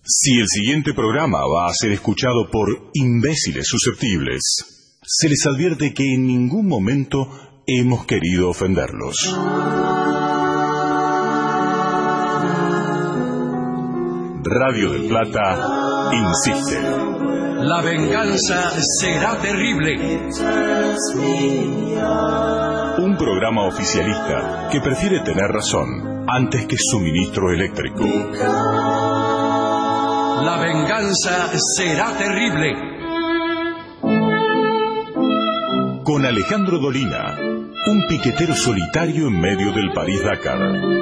Si el siguiente programa va a ser escuchado por imbéciles susceptibles, se les advierte que en ningún momento hemos querido ofenderlos. Radio del Plata insiste. La venganza será terrible. Un programa oficialista que prefiere tener razón antes que suministro eléctrico. La venganza será terrible. Con Alejandro Dolina, un piquetero solitario en medio del París-Dakar.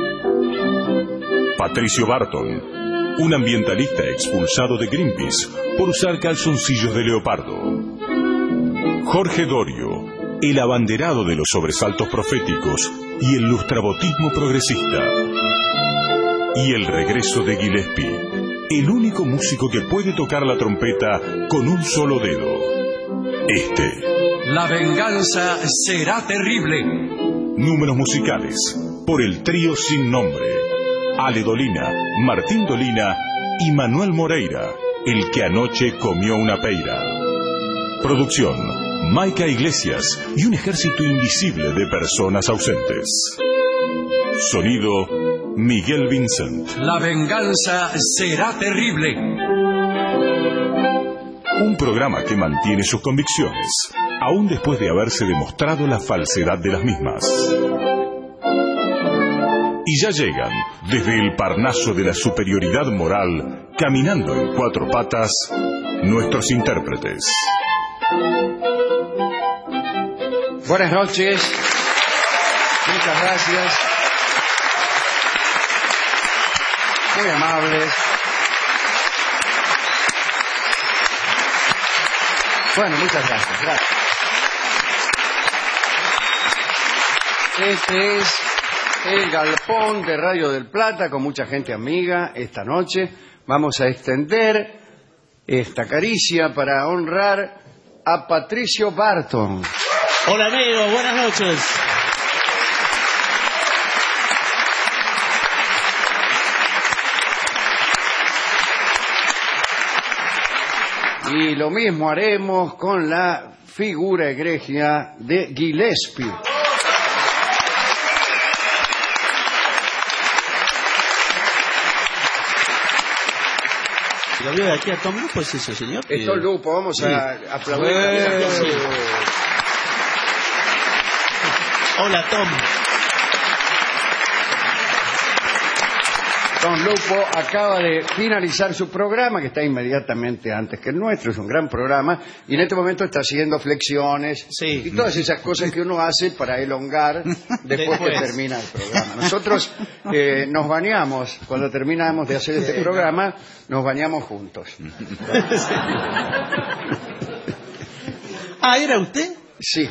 Patricio Barton, un ambientalista expulsado de Greenpeace por usar calzoncillos de leopardo. Jorge Dorio, el abanderado de los sobresaltos proféticos y el lustrabotismo progresista. Y el regreso de Gillespie, el único músico que puede tocar la trompeta con un solo dedo. La venganza será terrible. Números musicales por el trío sin nombre. Ale Dolina, Martín Dolina y Manuel Moreira, el que anoche comió una peira. Producción, Maica Iglesias y un ejército invisible de personas ausentes. Sonido, Miguel Vincent. La venganza será terrible. Un programa que mantiene sus convicciones, aún después de haberse demostrado la falsedad de las mismas. Y ya llegan, desde el Parnaso de la superioridad moral, caminando en cuatro patas, nuestros intérpretes. Buenas noches. Muchas gracias. Muy amables. Bueno, muchas gracias. Gracias. Este es el galpón de Radio del Plata con mucha gente amiga. Esta noche vamos a extender esta caricia para honrar a Patricio Barton. Hola, negro, buenas noches. Y lo mismo haremos con la figura egregia de Gillespie. Lo veo de aquí a Tom Lupo, ¿es eso, señor? Es Tom Lupo, vamos a aplaudir. Hola, Tom. Tom Lupo acaba de finalizar su programa, que está inmediatamente antes que el nuestro, es un gran programa, y en este momento está haciendo flexiones y todas esas cosas que uno hace para elongar después que termina el programa. Nosotros nos bañamos, cuando terminamos de hacer este programa, nos bañamos juntos. Ah, ¿era usted? Sí.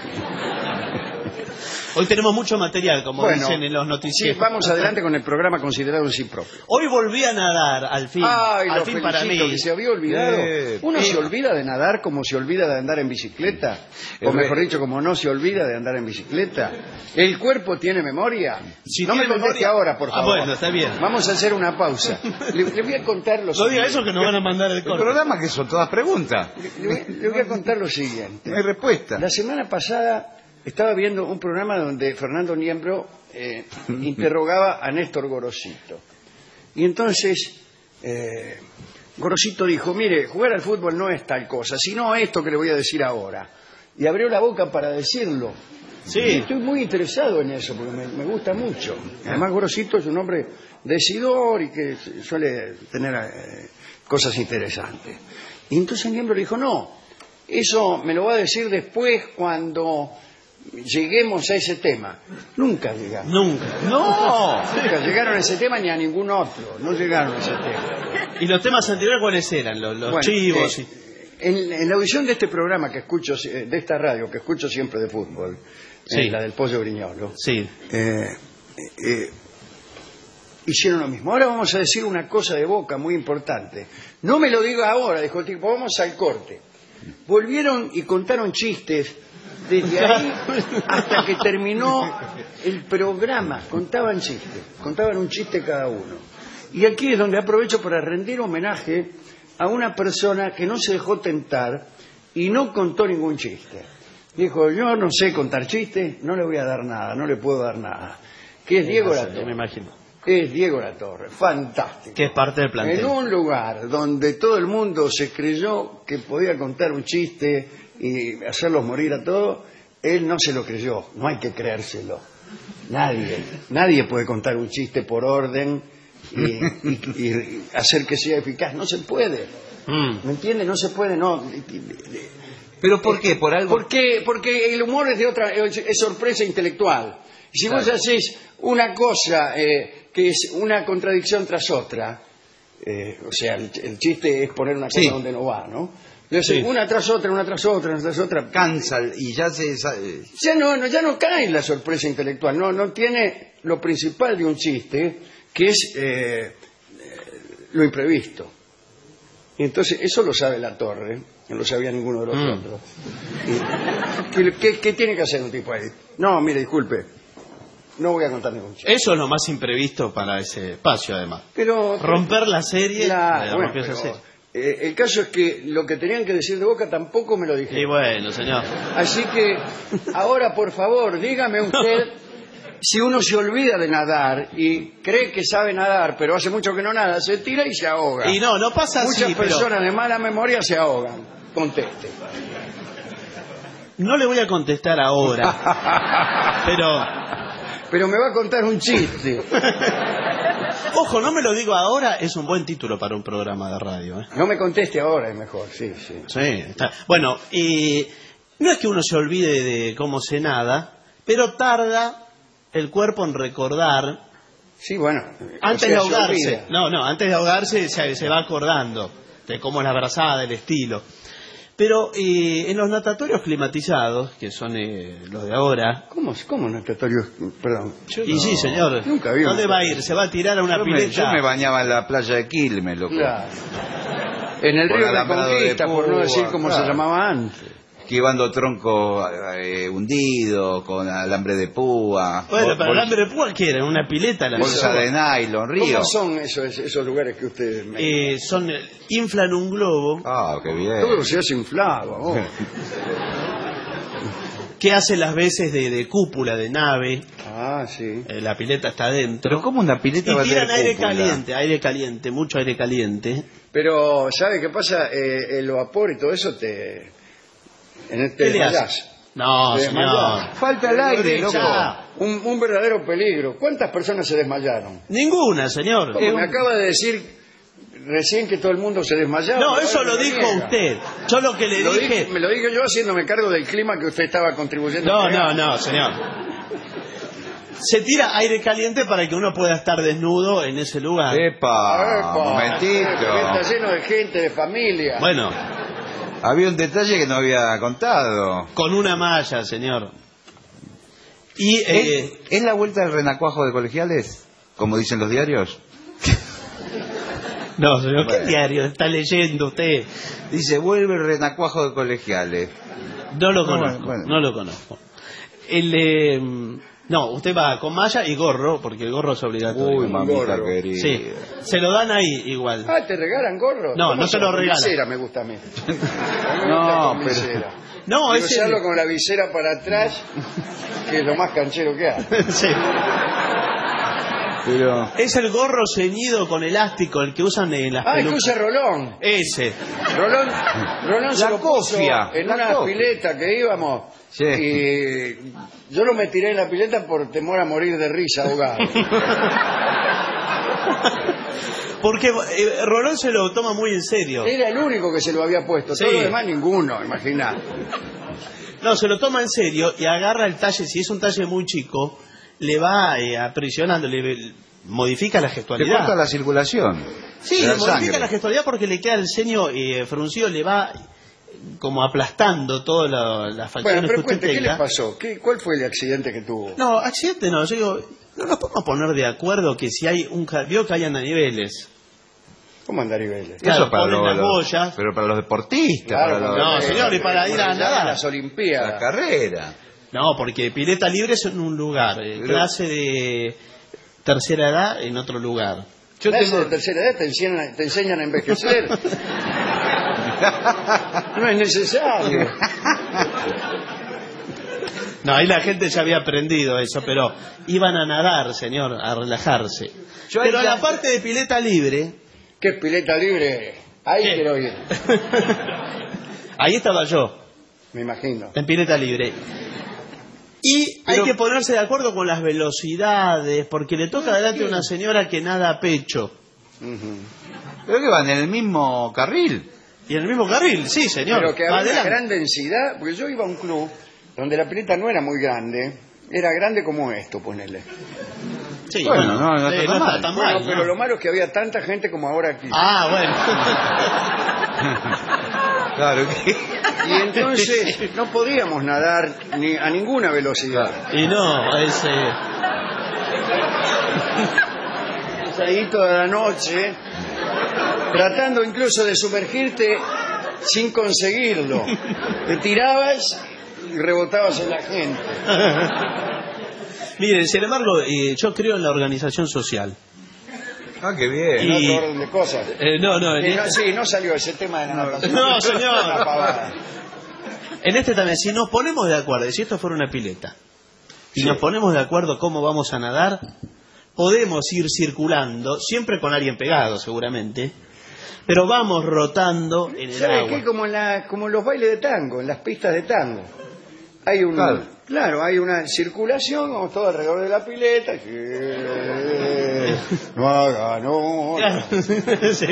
Hoy tenemos mucho material, como dicen en los noticieros. Sí, vamos adelante con el programa considerado en sí propio. Hoy volví a nadar, al fin. Ay, al lo fin felicito, para mí. que se había olvidado. Uno se olvida de nadar como se olvida de andar en bicicleta. O mejor dicho, como no se olvida de andar en bicicleta. ¿El cuerpo tiene memoria? Si no me tiene conteste memoria... ahora, por favor. Bueno, está bien. Vamos a hacer una pausa. Le voy a contar lo siguiente. No diga eso que nos van a mandar el corte. El programa que son todas preguntas. Le voy a contar lo siguiente. No hay respuesta. La semana pasada estaba viendo un programa donde Fernando Niembro interrogaba a Néstor Gorosito. Y entonces Gorosito dijo, mire, jugar al fútbol no es tal cosa, sino esto que le voy a decir ahora. Y abrió la boca para decirlo. Sí. Y estoy muy interesado en eso, porque me gusta mucho. Además, Gorosito es un hombre decidor y que suele tener cosas interesantes. Y entonces Niembro le dijo, no, eso me lo va a decir después cuando lleguemos a ese tema. Nunca llegamos. Nunca. ¡No! Nunca llegaron a ese tema ni a ningún otro. No llegaron a ese tema. ¿Y los temas anteriores cuáles eran? Los Bueno, chivos. En la audición de este programa que escucho, de esta radio que escucho siempre de fútbol, la del Pollo Briñolo, hicieron lo mismo. Ahora vamos a decir una cosa de Boca muy importante. No me lo diga ahora, dijo el tipo, vamos al corte. Volvieron y contaron chistes desde ahí hasta que terminó el programa. Contaban chistes, contaban un chiste cada uno. Y aquí es donde aprovecho para rendir homenaje a una persona que no se dejó tentar y no contó ningún chiste. Dijo, yo no sé contar chistes, no le voy a dar nada, no le puedo dar nada. Que es Diego Latorre. Me imagino. Es Diego Latorre, fantástico. Que es parte del plantel. En un lugar donde todo el mundo se creyó que podía contar un chiste y hacerlos morir a todos, él no se lo creyó, no hay que creérselo. Nadie puede contar un chiste por orden y hacer que sea eficaz, no se puede. ¿Me entiende? No se puede, no. ¿Pero por qué? ¿Por algo? Porque el humor es sorpresa intelectual. Y si vos hacés una cosa que es una contradicción tras otra, o sea, el chiste es poner una cosa donde no va, ¿no? Entonces, una tras otra, una tras otra, una tras otra. Cansa y ya se... Ya no cae en la sorpresa intelectual, no tiene lo principal de un chiste, que es lo imprevisto. Y entonces, eso lo sabe Latorre, no lo sabía ninguno de los otros. ¿Qué tiene que hacer un tipo ahí? No, mire, disculpe, no voy a contar ningún chiste. Eso es lo más imprevisto para ese espacio, además. Pero romper la serie. Bueno, el caso es que lo que tenían que decir de Boca tampoco me lo dijeron. Y bueno, señor. Así que, ahora, por favor, dígame usted, si uno se olvida de nadar y cree que sabe nadar, pero hace mucho que no nada, se tira y se ahoga. Y no pasa así. Muchas personas de mala memoria se ahogan. Conteste. No le voy a contestar ahora. Pero me va a contar un chiste. Ojo, no me lo digo ahora, es un buen título para un programa de radio. No me conteste ahora, es mejor, sí. Sí, está. Bueno, no es que uno se olvide de cómo se nada, pero tarda el cuerpo en recordar. Sí, bueno. Antes de ahogarse. Antes de ahogarse se va acordando de cómo es la brazada, del estilo. Pero en los natatorios climatizados, que son los de ahora... ¿Cómo natatorios? Perdón. Sí, señor. Nunca vi. ¿Dónde va a ir? ¿Se va a tirar a una pileta? Yo me bañaba en la playa de Quilmes, loco. Claro. En el río de la Conquista, por no decir cómo se llamaba antes. Esquivando tronco hundido, con alambre de púa. Bueno, para alambre de púa, ¿qué era? ¿Una pileta? Bolsa de nylon, río. ¿Cómo son esos lugares que ustedes me... inflan un globo. Ah, qué bien. Todo se hace inflado. Que hace las veces de cúpula, de nave. Ah, sí. La pileta está adentro. Pero ¿cómo una pileta va a tener tiran aire caliente, mucho aire caliente. Pero, ¿sabe qué pasa? El vapor y todo eso te desmayás. No, señor. Falta el aire, loco. Un verdadero peligro. ¿Cuántas personas se desmayaron? Ninguna, señor. Me acaba de decir recién que todo el mundo se desmayaba. No, eso lo dijo usted. Yo lo que le dije... Me lo dije yo haciéndome cargo del clima que usted estaba contribuyendo. No, señor. Se tira aire caliente para que uno pueda estar desnudo en ese lugar. ¡Epa! Momentito. Está lleno de gente, de familia. Bueno... Había un detalle que no había contado. Con una malla, señor. Y ¿Es la vuelta del renacuajo de colegiales? Como dicen los diarios. No, señor, ¿qué diario está leyendo usted? Dice, vuelve el renacuajo de colegiales. No lo conozco, no lo conozco. No, usted va con malla y gorro, porque el gorro es obligatorio. Uy, mamita querida. Sí, se lo dan ahí igual. Ah, ¿te regalan gorro? No se lo regalan. Visera me gusta a mí. No, pero... Visera. No, es usarlo con la visera para atrás, que es lo más canchero que hay. Sí. Pero... Es el gorro ceñido con elástico, el que usan en las pelucas. El que usa Rolón. Ese. Rolón se lo puso en una pileta que íbamos. Sí. Y yo no me tiré en la pileta por temor a morir de risa ahogado. Porque Rolón se lo toma muy en serio. Era el único que se lo había puesto. Sí. Todo lo demás ninguno, imaginá. No, se lo toma en serio y agarra el talle. Si es un talle muy chico, le va aprisionando, le modifica la gestualidad. Le corta la circulación. Sí, le modifica la gestualidad porque le queda el ceño fruncido, le va como aplastando todas las facciones. Bueno, pero que usted cuente, ¿qué tenga. le pasó? ¿Cuál fue el accidente que tuvo? No, accidente no. Yo digo, no nos podemos poner de acuerdo que si hay vio que hay andaniveles. ¿Cómo anda niveles? Claro, eso para ponen las boyas. Pero para los deportistas. Claro, para no, señor, y para ir a nadar. Las Olimpiadas. La carrera. No, porque pileta libre es en un lugar, clase de tercera edad en otro lugar. Clases de tercera edad te enseñan a envejecer. No es necesario. No, ahí la gente ya había aprendido eso, pero iban a nadar, señor, a relajarse. Pero a la parte de pileta libre... ¿Qué pileta libre? Ahí ¿Qué? quiero ir. Ahí estaba yo, Me imagino. en pileta libre. Y hay que ponerse de acuerdo con las velocidades, porque le toca adelante a una señora que nada a pecho. Pero que van en el mismo carril. Y en el mismo carril, sí, señor. Pero que Va había una adelante. gran densidad, porque yo iba a un club donde la pileta no era muy grande, era grande como esto, ponele. Sí, Bueno, no sí, está tan no mal. está tan Bueno, mal, pero ¿no? lo malo es que había tanta gente como ahora aquí. Ah, Claro que... Y entonces no podíamos nadar ni a ninguna velocidad. bueno. Y no, Ahí toda la noche, tratando incluso de sumergirte sin conseguirlo. Te tirabas y rebotabas en la gente. Miren, sin embargo, yo creo en la organización social. Ah, qué bien. En Y- otro orden de cosas. Sí, no salió ese tema de la natación. No, señor. Una pavada. En este también, si nos ponemos de acuerdo, si esto fuera una pileta, y nos ponemos de acuerdo cómo vamos a nadar, podemos ir circulando, siempre con alguien pegado seguramente, pero vamos rotando en el ¿Sabes agua. qué? Como en los bailes de tango, en las pistas de tango. Hay claro, hay una circulación, vamos todos alrededor de la pileta. No haga, no. Claro. Sí.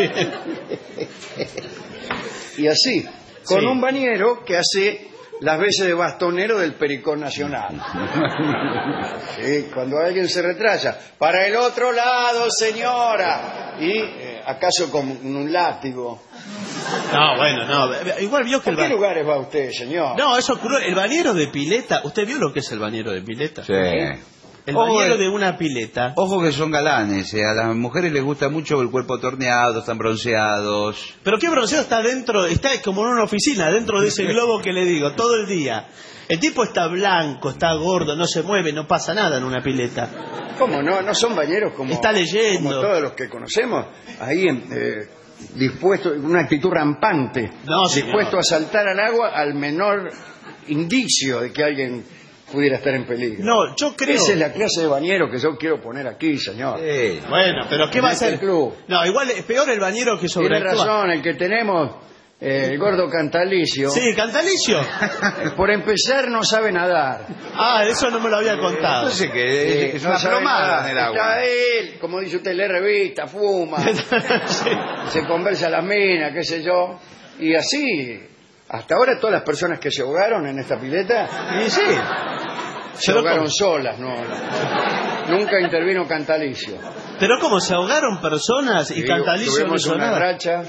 Y así, con Sí. un bañero que hace las veces de bastonero del Pericón Nacional. Sí, cuando alguien se retrasa, para el otro lado, señora. Y acaso con un látigo. No, bueno, no. Igual vio que ¿A qué lugares va usted, señor? No, eso ocurrió. El bañero de pileta, ¿usted vio lo que es el bañero de pileta? Sí. El Ojo, bañero de una pileta. Ojo que son galanes, a las mujeres les gusta mucho el cuerpo torneado, están bronceados. Pero qué bronceado está dentro, está como en una oficina, dentro de ese globo que le digo, todo el día. El tipo está blanco, está gordo, no se mueve, no pasa nada en una pileta. ¿Cómo no? ¿No son bañeros como, Está leyendo. como todos los que conocemos? Ahí dispuesto, una actitud rampante, No, señor. dispuesto a saltar al agua al menor indicio de que alguien pudiera estar en peligro. No, yo creo... Esa es la clase de bañero que yo quiero poner aquí, señor. Sí. Bueno, pero ¿qué va a En este hacer? club. No, igual es peor el bañero que Tiene sobreactúa. razón, el que tenemos, el gordo Cantalicio, Sí, Cantalicio. por empezar no sabe nadar. Ah, eso no me lo había contado. Entonces que es No una sabe plomada nadar. en el agua. Está él, como dice usted, lee revista, fuma, Sí. se conversa a las minas, qué sé yo, y así, hasta ahora todas las personas que se ahogaron en esta pileta, Y sí. se Pero ahogaron ¿cómo? solas, no, nunca intervino Cantalicio. Pero como se ahogaron personas y Cantalicio no Tuvimos hizo una nada. racha.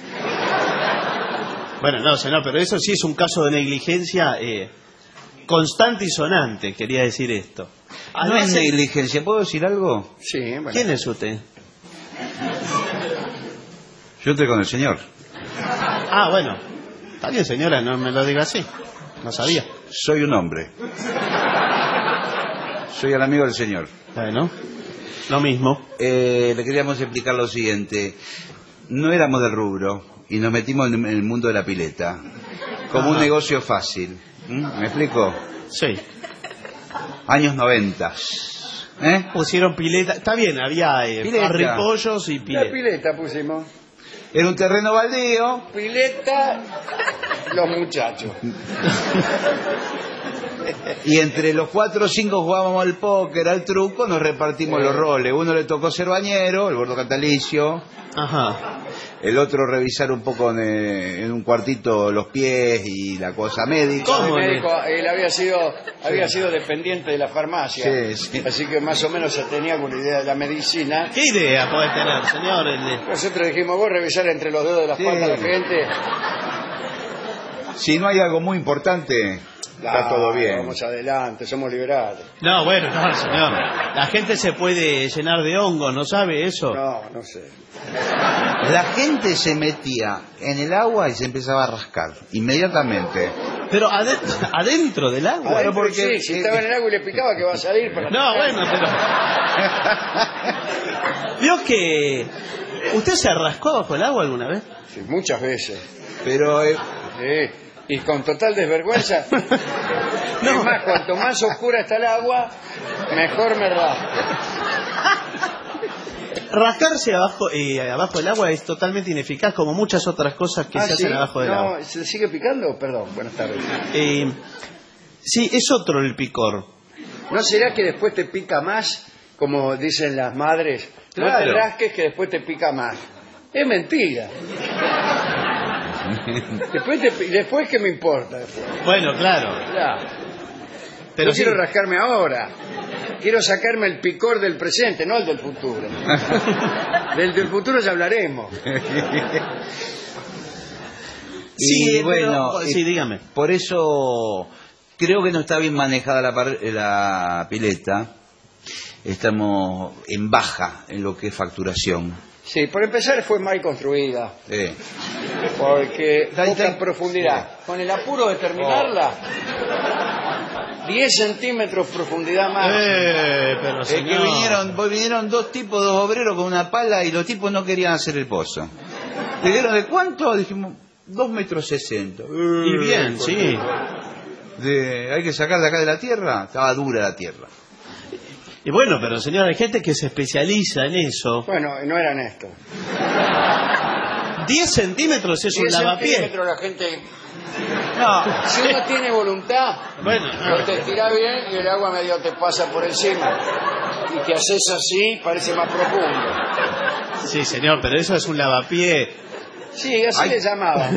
Bueno, no, señor, pero eso sí es un caso de negligencia constante y sonante, quería decir esto. No Además, es negligencia, ¿puedo decir algo? Sí, bueno. ¿Quién es usted? Yo estoy con el señor. Ah, bueno. Está bien, señora, no me lo diga así. No sabía. Soy un hombre. Soy el amigo del señor. Bueno, lo mismo. Le queríamos explicar lo siguiente. No éramos del rubro y nos metimos en el mundo de la pileta como un negocio fácil. ¿Me explico? Sí. Años 90. Pusieron pileta. Está bien, había Pileta. parripollos y La pileta. pileta pusimos. Era un terreno baldío. Pileta, los muchachos. Y entre los 4 o 5 jugábamos al póker, al truco, nos repartimos los roles. Uno le tocó ser bañero, el gordo Cantalicio. Ajá. El otro revisar un poco en un cuartito los pies y la cosa médica. ¿Cómo? El médico, él había sido dependiente de la farmacia. Sí, sí. Así que más o menos se tenía alguna idea de la medicina. ¿Qué idea puede tener, señor? Nosotros dijimos, vos revisar entre los dedos de las Sí. patas a la gente. Si no hay algo muy importante, está todo bien. Vamos adelante, somos liberales. No, bueno, no, señor. La gente se puede llenar de hongos, ¿no sabe eso? No sé. La gente se metía en el agua y se empezaba a rascar inmediatamente. Pero adentro del agua. Adentro, porque- sí, si estaba en el agua y le picaba, que va a salir para... No, bueno, pero... ¿Vio que... ¿Usted se rascó bajo el agua alguna vez? Sí, muchas veces. Pero Sí. Y con total desvergüenza. No. Es más, cuanto más oscura está el agua, mejor me rasco. Rascarse abajo del agua es totalmente ineficaz, como muchas otras cosas que se hacen ¿sí? abajo del agua. No, ¿se sigue picando? Perdón, buenas tardes. Sí, es otro el picor. ¿No será que después te pica más, como dicen las madres? No te Claro. rasques que después te pica más. Es mentira. Después ¿qué me importa? Bueno, claro. Ya. Pero Yo sí. quiero rascarme ahora. Quiero sacarme el picor del presente, no el del futuro. Del futuro ya hablaremos. Sí, Y bueno, pero- sí, dígame. por eso creo que no está bien manejada la pileta. Estamos en baja en lo que es facturación. Sí, por empezar fue mal construida. Sí. Porque Está- poca está- profundidad. Con el apuro de terminarla, 10 centímetros profundidad más. Pero Es que vinieron dos tipos, dos obreros con una pala y los tipos no querían hacer el pozo. ¿Le dieron de cuánto? Dijimos, 2,60 metros. Y bien, sí. Hay que sacar de acá de la tierra. Estaba dura la tierra. Y bueno, pero señor, hay gente que se especializa en eso. Bueno, no eran estos. 10 centímetros es un 10 lavapiés. centímetros la gente... No, Si uno tiene voluntad, Bueno, lo te tira bien y el agua medio te pasa por encima. Y te haces así, parece más profundo. sí, señor, pero eso es un lavapiés. Sí, así Ay. le llamaban.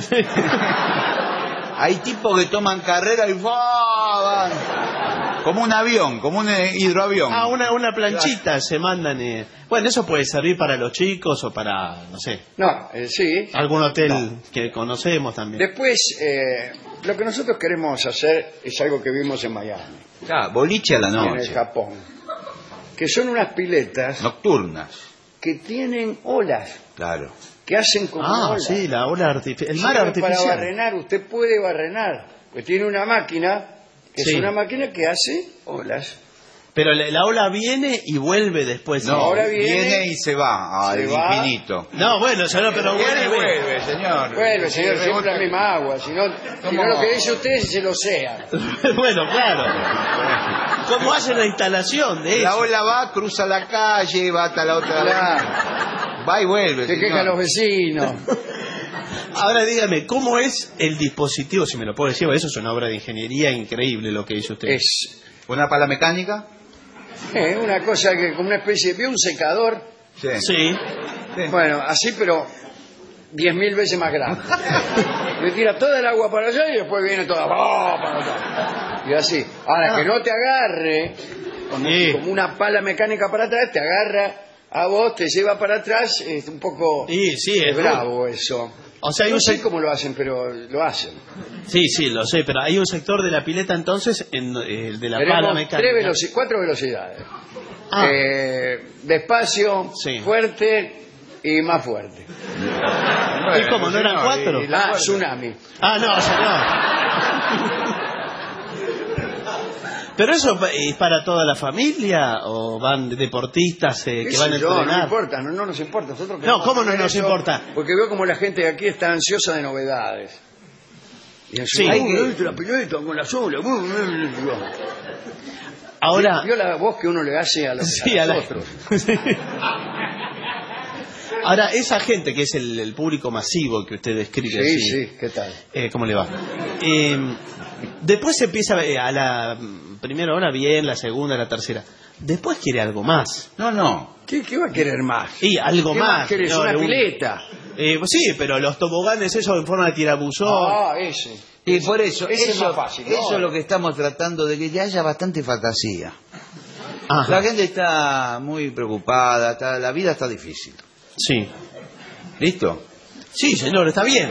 hay tipos que toman carrera y van como un avión, como un hidroavión. Ah, una planchita se mandan. Bueno, eso puede servir para los chicos o para, no sé, No, sí. algún hotel que conocemos también. Después, lo que nosotros queremos hacer es algo que vimos en Miami, Ah, boliche a la y en el noche, Japón, que son unas piletas nocturnas, que tienen olas, claro. que hacen como Ah, olas. sí, la ola artificial. El mar Sirve artificial. Para barrenar, usted puede barrenar, pues tiene una máquina, que Sí. es una máquina que hace olas. Pero la ola viene y vuelve después. No, ahora viene y se va al se va. infinito. No, bueno, señor, pero vuelve. señor. Bueno, señor, Sí, siempre la misma agua. Si no lo que dice usted es el océano. Bueno, claro. ¿Cómo hace la instalación de La eso? ola va, cruza la calle, va hasta la otra. Claro. Va y vuelve. Se señor. quejan los vecinos. Ahora dígame, ¿cómo es el dispositivo? Si me lo puedo decir, eso es una obra de ingeniería increíble lo que dice usted. Es ¿Una pala mecánica? una cosa que como una especie de un secador. Sí. Sí. Bueno, así pero 10.000 veces más grande. Le tira toda el agua para allá y después viene toda para allá. Y así. Ahora, que no te agarre Sí. como una pala mecánica para atrás, te agarra a vos, te lleva para atrás, es un poco Sí, es bravo eso. O sea, hay No un sé cómo lo hacen, pero lo hacen. Sí, lo sé, pero hay un sector de la pileta entonces de la pala Tenemos mecánica. 4 velocidades. Ah. Despacio, Sí. fuerte y más fuerte. ¿Y cómo, no eran 4? y Ah, tsunami. Ah, no, señor. ¿Pero eso es para toda la familia o van deportistas que ¿Qué van a sé yo? No entrenar? importa, no nos importa. Nosotros No, queremos ¿cómo no hacer nos eso importa? Porque veo como la gente de aquí está ansiosa de novedades. Y en su Sí. hay que la pileta con la sola. Ahora, Vio la voz que uno le hace a los, sí, a a la- los otros. Sí. Ahora, esa gente que es el público masivo que usted describe Sí, así, sí, ¿qué tal? ¿cómo le va? Después se empieza a la primera hora bien, la segunda, la tercera. Después quiere algo más. No. ¿Qué va a querer más? Y algo ¿Qué más. querés? señor, ¿Una un- pileta? Sí, pero los toboganes esos en forma de tirabuzón. Ah, ese. Y por eso, Ese es más fácil, ¿no? eso es lo que estamos tratando, de que ya haya bastante fantasía. Ajá. La gente está muy preocupada, la vida está difícil. Sí. ¿Listo? Sí, señor, está bien.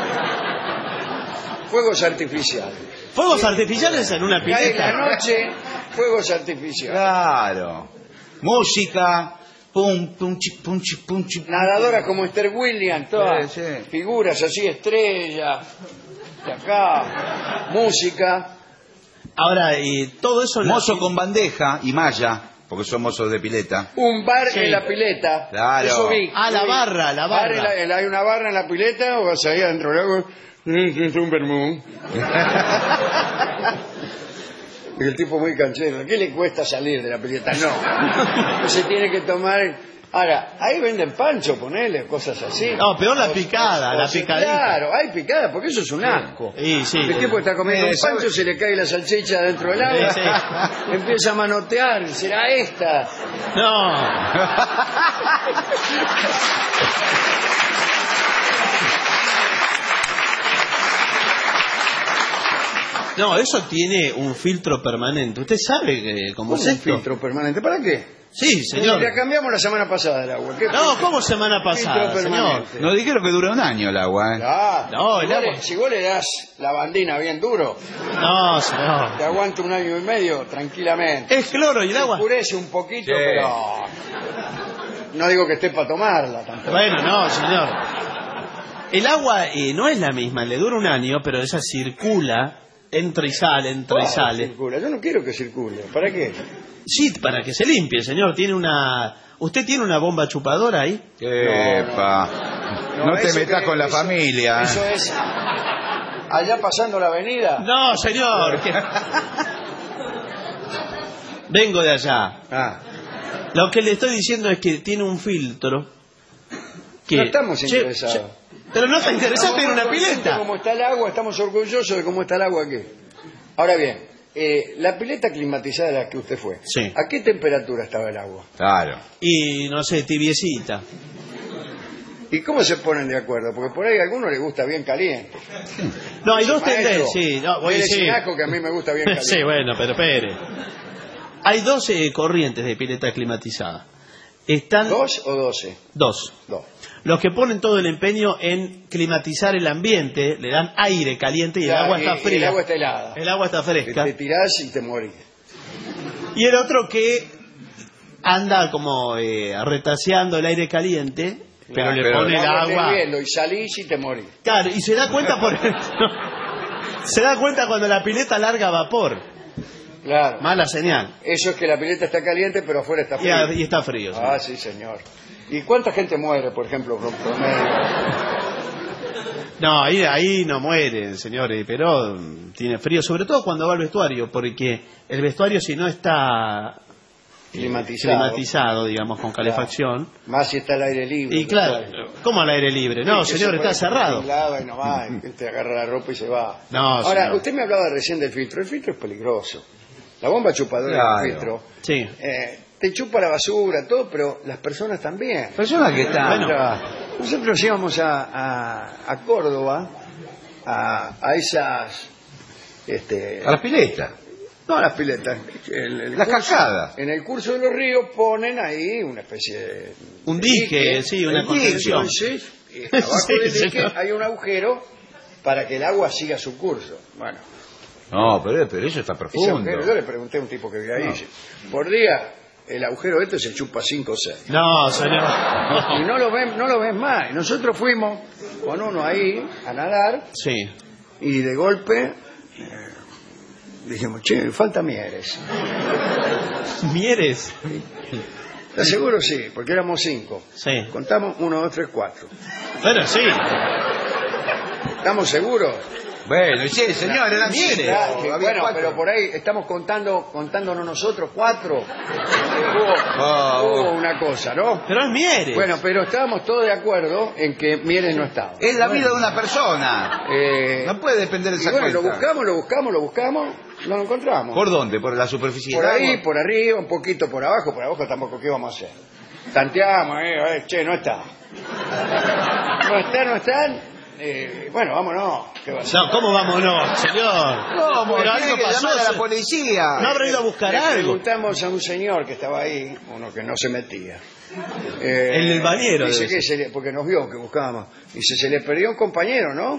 Fuegos artificiales. Fuegos artificiales en una Cae la pileta. noche, fuegos artificiales. Claro. Música, pum, pum, chi, pum, chi, pum, chi. Nadadoras como Esther Williams, todas Sí, sí. figuras así, estrellas. de acá, música. Ahora, todo eso... Mozo con bandeja y malla, porque son mozos de pileta. Un bar Sí. en la pileta. Claro. Eso vi. La barra. Hay una barra en la pileta o vas ahí adentro del agua. Es un vermú. Y el tipo muy canchero. ¿Qué le cuesta salir de la pileta? No. Se tiene que tomar... Ahora, ahí venden pancho, ponele, cosas así. No, peor la picada, la picadita. Claro, hay picada, porque eso es un asco. Sí. El tipo está comiendo un ¿sabe? pancho, se le cae la salchicha dentro del agua, Sí. empieza a manotear, será esta. No. No, eso tiene un filtro permanente. ¿Usted sabe cómo es un esto? filtro permanente? ¿Para qué? Sí, señor. Ya cambiamos la semana pasada el agua. ¿Qué No, filtro? ¿cómo semana pasada, Filtro señor? permanente. Nos dijeron que dura un año el agua, ¿eh? Ah, No, si, el vos agua- le, si vos le das la bandina bien duro, No, señor. te aguanta un año y medio tranquilamente. Es cloro y el agua. Oscurece un poquito, Sí. pero no digo que esté para tomarla tampoco. Bueno, no, señor. El agua no es la misma, le dura un año, pero esa circula, entra y sale, entra y ¿Cuál sale. circula? Yo no quiero que circule. ¿Para qué? Sí, para que se limpie, señor. ¿Usted tiene una bomba chupadora ahí? Epa. No te eso metas que- con la eso- familia. Eso es allá pasando la avenida. No, señor. Vengo de allá. Ah, Lo que le estoy diciendo es que tiene un filtro. Que... no estamos Che, interesados. pero no está interesado en Estamos una muy conscientes de pileta. cómo está el agua, estamos orgullosos de cómo está el agua aquí. Ahora bien, la pileta climatizada a la que usted fue, Sí. ¿a qué temperatura estaba el agua? Claro. Y no sé, tibiecita. ¿Y cómo se ponen de acuerdo? Porque por ahí a alguno le gusta bien caliente. No, hay dos Maestro, tendencias. Sí, no, dele sí. sin asco que a mí me gusta bien caliente. Sí, bueno, pero espere. Hay dos corrientes de pileta climatizada. Están ¿2 o 12? dos. 2. Los que ponen todo el empeño en climatizar el ambiente, le dan aire caliente y el agua está fría. El agua está helada. El agua está Te fresca. tirás y te morís. Y el otro que anda como retaseando el aire caliente, pero le pero pone el agua. hirviendo y salís y te morís. Claro, y se da cuenta se da cuenta cuando la pileta larga vapor. Claro. Mala señal. Eso es que la pileta está caliente, pero afuera está fría. Y está frío. Sí. Ah, sí, señor. ¿Y cuánta gente muere, por ejemplo, por promedio? No, ahí no mueren, señores, pero tiene frío, sobre todo cuando va al vestuario, porque el vestuario si no está climatizado, digamos, con calefacción. Más si está al aire libre. Y claro, ¿cómo al aire libre? No, Sí, que señor, se está puede cerrado. un lado y no va, y te agarra la ropa y se va. No, Ahora, señor. usted me hablaba recién del filtro. El filtro es peligroso. La bomba chupadora Claro. del filtro Sí. te chupa la basura, todo, pero las personas también. Personas que están. Bueno, nosotros íbamos a Córdoba, a esas... A las piletas. No, las piletas. Las cascadas. En el curso de los ríos ponen ahí una especie de... Un dique, sí, una El dique, construcción. entonces, abajo Sí, del dique señor. hay un agujero para que el agua siga su curso. Bueno, No, pero eso está ese profundo. agujero, yo le pregunté a un tipo que vive ahí, dice, por día el agujero este se chupa 5 o 6. No, señor. Y no lo ven más. Y nosotros fuimos con uno ahí a nadar Sí. y de golpe dijimos, che, falta Mieres. ¿Mieres? ¿Estás seguro? Sí, porque éramos 5. Sí. Contamos 1, 2, 3, 4. Bueno, sí. ¿Estamos seguros? Bueno, sí, señor, eran Mire. siete. Claro, que, Había bueno, cuatro. pero por ahí estamos contándonos nosotros 4. Oh. Hubo una cosa, ¿no? Pero es Mieres. Bueno, pero estábamos todos de acuerdo en que Mieres no estaba. Es la vida de una persona. No puede depender de y esa bueno, lo cuenta. buscamos, no lo encontramos. ¿Por dónde? ¿Por la superficie Por del ahí, agua? por arriba, un poquito por abajo tampoco, ¿qué vamos a hacer? Tanteamos, che, no está. No están. Bueno, vámonos. ¿Qué va a ser? No, ¿cómo vámonos, señor? ¿Cómo? Pero Tiene algo que pasó. llamar a la policía. ¿No habrá ido a buscar Le algo? preguntamos a un señor que estaba ahí, uno que no se metía. El del bañero, Dice debe que porque nos vio que buscábamos. Dice, se le perdió un compañero, ¿no?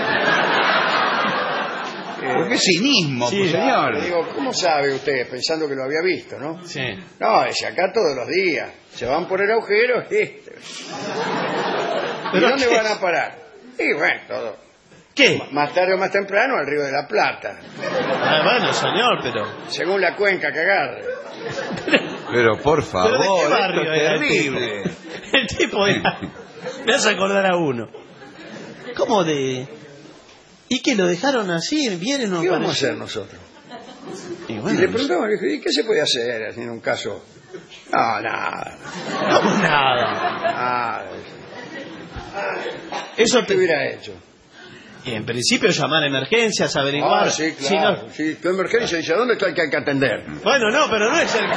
¿Por qué cinismo, Sí, pues, Le señor? digo, ¿cómo sabe usted? Pensando que lo había visto, ¿no? Sí. No, dice, acá todos los días. Se van por el agujero y... ¿Y ¿Pero dónde qué? van a parar? Y bueno, todo. ¿Qué? Más tarde o más temprano al Río de la Plata. Ah, bueno, señor, pero... Según la cuenca que agarre. Pero por ¿Pero favor, de qué esto barrio es era el terrible. tipo? El tipo era... Me hace acordar a uno. ¿Cómo de...? ¿Y que lo dejaron así? ¿Vienen o no? ¿Qué vamos a hacer nosotros? Y bueno, Y le preguntamos, le dije, ¿y qué se puede hacer en un caso? No, nada. ¿cómo nada? Nada. Eso ¿Qué te... hubiera hecho? Y en principio llamar a emergencias, averiguar... Ah, sí, Si claro. no- Sí, tu emergencia dice, ¿dónde está el que hay que atender? Bueno, no, pero no es el...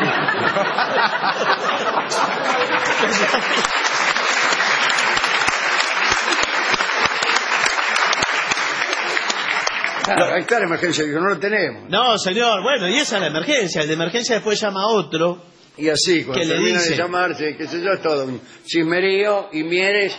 Claro, ahí está la emergencia. Dijo, no lo tenemos. No, señor, bueno, y esa es la emergencia. El de emergencia después llama a otro. Y así, cuando ¿Qué le termina dice? de llamarse, qué sé yo, es todo un chismerío y Mieres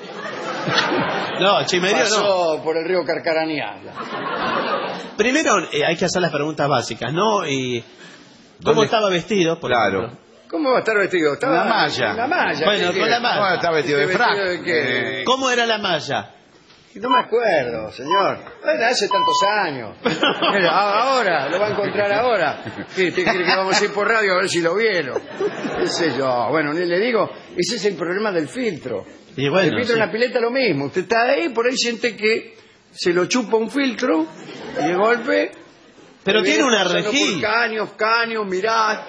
No, Chimerío no. pasó por el río Carcarañá. Primero hay que hacer las preguntas básicas, ¿no? Y ¿cómo ¿Dónde? estaba vestido? Por Claro. ejemplo? ¿Cómo va a estar vestido? Estaba La malla. en la malla. Bueno, ¿qué con la quiere? malla. Bueno, está vestido de ¿Este frac. vestido de qué? ¿Cómo era la malla? No me acuerdo, señor. Bueno, hace tantos años. Mira, ahora, lo va a encontrar ahora. ¿Qué te cree que vamos a ir por radio a ver si lo vieron? ¿Qué sé yo? Bueno, le digo, ese es el problema del filtro. Y bueno, el filtro sí. en la pileta lo mismo. Usted está ahí, por ahí siente que se lo chupa un filtro y de golpe... Pero le tiene viene una pasando por rejilla. caños, mirad.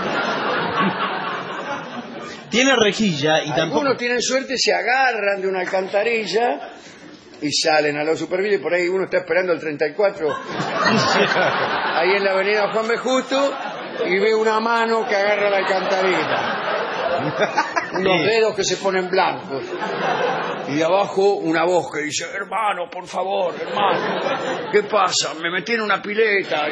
Tiene rejilla y tampoco... Algunos tienen suerte, se agarran de una alcantarilla y salen a los supervivientes. Por ahí uno está esperando el 34 ahí en la avenida Juan B. Justo y ve una mano que agarra la alcantarilla, unos Sí. dedos que se ponen blancos y de abajo una voz que dice, hermano, por favor, hermano, ¿qué pasa? Me metí en una pileta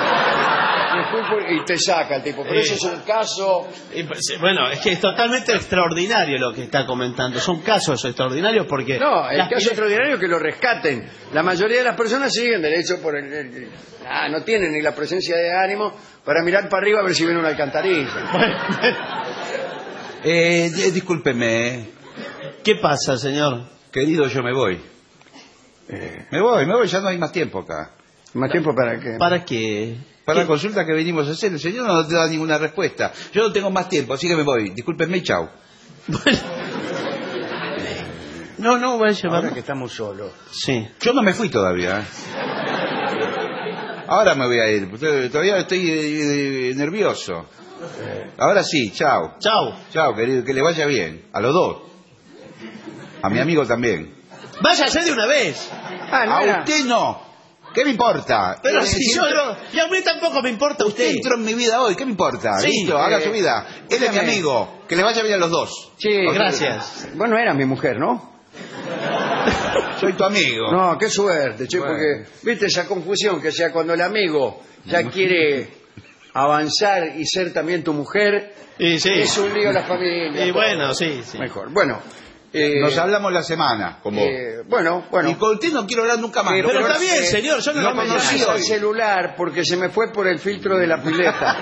y te saca el tipo. Pero eso es un caso... Y, pues, bueno, es que es totalmente extraordinario lo que está comentando. Son casos extraordinarios porque... No, el las caso pile- extraordinario es que lo rescaten. La mayoría de las personas siguen derecho por no tienen ni la presencia de ánimo para mirar para arriba a ver si ven una alcantarilla. Discúlpeme, ¿Qué pasa, señor? querido, yo me voy. Me voy, ya no hay más tiempo acá. ¿Más tiempo para qué? ¿Para qué? Para la ¿Qué? consulta que venimos a hacer, el señor no te da ninguna respuesta. Yo no tengo más tiempo, así que me voy. Discúlpenme y chau. Bueno. No, voy a llevar... Ahora que estamos solos. Sí. Yo no me fui todavía. Ahora me voy a ir. Todavía estoy nervioso. Ahora sí, chau. Chau. Chau, querido, que le vaya bien. A los dos. A mi amigo también. Váyase de una vez. Ah, A era. usted no. ¿Qué me importa? Pero si yo entro- no... Y a mí tampoco me importa usted. Usted entró en mi vida hoy, ¿qué me importa? Sí, Listo, haga su vida. Él es mi dígame. amigo. Que le vaya bien a los dos. Sí, Gracias. Bueno, era mi mujer, ¿no? Soy tu amigo. No, qué suerte, che, Bueno. porque, viste esa confusión que sea cuando el amigo ya quiere avanzar y ser también tu mujer, Y sí. es un lío la familia. Y todo. bueno, sí. Mejor. Bueno, Nos hablamos la semana, como... bueno. Y con usted no quiero hablar nunca más. Eh, ¿no? Pero Pero, está bien, eh, señor, yo no lo lo me conocí llames hoy. al celular porque se me fue por el filtro de la pileta.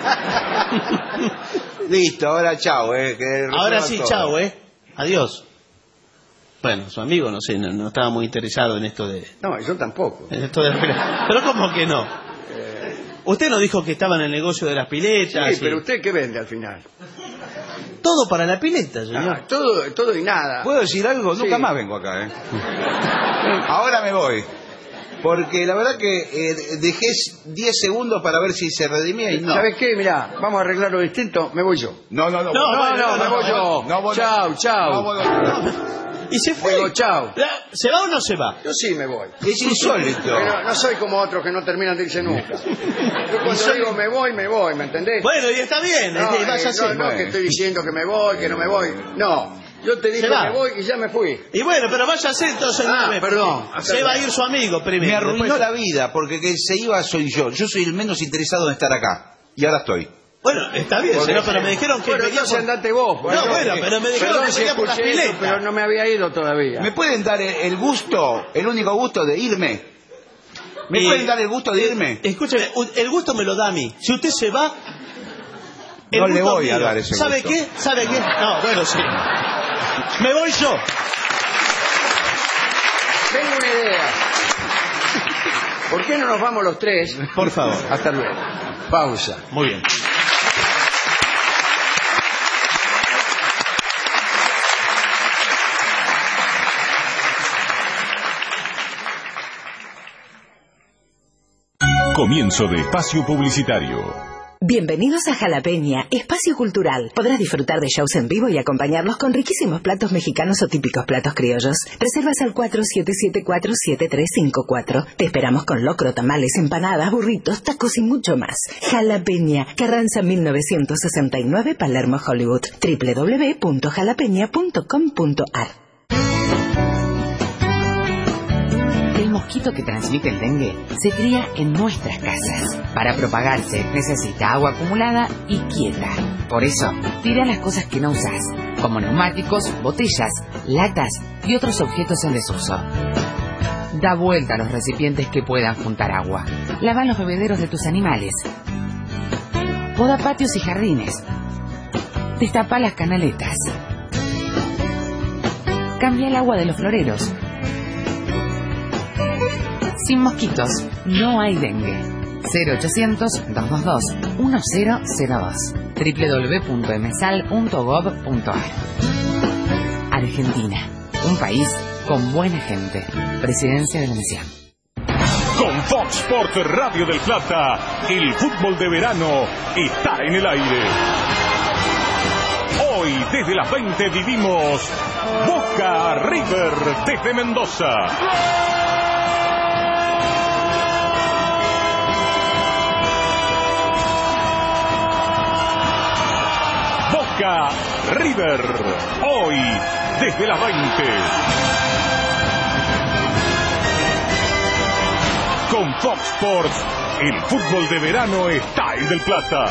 Listo, ahora chao, que Ahora resuelva sí, todo. chao, Adiós. Bueno, su amigo, no sé, no estaba muy interesado en esto de... No, yo tampoco. En esto de las piletas. Pero ¿cómo que no? Usted nos dijo que estaba en el negocio de las piletas. Sí, pero usted qué vende al final. Todo para la pileta, señor. Ah, todo y nada. ¿Puedo decir algo? Sí. Nunca más vengo acá, Ahora me voy. Porque la verdad que dejé 10 segundos para ver si se redimía y no. ¿Sabes qué? Mirá, vamos a arreglarlo distinto. Me voy yo. No. No, No, bueno, me voy yo. No, vos no. Chau, chau. No, vos no. Y se fue. Digo, chao. ¿Se va o no se va? Yo sí me voy. Es insólito. Pero no soy como otros que no terminan de irse nunca. Yo cuando digo me voy, ¿me entendés? Bueno, y está bien, No, váyase. no, que estoy diciendo que me voy, que no me voy. No, yo te dije Se va. que me voy y ya me fui. Y bueno, pero váyase entonces. Ah, una vez, perdón. porque Se va a ir su amigo primero. Me arruinó después- la vida, porque que se iba soy yo. Yo soy el menos interesado en estar acá. Y ahora estoy. Bueno, está bien, señor, pero me dijeron que Bueno, venía entonces por- andate vos. pues. No, bueno, pero me dijeron Perdón que si venía por las escuché eso, piletas. pero no me había ido todavía. ¿Me pueden dar el gusto, el único gusto de irme? ¿Me Y- pueden dar el gusto de irme? Escúcheme, el gusto me lo da a mí. Si usted se va... el No le gusto voy a mío. dar ese ¿Sabe gusto. qué? ¿Sabe qué? No, bueno, sí. Me voy yo. Tengo una idea. ¿Por qué no nos vamos los tres? Por favor. Hasta luego. Pausa. Muy bien. Comienzo de espacio publicitario. Bienvenidos a Jalapeña, espacio cultural. Podrás disfrutar de shows en vivo y acompañarlos con riquísimos platos mexicanos o típicos platos criollos. Reservas al 4774-7354. Te esperamos con locro, tamales, empanadas, burritos, tacos y mucho más. Jalapeña, Carranza 1969, Palermo, Hollywood. www.jalapeña.com.ar. El mosquito que transmite el dengue se cría en nuestras casas. Para propagarse necesita agua acumulada y quieta. Por eso, tira las cosas que no usas, como neumáticos, botellas, latas y otros objetos en desuso. Da vuelta a los recipientes que puedan juntar agua. Lava los bebederos de tus animales. Poda patios y jardines. Destapa las canaletas. Cambia el agua de los floreros. Sin mosquitos, no hay dengue. 0800-222-1002. www.msal.gov.ar. Argentina, un país con buena gente. Presidencia de la Nación. Con Fox Sports Radio del Plata, el fútbol de verano está en el aire. Hoy, desde las 20, vivimos Boca River desde Mendoza. Boca River, hoy, desde las 20. Con Fox Sports, el fútbol de verano está en Del Plata.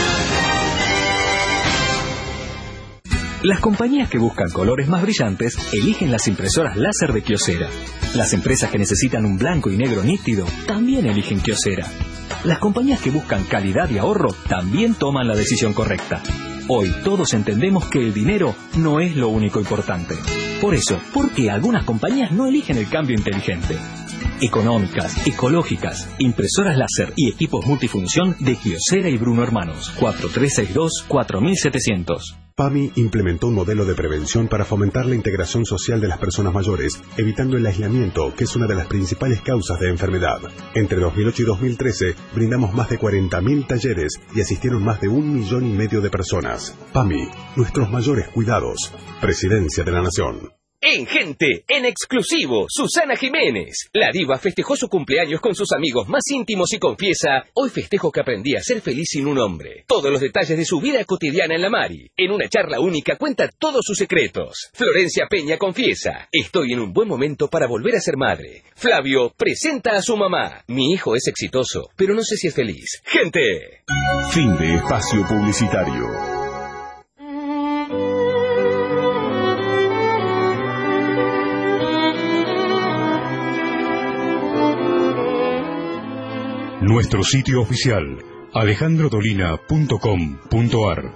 Las compañías que buscan colores más brillantes eligen las impresoras láser de Kyocera. Las empresas que necesitan un blanco y negro nítido también eligen Kyocera. Las compañías que buscan calidad y ahorro también toman la decisión correcta. Hoy todos entendemos que el dinero no es lo único importante. Por eso, ¿por qué algunas compañías no eligen el cambio inteligente? Económicas, ecológicas, impresoras láser y equipos multifunción de Kyocera y Bruno Hermanos. 4362-4700. PAMI implementó un modelo de prevención para fomentar la integración social de las personas mayores, evitando el aislamiento, que es una de las principales causas de enfermedad. Entre 2008 y 2013, brindamos más de 40.000 talleres y asistieron más de 1,5 millones de personas. PAMI, nuestros mayores cuidados. Presidencia de la Nación. En Gente, en exclusivo, Susana Jiménez. La diva festejó su cumpleaños con sus amigos más íntimos y confiesa: hoy festejo que aprendí a ser feliz sin un hombre. Todos los detalles de su vida cotidiana en la Mari. En una charla única cuenta todos sus secretos. Florencia Peña confiesa: estoy en un buen momento para volver a ser madre. Flavio presenta a su mamá: mi hijo es exitoso, pero no sé si es feliz. Gente. Fin de espacio publicitario. Nuestro sitio oficial, alejandrodolina.com.ar.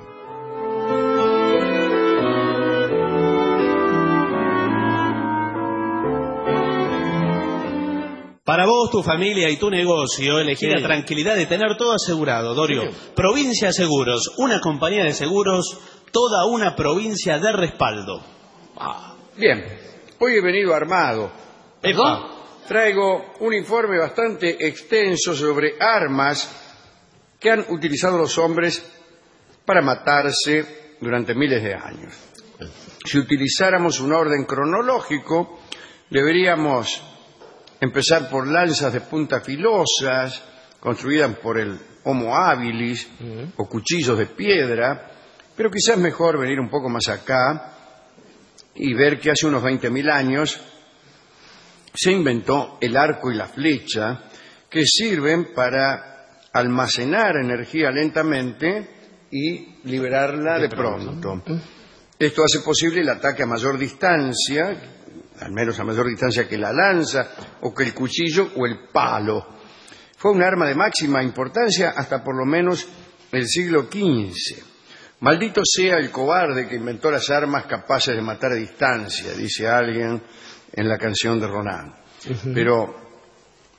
Para vos, tu familia y tu negocio, elegí la tranquilidad de tener todo asegurado, Dorio. Provincia Seguros, una compañía de seguros, toda una provincia de respaldo. Bien, hoy he venido armado. ¿Perdón? Traigo un informe bastante extenso sobre armas que han utilizado los hombres para matarse durante miles de años. Si utilizáramos un orden cronológico, deberíamos empezar por lanzas de punta filosas, construidas por el Homo habilis, o cuchillos de piedra, pero quizás mejor venir un poco más acá y ver que hace unos 20.000 años se inventó el arco y la flecha, que sirven para almacenar energía lentamente y liberarla de pronto. Esto hace posible el ataque a mayor distancia, al menos a mayor distancia que la lanza, o que el cuchillo o el palo. Fue un arma de máxima importancia hasta por lo menos el siglo XV. Maldito sea el cobarde que inventó las armas capaces de matar a distancia, dice alguien en la canción de Ronan. Pero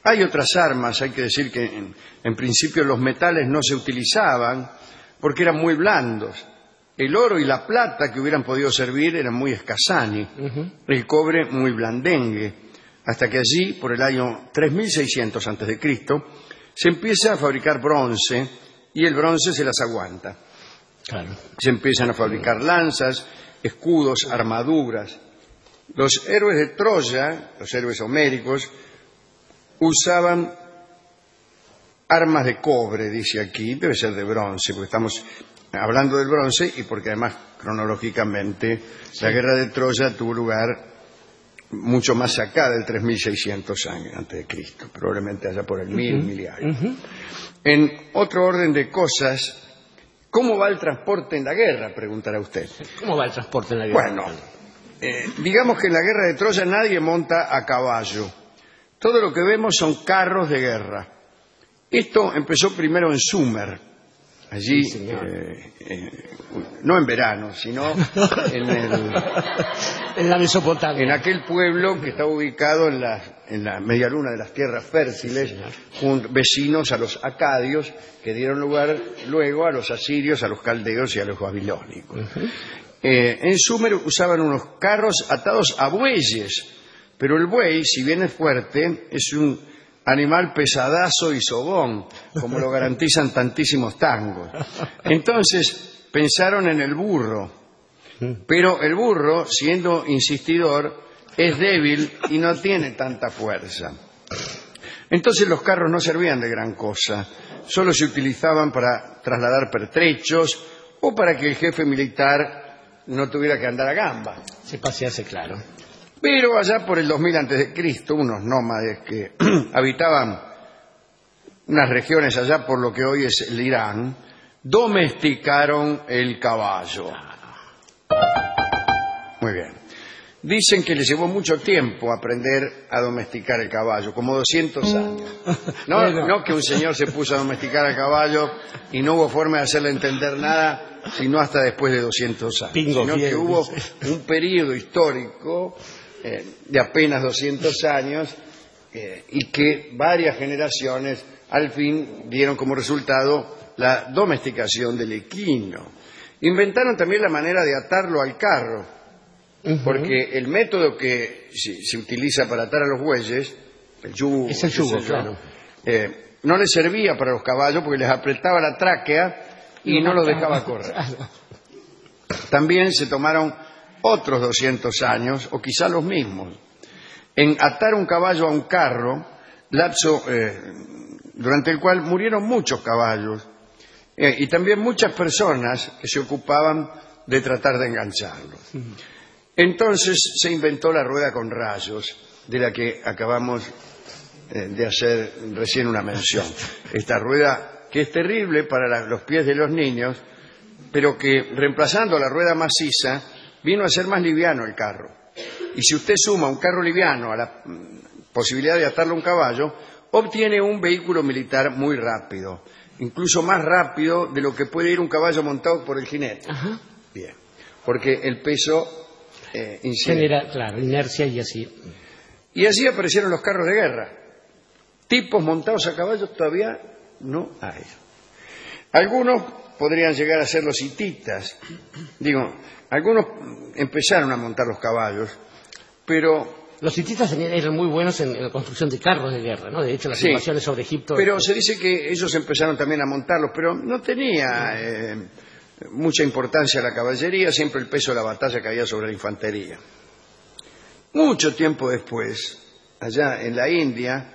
Hay otras armas, hay que decir que en principio los metales no se utilizaban porque eran muy blandos. El oro y la plata que hubieran podido servir eran muy escasani, el cobre muy blandengue, hasta que allí, por el año 3600 a.C., se empieza a fabricar bronce y el bronce se las aguanta. Claro. Se empiezan a fabricar lanzas, escudos, armaduras. Los héroes de Troya, los héroes homéricos, usaban armas de cobre, dice aquí, debe ser de bronce, porque estamos hablando del bronce y porque además cronológicamente la guerra de Troya tuvo lugar mucho más acá del 3600 años antes de Cristo, probablemente allá por el 1000 y algo. En otro orden de cosas, ¿cómo va el transporte en la guerra?, preguntará usted. ¿Cómo va el transporte en la guerra? Bueno, digamos que en la guerra de Troya nadie monta a caballo. Todo lo que vemos son carros de guerra. Esto empezó primero en Sumer, allí, sí, no en verano, sino en la Mesopotamia. En aquel pueblo que está ubicado en la media luna de las tierras fértiles, vecinos a los acadios, que dieron lugar luego a los asirios, a los caldeos y a los babilónicos. En Sumer usaban unos carros atados a bueyes, pero el buey, si bien es fuerte, es un animal pesadazo y sobón, como lo garantizan tantísimos tangos. Entonces pensaron en el burro, pero el burro, siendo insistidor, es débil y no tiene tanta fuerza. Entonces los carros no servían de gran cosa, solo se utilizaban para trasladar pertrechos o para que el jefe militar no tuviera que andar a gamba. Se pasease, claro. Pero allá por el 2000 a.C., unos nómades que habitaban unas regiones allá por lo que hoy es el Irán, domesticaron el caballo. Muy bien. Dicen que les llevó mucho tiempo aprender a domesticar el caballo, como 200 años. No que un señor se puso a domesticar al caballo y no hubo forma de hacerle entender nada, sino hasta después de 200 años. Sino que hubo un periodo histórico de apenas 200 años y que varias generaciones al fin dieron como resultado la domesticación del equino. Inventaron también la manera de atarlo al carro, porque el método que se utiliza para atar a los bueyes, el yugo, es el yugo, claro, no les servía para los caballos porque les apretaba la tráquea y no los dejaba correr. También se tomaron otros 200 años, o quizá los mismos, en atar un caballo a un carro, lapso durante el cual murieron muchos caballos y también muchas personas que se ocupaban de tratar de engancharlos. Entonces se inventó la rueda con rayos, de la que acabamos de hacer recién una mención. Esta rueda que es terrible para los pies de los niños, pero que reemplazando la rueda maciza vino a ser más liviano el carro. Y si usted suma un carro liviano a la posibilidad de atarlo a un caballo, obtiene un vehículo militar muy rápido, incluso más rápido de lo que puede ir un caballo montado por el jinete. Bien, porque el peso genera, claro, inercia y así. Y así aparecieron los carros de guerra. Tipos montados a caballos todavía no hay. Algunos podrían llegar a ser los hititas. Algunos empezaron a montar los caballos, pero... Los hititas eran muy buenos en la construcción de carros de guerra, ¿no? De hecho, las invasiones sobre Egipto... Pero se dice que ellos empezaron también a montarlos, pero no tenía mucha importancia la caballería, siempre el peso de la batalla caía sobre la infantería. Mucho tiempo después, allá en la India,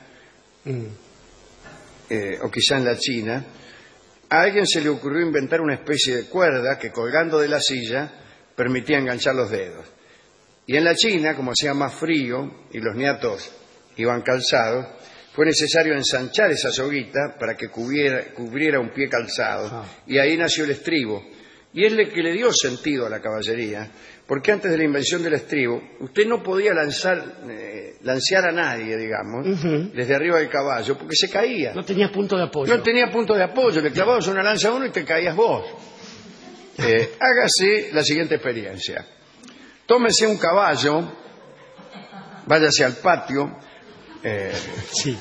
o quizá en la China, a alguien se le ocurrió inventar una especie de cuerda que colgando de la silla permitía enganchar los dedos. Y en la China, como hacía más frío y los niatos iban calzados, fue necesario ensanchar esa soguita para que cubriera un pie calzado. Y ahí nació el estribo. Y es lo que le dio sentido a la caballería, porque antes de la invención del estribo, usted no podía lancear a nadie, digamos, desde arriba del caballo, porque se caía. No tenía punto de apoyo. No tenía punto de apoyo, le clavabas una lanza a uno y te caías vos. Hágase la siguiente experiencia. Tómese un caballo, váyase al patio, Sí.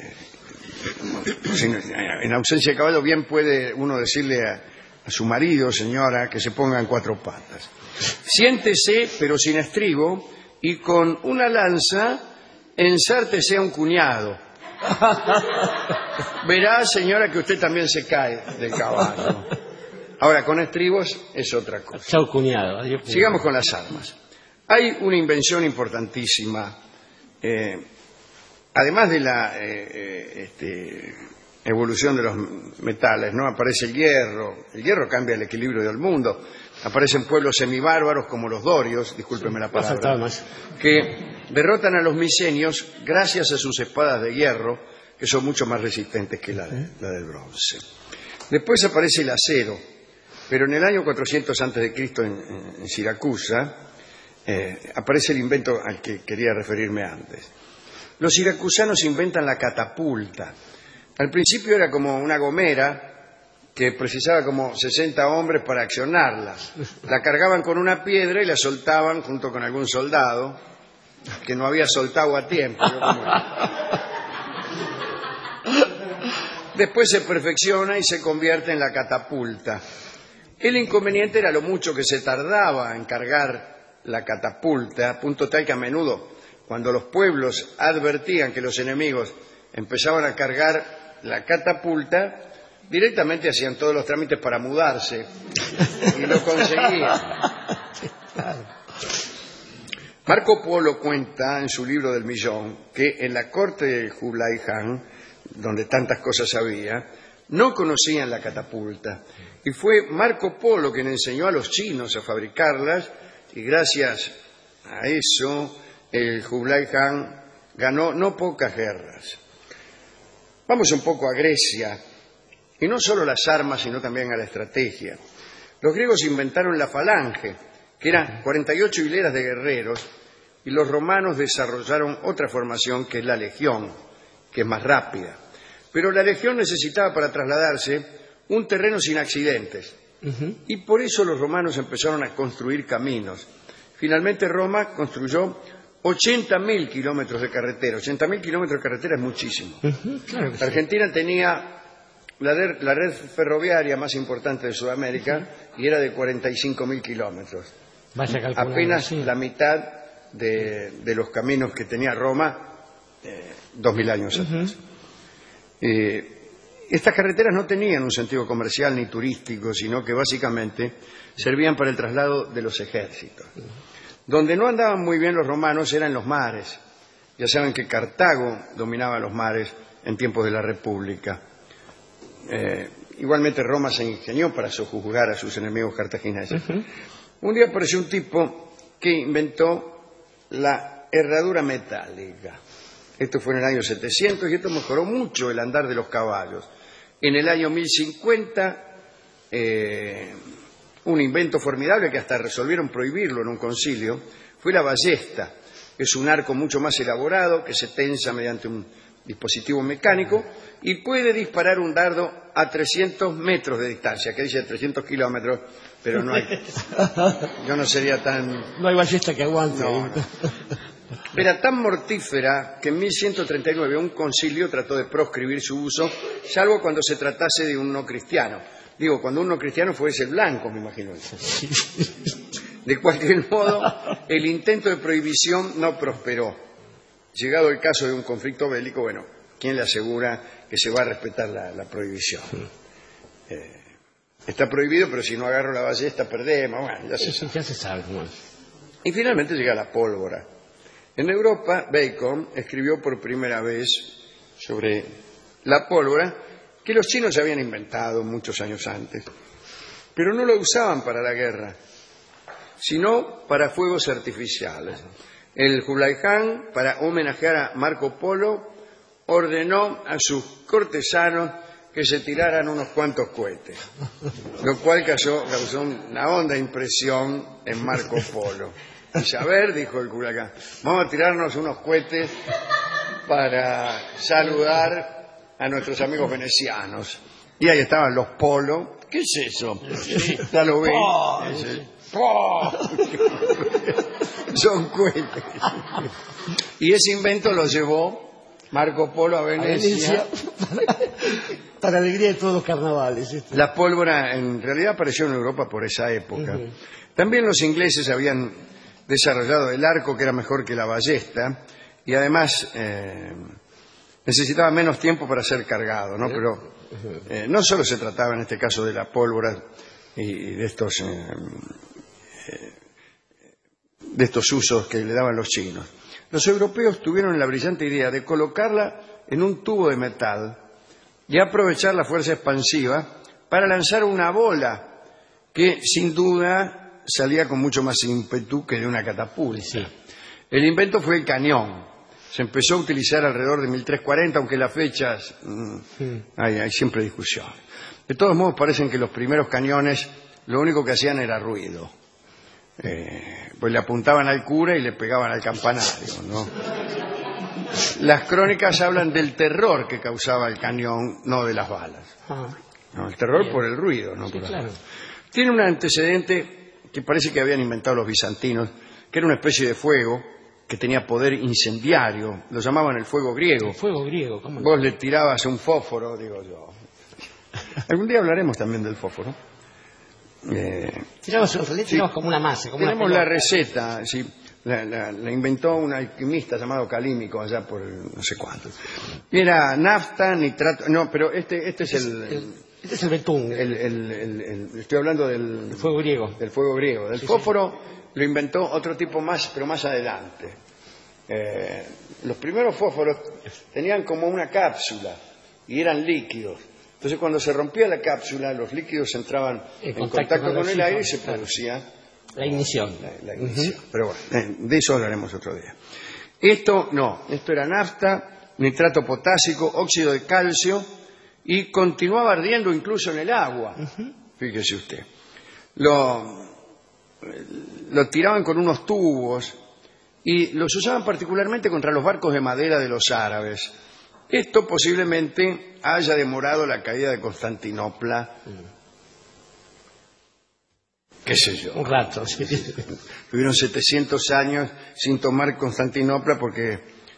En ausencia de caballo, bien puede uno decirle a su marido, señora, que se ponga en cuatro patas. Siéntese, pero sin estribo, y con una lanza ensártese a un cuñado. Verá, señora, que usted también se cae del caballo. Ahora, con estribos es otra cosa. Chao, cuñado. Adiós, cuñado. Sigamos con las armas. Hay una invención importantísima. Además de la evolución de los metales, ¿no? Aparece el hierro. El hierro cambia el equilibrio del mundo. Aparecen pueblos semibárbaros como los dorios, discúlpeme la palabra, que derrotan a los micenios gracias a sus espadas de hierro, que son mucho más resistentes que la del bronce. Después aparece el acero, pero en el año 400 a.C. en Siracusa aparece el invento al que quería referirme antes. Los siracusanos inventan la catapulta. Al principio era como una gomera que precisaba como 60 hombres para accionarla. La cargaban con una piedra y la soltaban junto con algún soldado que no había soltado a tiempo. Después se perfecciona y se convierte en la catapulta. El inconveniente era lo mucho que se tardaba en cargar la catapulta, a punto tal que a menudo, cuando los pueblos advertían que los enemigos empezaban a cargar la catapulta, directamente hacían todos los trámites para mudarse y lo conseguían. Marco Polo cuenta en su libro del millón que en la corte de Kublai Khan, donde tantas cosas había, no conocían la catapulta. Y fue Marco Polo quien enseñó a los chinos a fabricarlas, y gracias a eso el Kublai Khan ganó no pocas guerras. Vamos un poco a Grecia, y no solo las armas, sino también a la estrategia. Los griegos inventaron la falange, que eran 48 hileras de guerreros, y los romanos desarrollaron otra formación que es la legión, que es más rápida. Pero la legión necesitaba para trasladarse un terreno sin accidentes, y por eso los romanos empezaron a construir caminos. Finalmente Roma construyó 80.000 kilómetros de carretera. 80.000 kilómetros de carretera es muchísimo. Claro que sí. Argentina tenía la red ferroviaria más importante de Sudamérica y era de 45.000 kilómetros. Apenas la mitad de los caminos que tenía Roma 2.000 años atrás. Estas carreteras no tenían un sentido comercial ni turístico, sino que básicamente servían para el traslado de los ejércitos. Donde no andaban muy bien los romanos eran los mares. Ya saben que Cartago dominaba los mares en tiempos de la República. Igualmente Roma se ingenió para sojuzgar a sus enemigos cartagineses. Un día apareció un tipo que inventó la herradura metálica. Esto fue en el año 700 y esto mejoró mucho el andar de los caballos. En el año 1050, un invento formidable que hasta resolvieron prohibirlo en un concilio fue la ballesta. Es un arco mucho más elaborado que se tensa mediante un dispositivo mecánico y puede disparar un dardo a 300 metros de distancia, que dice 300 kilómetros, pero no hay. Yo no sería tan. No hay ballesta que aguante. No. Era tan mortífera que en 1139 un concilio trató de proscribir su uso, salvo cuando se tratase de un no cristiano. Digo, cuando un no cristiano fuese blanco, me imagino. De cualquier modo, el intento de prohibición no prosperó. Llegado el caso de un conflicto bélico, bueno, ¿quién le asegura que se va a respetar la prohibición? Está prohibido, pero si no agarro la ballesta perdemos. Bueno, ya se sabe. Y finalmente llega la pólvora. En Europa, Bacon escribió por primera vez sobre la pólvora que los chinos habían inventado muchos años antes, pero no lo usaban para la guerra, sino para fuegos artificiales. El Kublai Khan, para homenajear a Marco Polo, ordenó a sus cortesanos que se tiraran unos cuantos cohetes, lo cual causó una honda impresión en Marco Polo. Y a ver, dijo el Kublai Khan, vamos a tirarnos unos cohetes para saludar a nuestros amigos venecianos. Y ahí estaban los polos. ¿Qué es eso? Ya lo ven. Son cohetes. Y ese invento lo llevó Marco Polo a Venecia. Para alegría de todos los carnavales. La pólvora en realidad apareció en Europa por esa época. También los ingleses habían desarrollado el arco, que era mejor que la ballesta, y además necesitaba menos tiempo para ser cargado, ¿no? Pero no solo se trataba en este caso de la pólvora y de estos usos que le daban los chinos. Los europeos tuvieron la brillante idea de colocarla en un tubo de metal y aprovechar la fuerza expansiva para lanzar una bola que sin duda salía con mucho más ímpetu que de una catapulta. Sí. El invento fue el cañón. Se empezó a utilizar alrededor de 1340, aunque las fechas hay siempre discusión. De todos modos, parecen que los primeros cañones lo único que hacían era ruido. Pues le apuntaban al cura y le pegaban al campanario, ¿no? Las crónicas hablan del terror que causaba el cañón, no de las balas. No, el terror por el ruido, ¿no? Sí, claro. Tiene un antecedente que parece que habían inventado los bizantinos, que era una especie de fuego que tenía poder incendiario. Lo llamaban el fuego griego. El fuego griego, ¿cómo no? Vos le tirabas un fósforo, digo yo. Algún día hablaremos también del fósforo. Tiramos como una masa. Como tenemos la receta, sí, la inventó un alquimista llamado Calímico allá por no sé cuánto. Era nafta, nitrato, no, pero este es este es el betún. Estoy hablando del fuego griego. Del fuego griego. Del fósforo lo inventó otro tipo más, pero más adelante. Los primeros fósforos tenían como una cápsula y eran líquidos. Entonces, cuando se rompía la cápsula, los líquidos entraban en contacto con el aire y se producía la ignición. La ignición. Pero bueno, de eso hablaremos otro día. Esto era nafta, nitrato potásico, óxido de calcio y continuaba ardiendo incluso en el agua. Fíjese usted. Lo tiraban con unos tubos y los usaban particularmente contra los barcos de madera de los árabes. Esto posiblemente haya demorado la caída de Constantinopla, qué sé yo. Un rato, sí. Tuvieron 700 años sin tomar Constantinopla porque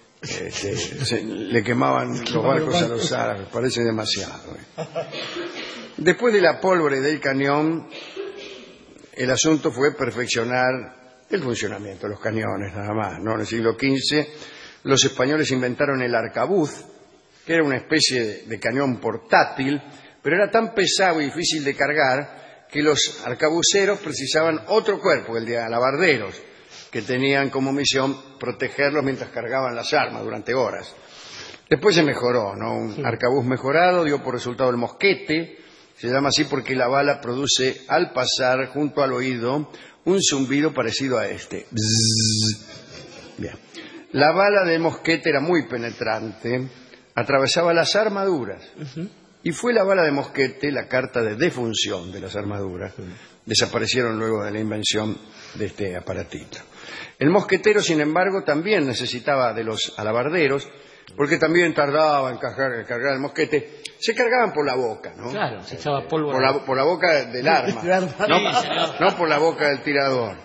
le quemaban los barcos a los árabes, parece demasiado. Después de la pólvora y del cañón, el asunto fue perfeccionar el funcionamiento de los cañones, nada más, ¿no? En el siglo XV, los españoles inventaron el arcabuz, que era una especie de cañón portátil, pero era tan pesado y difícil de cargar que los arcabuceros precisaban otro cuerpo, el de alabarderos, que tenían como misión protegerlos mientras cargaban las armas durante horas. Después se mejoró, ¿no? Un arcabuz mejorado dio por resultado el mosquete. Se llama así porque la bala produce al pasar junto al oído un zumbido parecido a este. Bzzz. Bien. La bala de mosquete era muy penetrante, atravesaba las armaduras y fue la bala de mosquete la carta de defunción de las armaduras. Desaparecieron luego de la invención de este aparatito. El mosquetero, sin embargo, también necesitaba de los alabarderos, porque también tardaba en cargar el mosquete. Se cargaban por la boca, ¿no? Claro, se echaba pólvora. Por la boca del arma, no por la boca del tirador.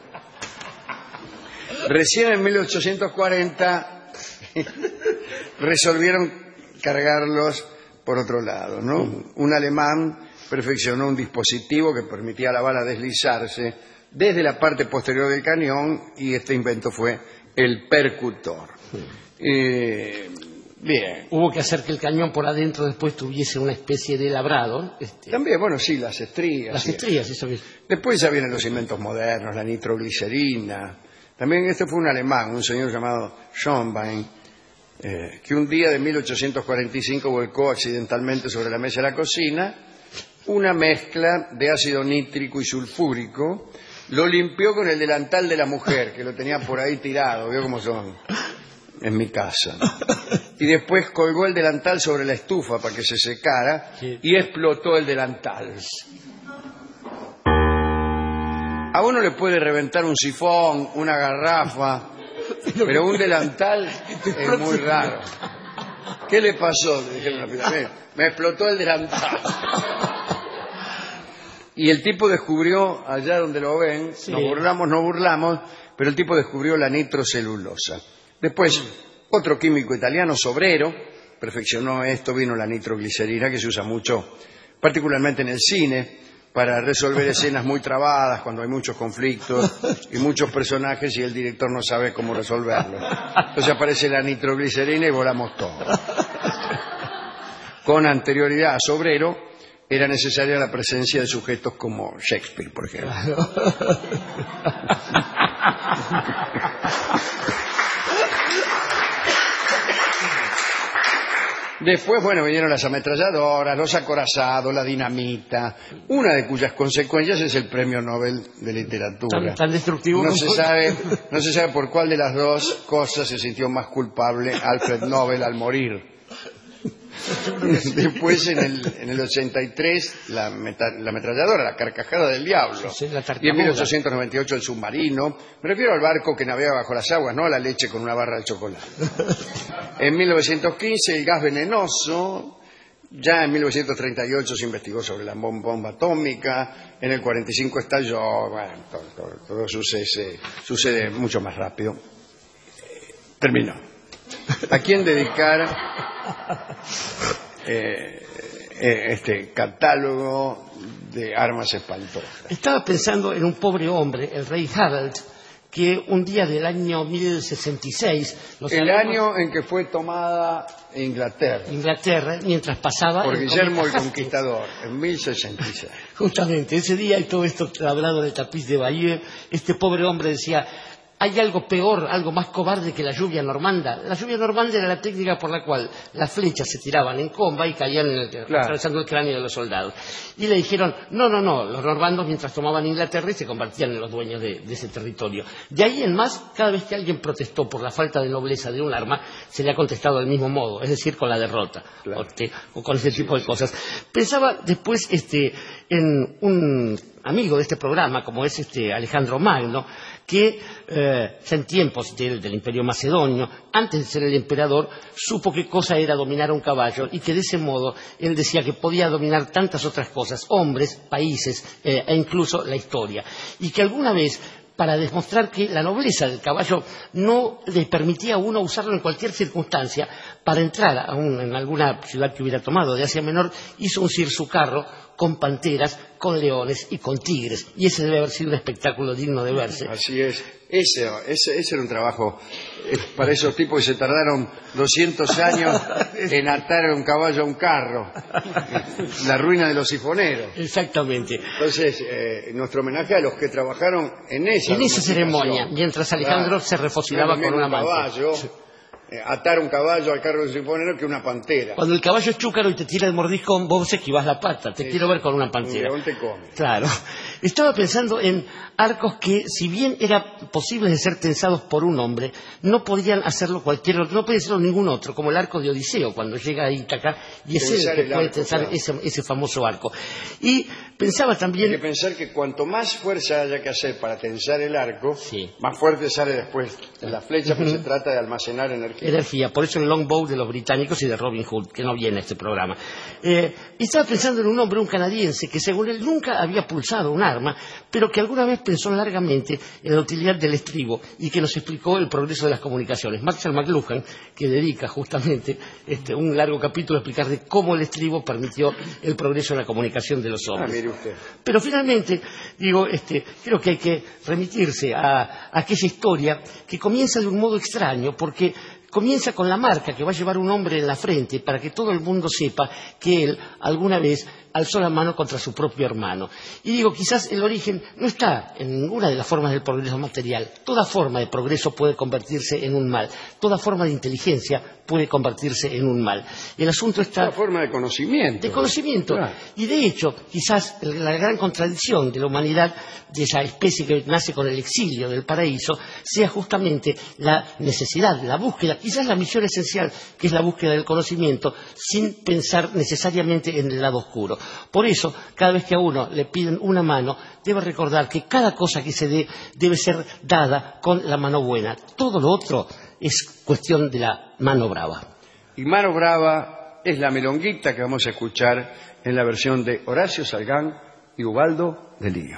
Recién en 1840 resolvieron cargarlos por otro lado, ¿no? Un alemán perfeccionó un dispositivo que permitía a la bala deslizarse desde la parte posterior del cañón y este invento fue el percutor. Bien. Hubo que hacer que el cañón por adentro después tuviese una especie de labrado. También, bueno, sí, las estrías. Las estrías, eso que... Después ya vienen los inventos modernos, la nitroglicerina. También este fue un alemán, un señor llamado Schönbein, que un día de 1845 volcó accidentalmente sobre la mesa de la cocina una mezcla de ácido nítrico y sulfúrico, lo limpió con el delantal de la mujer, que lo tenía por ahí tirado, vio cómo son en mi casa. Y después colgó el delantal sobre la estufa para que se secara y explotó el delantal. A uno le puede reventar un sifón, una garrafa, pero un delantal es muy raro. ¿Qué le pasó? Le dijeron a la pistola. Me explotó el delantal. Y el tipo descubrió, allá donde lo ven, nos burlamos, pero el tipo descubrió la nitrocelulosa. Después, Otro químico italiano, Sobrero, perfeccionó esto, vino la nitroglicerina, que se usa mucho, particularmente en el cine, para resolver escenas muy trabadas, cuando hay muchos conflictos y muchos personajes y el director no sabe cómo resolverlo. Entonces aparece la nitroglicerina y volamos todo. Con anterioridad a Sobrero, era necesaria la presencia de sujetos como Shakespeare, por ejemplo. Después, bueno, vinieron las ametralladoras, los acorazados, la dinamita, una de cuyas consecuencias es el Premio Nobel de Literatura. Tan destructivo. No se sabe por cuál de las dos cosas se sintió más culpable Alfred Nobel al morir. Después, en el 83, la ametralladora, la carcajada del diablo. Y en 1898, el submarino. Me refiero al barco que navega bajo las aguas, no a la leche con una barra de chocolate. En 1915, el gas venenoso. Ya en 1938 se investigó sobre la bomba atómica. En el 45 estalló. Bueno, todo sucede mucho más rápido. Terminó. ¿A quién dedicar este catálogo de armas espantosas? Estaba pensando en un pobre hombre, el rey Harald, que un día del año 1066... El año en que fue tomada Inglaterra, mientras pasaba... Por Guillermo el Conquistador, en 1066. Justamente, ese día, y todo esto hablado del tapiz de Bayeux, este pobre hombre decía... Hay algo peor, algo más cobarde que la lluvia normanda. La lluvia normanda era la técnica por la cual las flechas se tiraban en comba y caían atravesando el cráneo de los soldados. Y le dijeron, no, los normandos mientras tomaban Inglaterra y se convertían en los dueños de ese territorio. De ahí en más, cada vez que alguien protestó por la falta de nobleza de un arma, se le ha contestado del mismo modo, es decir, con la derrota, o con ese tipo de cosas. Pensaba después en un amigo de este programa, como es Alejandro Magno, que ya en tiempos del Imperio Macedonio, antes de ser el emperador, supo qué cosa era dominar un caballo y que de ese modo él decía que podía dominar tantas otras cosas, hombres, países e incluso la historia. Y que alguna vez, para demostrar que la nobleza del caballo no le permitía a uno usarlo en cualquier circunstancia, para entrar en alguna ciudad que hubiera tomado de Asia Menor, hizo uncir su carro con panteras, con leones y con tigres. Y ese debe haber sido un espectáculo digno de verse. Así es. Ese era un trabajo para esos tipos que se tardaron 200 años en atar un caballo a un carro. La ruina de los sifoneros. Exactamente. Entonces, nuestro homenaje a los que trabajaron en esa ceremonia, mientras Alejandro se refocinaba con una manta. Atar un caballo al carro de un sifonero que una pantera. Cuando el caballo es chúcaro y te tira el mordiscón, vos esquivás la pata. Quiero ver con una pantera. Un león te come. Claro. Estaba pensando en arcos que, si bien era posible de ser tensados por un hombre, no podían hacerlo cualquier otro, no podía hacerlo ningún otro, como el arco de Odiseo, cuando llega a Ítaca, y es el que puede tensar ese famoso arco. Y pensaba también... Hay que pensar que cuanto más fuerza haya que hacer para tensar el arco, más fuerte sale después la flecha, pues se trata de almacenar energía. Por eso el longbow de los británicos y de Robin Hood, que no viene a este programa. Estaba pensando en un hombre, un canadiense, que según él nunca había pulsado un arma, pero que alguna vez pensó largamente en la utilidad del estribo y que nos explicó el progreso de las comunicaciones. Marshall McLuhan, que dedica justamente un largo capítulo a explicar de cómo el estribo permitió el progreso en la comunicación de los hombres. Mire usted. Pero finalmente, creo que hay que remitirse a aquella historia que comienza de un modo extraño, porque comienza con la marca que va a llevar un hombre en la frente para que todo el mundo sepa que él alguna vez alzó la mano contra su propio hermano. Y digo, quizás el origen no está en ninguna de las formas del progreso material. Toda forma de progreso puede convertirse en un mal. Toda forma de inteligencia puede convertirse en un mal. El asunto está... Toda forma de conocimiento. De conocimiento. Claro. Y de hecho, quizás la gran contradicción de la humanidad, de esa especie que nace con el exilio del paraíso, sea justamente la necesidad, la búsqueda, quizás la misión esencial, que es la búsqueda del conocimiento, sin pensar necesariamente en el lado oscuro. Por eso, cada vez que a uno le piden una mano, debe recordar que cada cosa que se dé debe ser dada con la mano buena. Todo lo otro es cuestión de la mano brava. Y mano brava es la milonguita que vamos a escuchar en la versión de Horacio Salgán y Ubaldo de Lío.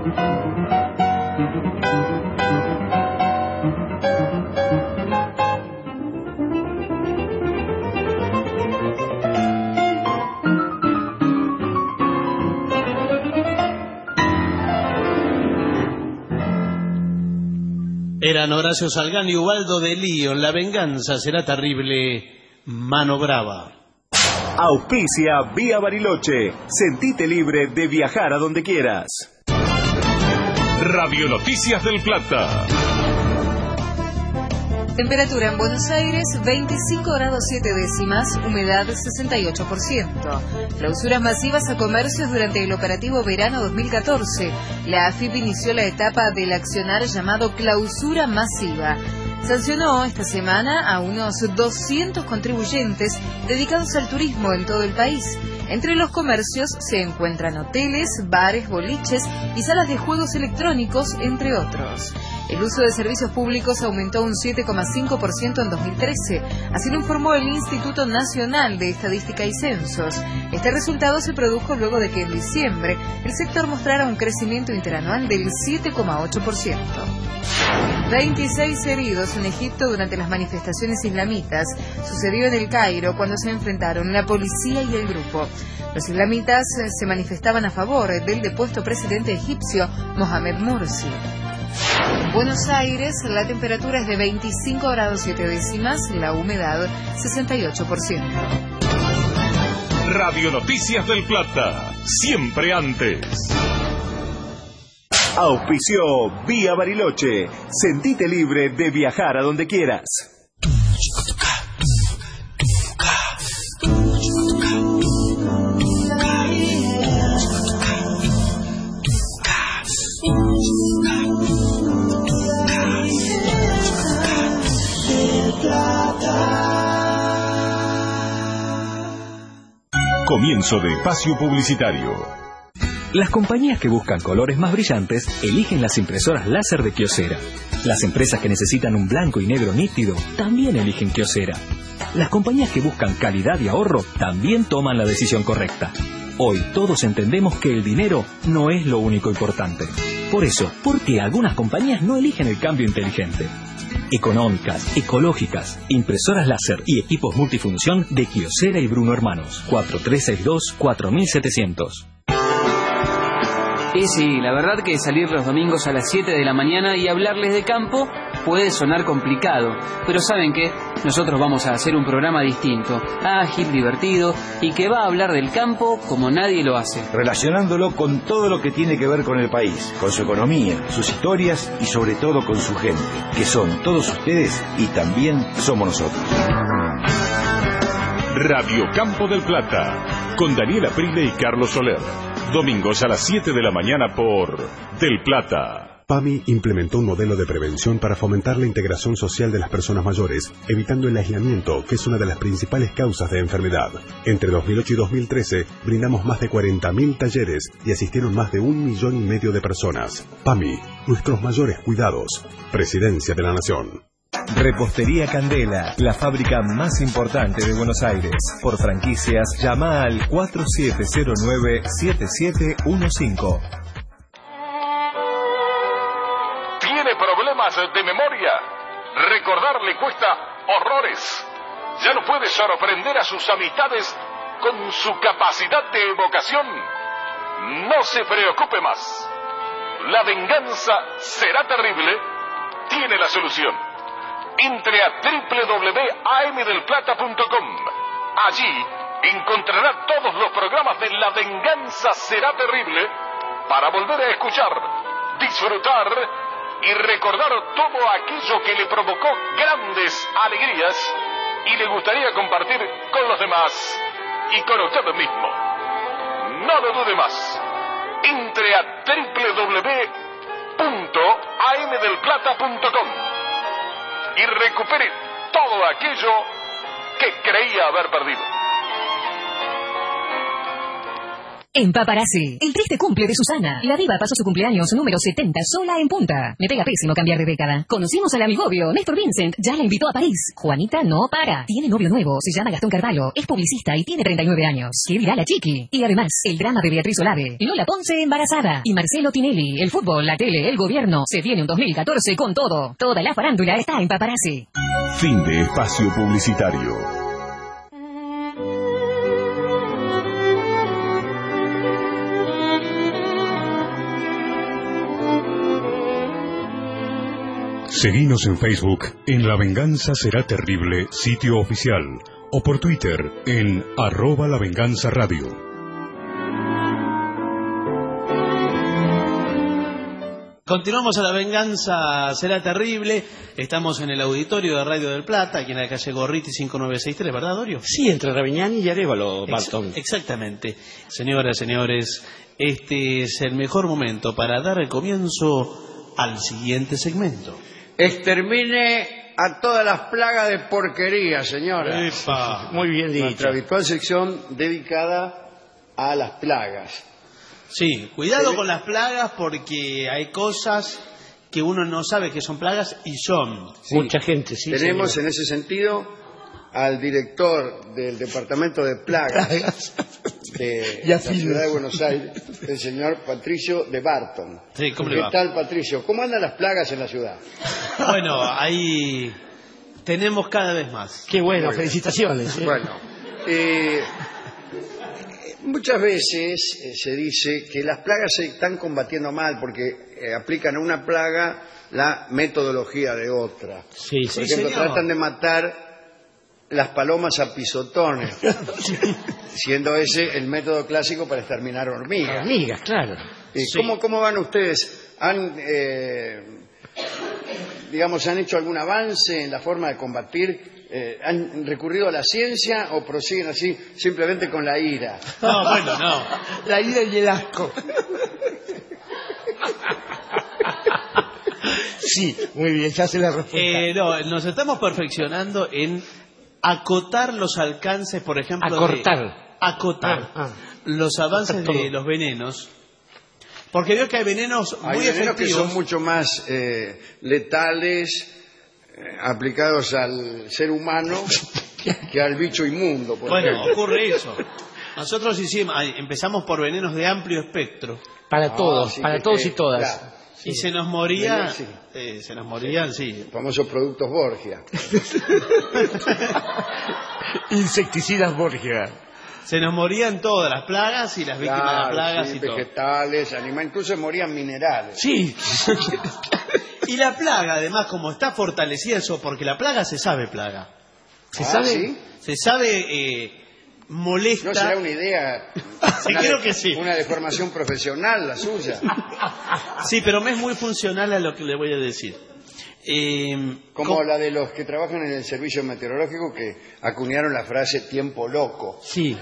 Eran Horacio Salgán y Ubaldo de Lío. La venganza será terrible. Mano brava. Auspicia Vía Bariloche. Sentite libre de viajar a donde quieras. Radio Noticias del Plata. Temperatura en Buenos Aires 25 grados 7 décimas, humedad 68%. Clausuras masivas a comercios durante el operativo verano 2014. La AFIP inició la etapa del accionar llamado clausura masiva. Sancionó esta semana a unos 200 contribuyentes dedicados al turismo en todo el país. Entre los comercios se encuentran hoteles, bares, boliches y salas de juegos electrónicos, entre otros. El uso de servicios públicos aumentó un 7,5% en 2013, así lo informó el Instituto Nacional de Estadística y Censos. Este resultado se produjo luego de que en diciembre el sector mostrara un crecimiento interanual del 7,8%. 26 heridos en Egipto durante las manifestaciones islamitas. Sucedió en El Cairo cuando se enfrentaron la policía y el grupo. Los islamitas se manifestaban a favor del depuesto presidente egipcio Mohamed Morsi. En Buenos Aires, la temperatura es de 25 grados 7 décimas, la humedad 68%. Radio Noticias del Plata, siempre antes. Auspició Vía Bariloche. Sentite libre de viajar a donde quieras. Comienzo de espacio publicitario. Las compañías que buscan colores más brillantes eligen las impresoras láser de Kyocera. Las empresas que necesitan un blanco y negro nítido también eligen Kyocera. Las compañías que buscan calidad y ahorro también toman la decisión correcta. Hoy todos entendemos que el dinero no es lo único importante. Por eso, ¿por qué algunas compañías no eligen el cambio inteligente? Económicas, ecológicas, impresoras láser y equipos multifunción de Kyocera y Bruno Hermanos. 4362-4700. Y sí, la verdad que salir los domingos a las 7 de la mañana y hablarles de campo puede sonar complicado, pero ¿saben qué? Nosotros vamos a hacer un programa distinto, ágil, divertido y que va a hablar del campo como nadie lo hace. Relacionándolo con todo lo que tiene que ver con el país, con su economía, sus historias y sobre todo con su gente, que son todos ustedes y también somos nosotros. Radio Campo del Plata, con Daniela Prile y Carlos Soler. Domingos a las 7 de la mañana por Del Plata. PAMI implementó un modelo de prevención para fomentar la integración social de las personas mayores, evitando el aislamiento, que es una de las principales causas de enfermedad. Entre 2008 y 2013, brindamos más de 40.000 talleres y asistieron más de 1,5 millones de personas. PAMI, nuestros mayores cuidados. Presidencia de la Nación. Repostería Candela, la fábrica más importante de Buenos Aires. Por franquicias, llama al 4709-7715. ¿Tiene problemas de memoria? Recordar le cuesta horrores. Ya no puede sorprender a sus amistades con su capacidad de evocación. No se preocupe más. La venganza será terrible. Tiene la solución. Entre a www.amdelplata.com. Allí encontrará todos los programas de La Venganza Será Terrible para volver a escuchar, disfrutar y recordar todo aquello que le provocó grandes alegrías y le gustaría compartir con los demás y con usted mismo. No lo dude más. Entre a www.amdelplata.com y recupere todo aquello que creía haber perdido. En Paparazzi, el triste cumple de Susana. La diva pasó su cumpleaños número 70 sola en Punta. Me pega pésimo cambiar de década. Conocimos al amigobio, Néstor Vincent, ya la invitó a París. Juanita no para. Tiene novio nuevo, se llama Gastón Carvalho, es publicista y tiene 39 años. ¿Qué dirá la chiqui? Y además, el drama de Beatriz Olave, Lola Ponce embarazada y Marcelo Tinelli. El fútbol, la tele, el gobierno. Se viene un 2014 con todo. Toda la farándula está en Paparazzi. Fin de espacio publicitario. Seguinos en Facebook en La Venganza Será Terrible, sitio oficial, o por Twitter en @lavenganzaradio. Continuamos a La Venganza Será Terrible. Estamos en el auditorio de Radio del Plata, aquí en la calle Gorriti 5963, ¿verdad, Dorio? Sí, entre Raviñani y Arévalo, Bartón. Exactamente. Señoras, señores, este es el mejor momento para dar el comienzo al siguiente segmento. Extermine a todas las plagas de porquería, señora. Epa. Muy bien dicho. Nuestra habitual sección dedicada a las plagas. Sí, cuidado con las plagas porque hay cosas que uno no sabe que son plagas y son. Sí. Mucha gente, sí. Tenemos señor. en ese sentido al director del Departamento de Plagas de la ciudad de Buenos Aires, el señor Patricio de Barton. Sí, ¿cómo le ¿Qué va? tal, Patricio? ¿Cómo andan las plagas en la ciudad? Bueno, ahí tenemos cada vez más. Qué bueno, felicitaciones. Bueno, muchas veces se dice que las plagas se están combatiendo mal porque aplican a una plaga la metodología de otra. Sí, Por ejemplo, tratan de matar las palomas a pisotones, siendo ese el método clásico para exterminar hormigas. Hormigas, claro. Sí. ¿Cómo van ustedes? ¿Han hecho algún avance en la forma de combatir? ¿Han recurrido a la ciencia o prosiguen así simplemente con la ira? No, bueno, no. La ira y el asco. Sí, muy bien, ya se la respuesta. No, nos estamos perfeccionando en acotar los alcances, por ejemplo. Acotar los avances de los venenos. Porque veo que hay venenos muy efectivos. Hay venenos que son mucho más letales aplicados al ser humano que al bicho inmundo. Bueno, ocurre eso. Nosotros empezamos por venenos de amplio espectro. Para todos, para todos y todas. Claro, sí. Y se nos morían, sí. Famosos productos Borgia. Insecticidas Borgia. Se nos morían todas las plagas y las víctimas de las plagas y vegetales, animales, incluso morían minerales. Sí. Y la plaga, además, como está fortalecida eso, porque la plaga se sabe plaga. ¿Se sabe? ¿Sí? Se sabe molesta. ¿No será una idea? Sí, creo que sí. Una deformación profesional la suya. Sí, pero me es muy funcional a lo que le voy a decir. Como la de los que trabajan en el servicio meteorológico que acuñaron la frase tiempo loco. Sí.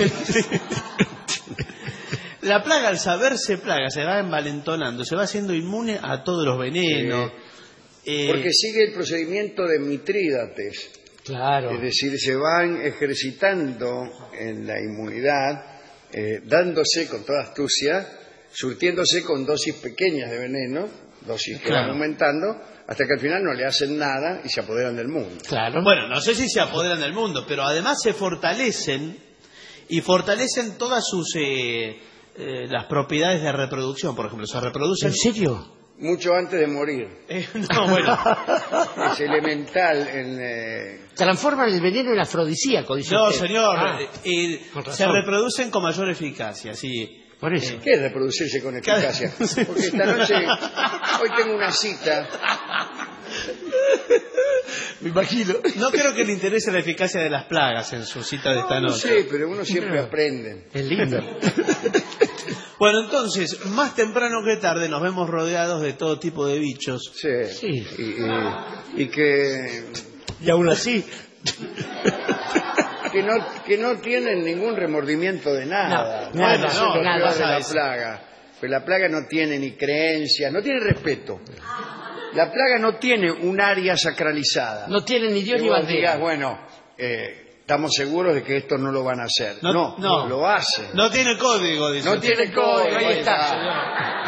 La plaga, al saberse plaga, se va envalentonando, se va haciendo inmune a todos los venenos. Porque sigue el procedimiento de Mitrídates. Claro. Es decir, se van ejercitando en la inmunidad, dándose con toda astucia, surtiéndose con dosis pequeñas de veneno, dosis que van aumentando, hasta que al final no le hacen nada y se apoderan del mundo. Claro. Bueno, no sé si se apoderan del mundo, pero además se fortalecen y fortalecen todas sus las propiedades de reproducción, por ejemplo, se reproducen. ¿En serio? Mucho antes de morir. No, bueno. Es elemental Transforman el veneno en afrodisíaco, dice No, usted. señor. Se reproducen con mayor eficacia, sí. Por eso. ¿Qué es reproducirse con eficacia? Porque esta noche, hoy tengo una cita. Me imagino. No creo que le interese la eficacia de las plagas en su cita de esta noche. No sé, pero uno siempre aprende. Es lindo. Bueno, entonces, más temprano que tarde nos vemos rodeados de todo tipo de bichos. Sí. Y que... Y aún así... que no tienen ningún remordimiento de nada. Nada de la plaga. Pues la plaga no tiene ni creencias, no tiene respeto. La plaga no tiene un área sacralizada. No tiene ni Dios ni bandera. Bueno, estamos seguros de que esto no lo van a hacer. No, lo hacen. No tiene código, dice. No tiene código, ahí está.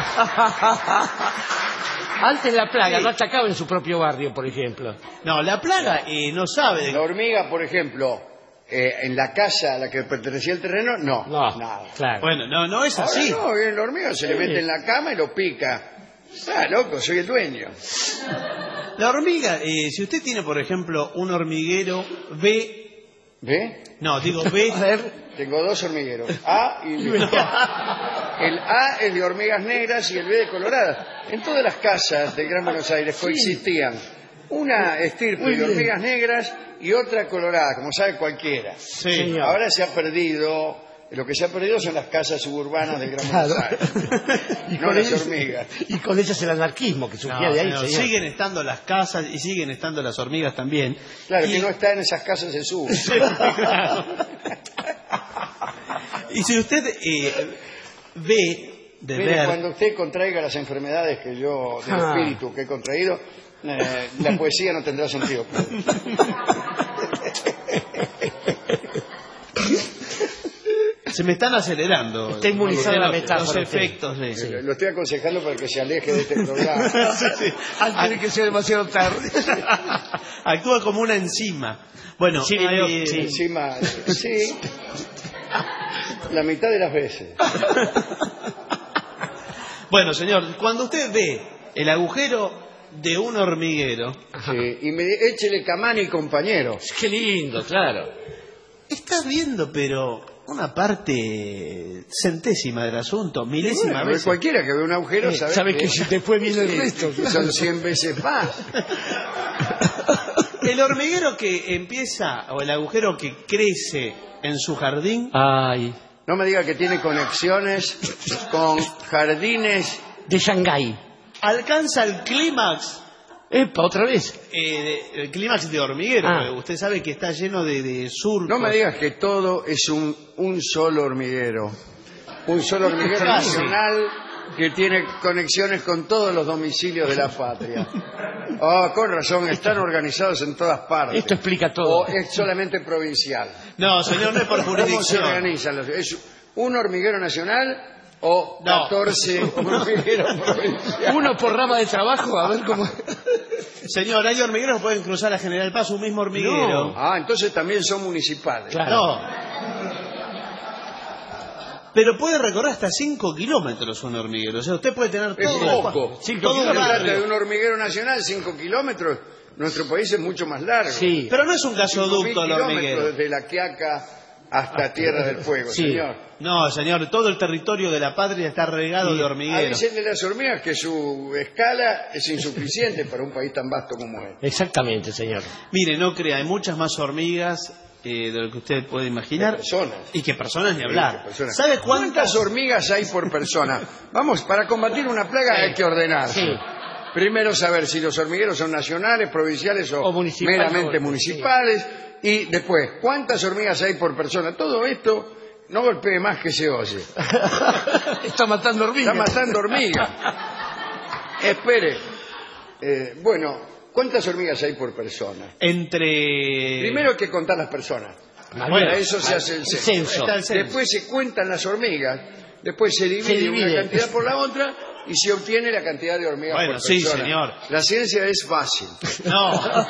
Antes la plaga no atacaba en su propio barrio, por ejemplo. No, la plaga no sabe. La hormiga, por ejemplo, en la casa a la que pertenecía el terreno, nada. Claro. Bueno, no es así. No, la hormiga se le mete en la cama y lo pica. Ah, loco, soy el dueño. La hormiga, si usted tiene, por ejemplo, un hormiguero B... ¿B? No, digo B... A ver, tengo dos hormigueros, A y B. El A es de hormigas negras y el B de coloradas. En todas las casas del Gran Buenos Aires coexistían una estirpe de hormigas negras y otra colorada, como sabe cualquiera. Sí. Ahora se ha perdido... Lo que se ha perdido son las casas suburbanas del Gran Buenos Aires. No las hormigas. Y con ellas el anarquismo que surgía de ahí. No, siguen estando las casas y siguen estando las hormigas también. Claro, que no está en esas casas el sur. Sí, claro. Y si usted ve de Mire, ver... cuando usted contraiga las enfermedades que yo, del espíritu que he contraído, la poesía no tendrá sentido. Se me están acelerando. Está inmunizada la metáfora. Los efectos de... Sí. Lo estoy aconsejando para que se aleje de este programa. Antes de que sea demasiado tarde. Actúa como una enzima. Bueno, encima, sí. La mitad de las veces. Bueno, señor, cuando usted ve el agujero de un hormiguero... Sí, y échele Camani, compañero. Qué lindo, claro. Estás viendo, pero... una parte centésima del asunto, milésima vez. Cualquiera que ve un agujero sabe que si te fue bien el resto. Que son 100 veces más. El hormiguero que empieza, o el agujero que crece en su jardín... Ay. No me diga que tiene conexiones con jardines... de Shanghái. Alcanza el clímax... Epa, otra vez. El clímax de hormiguero. Usted sabe que está lleno de surcos. No me digas que todo es un solo hormiguero. Un solo hormiguero nacional que tiene conexiones con todos los domicilios de la patria. Con razón, están organizados en todas partes. Esto explica todo. ¿O es solamente provincial? No, señor, no es por jurisdicción. ¿Cómo se organizan? ¿Es un hormiguero nacional o 14 hormigueros provinciales? Uno por rama de trabajo, a ver cómo... Señor, hay hormigueros que pueden cruzar a General Paz, un mismo hormiguero. No. Entonces también son municipales. Claro. No. Pero puede recorrer hasta 5 kilómetros un hormiguero. O sea, usted puede tener todo... Es poco. Todo un barrio. De un hormiguero nacional, 5 kilómetros. Nuestro país es mucho más largo. Sí. Pero no es un gasoducto el hormiguero. Desde La Quiaca hasta Tierra del Fuego, señor. No, señor, todo el territorio de la patria está regado de hormigueros. Dicen de las hormigas que su escala es insuficiente para un país tan vasto como es. Exactamente, señor. Mire, no crea, hay muchas más hormigas de lo que usted puede imaginar. Personas. Y que personas ni hablar. Personas. ¿Sabe cuántas hormigas hay por persona? Vamos, para combatir una plaga hay que ordenarse. Sí. Primero saber si los hormigueros son nacionales, provinciales o meramente municipales. Y después, ¿cuántas hormigas hay por persona? Todo esto no golpee más que se oye. Está matando hormigas. Está matando hormigas. Espere. Bueno, ¿cuántas hormigas hay por persona? Primero hay que contar las personas. Para eso se hace el censo. Después se cuentan las hormigas. Después se divide una cantidad por la otra y se obtiene la cantidad de hormigas por persona. Sí, señor. La ciencia es fácil. No.